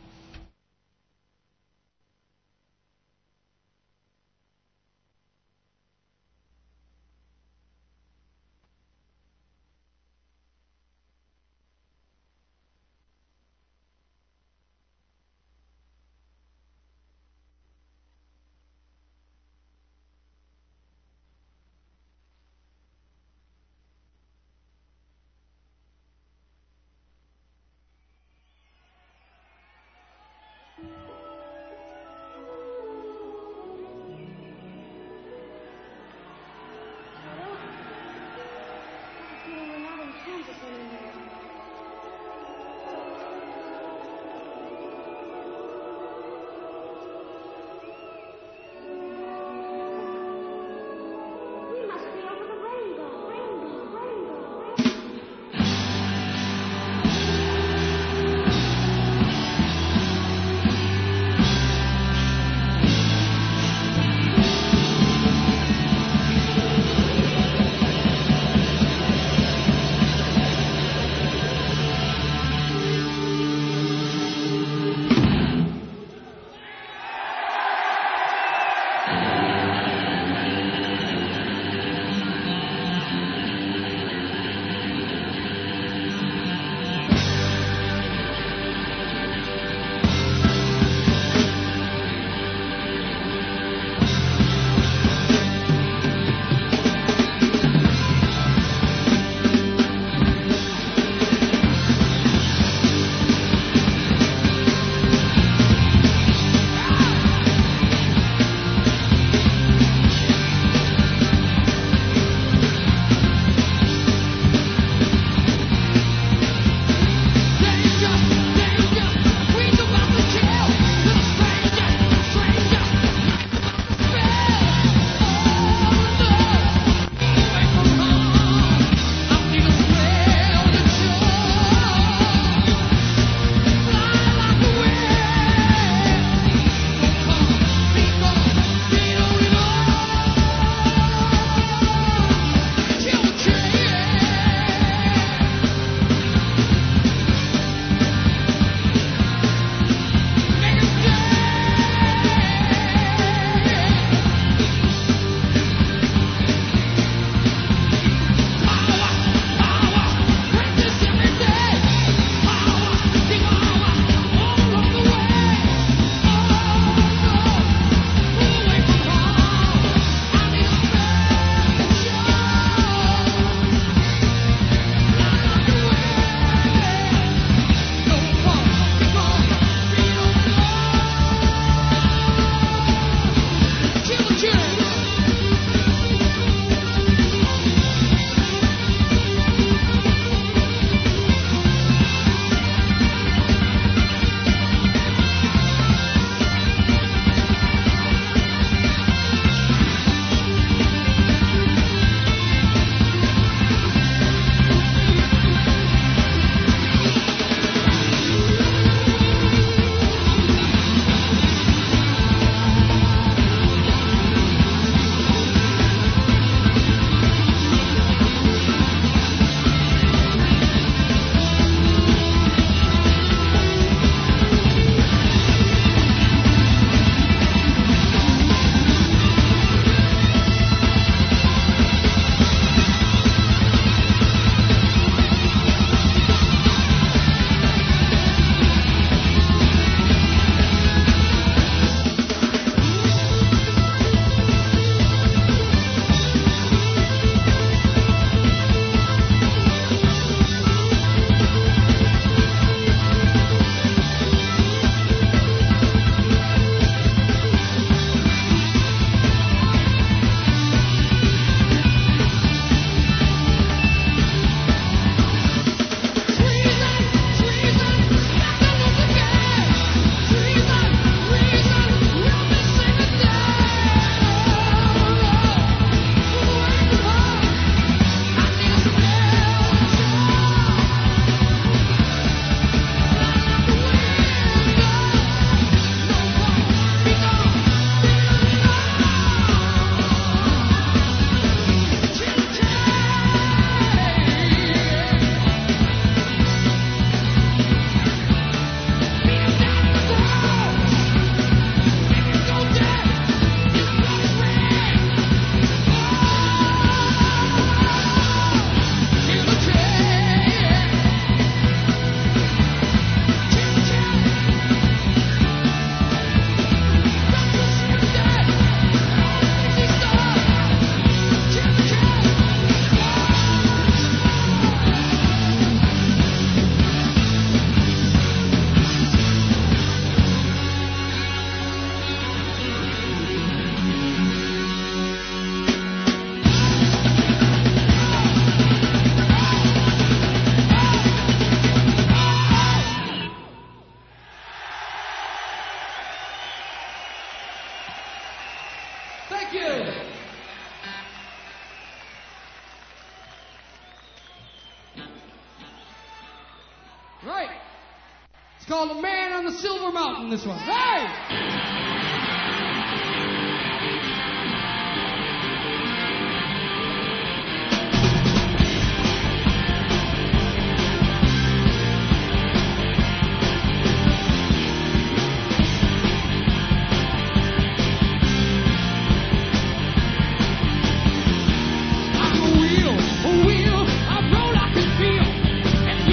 It's called A Man on the Silver Mountain, this one. Hey!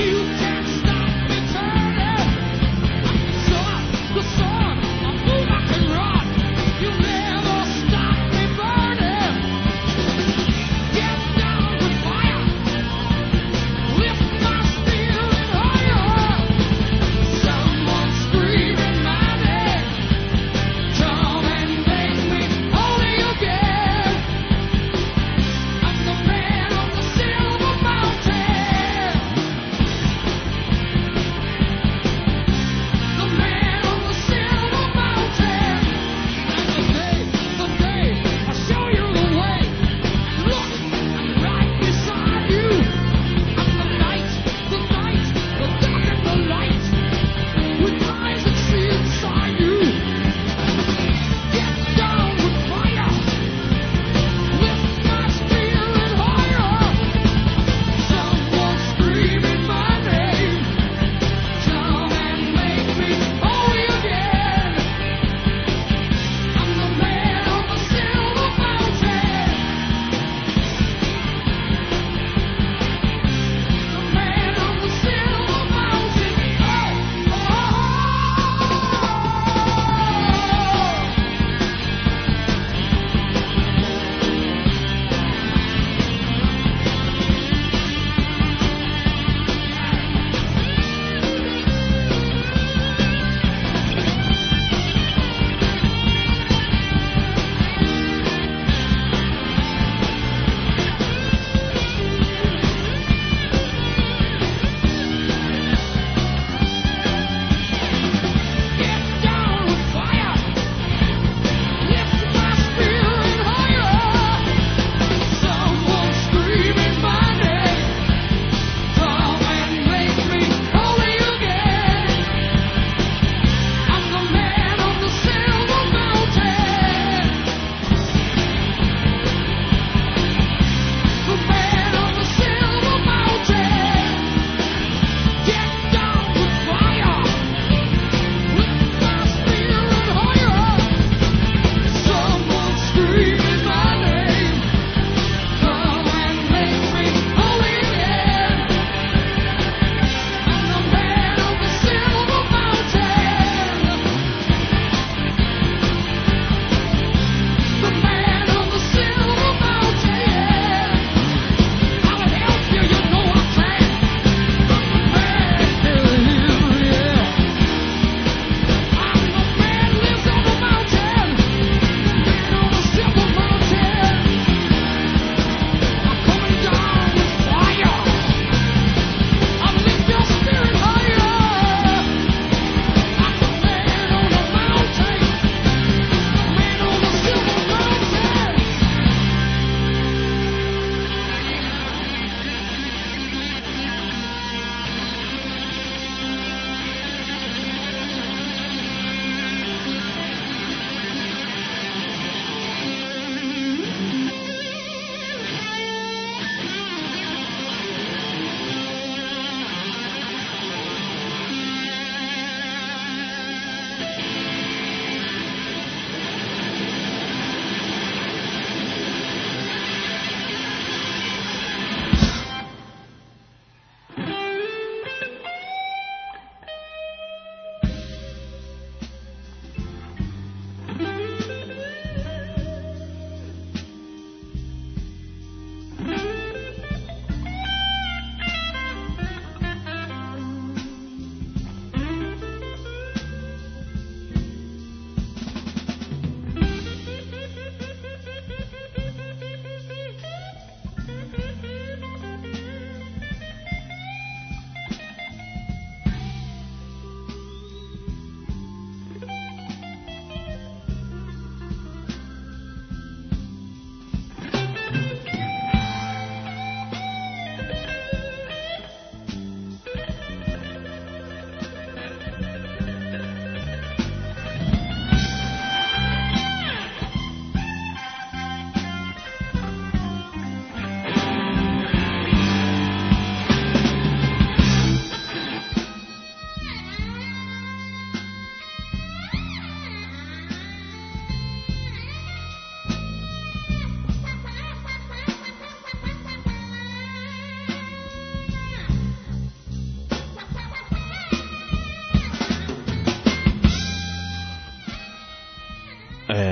The sun, I move, I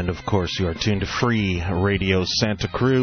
And, of course, you are tuned to Free Radio Santa Cruz.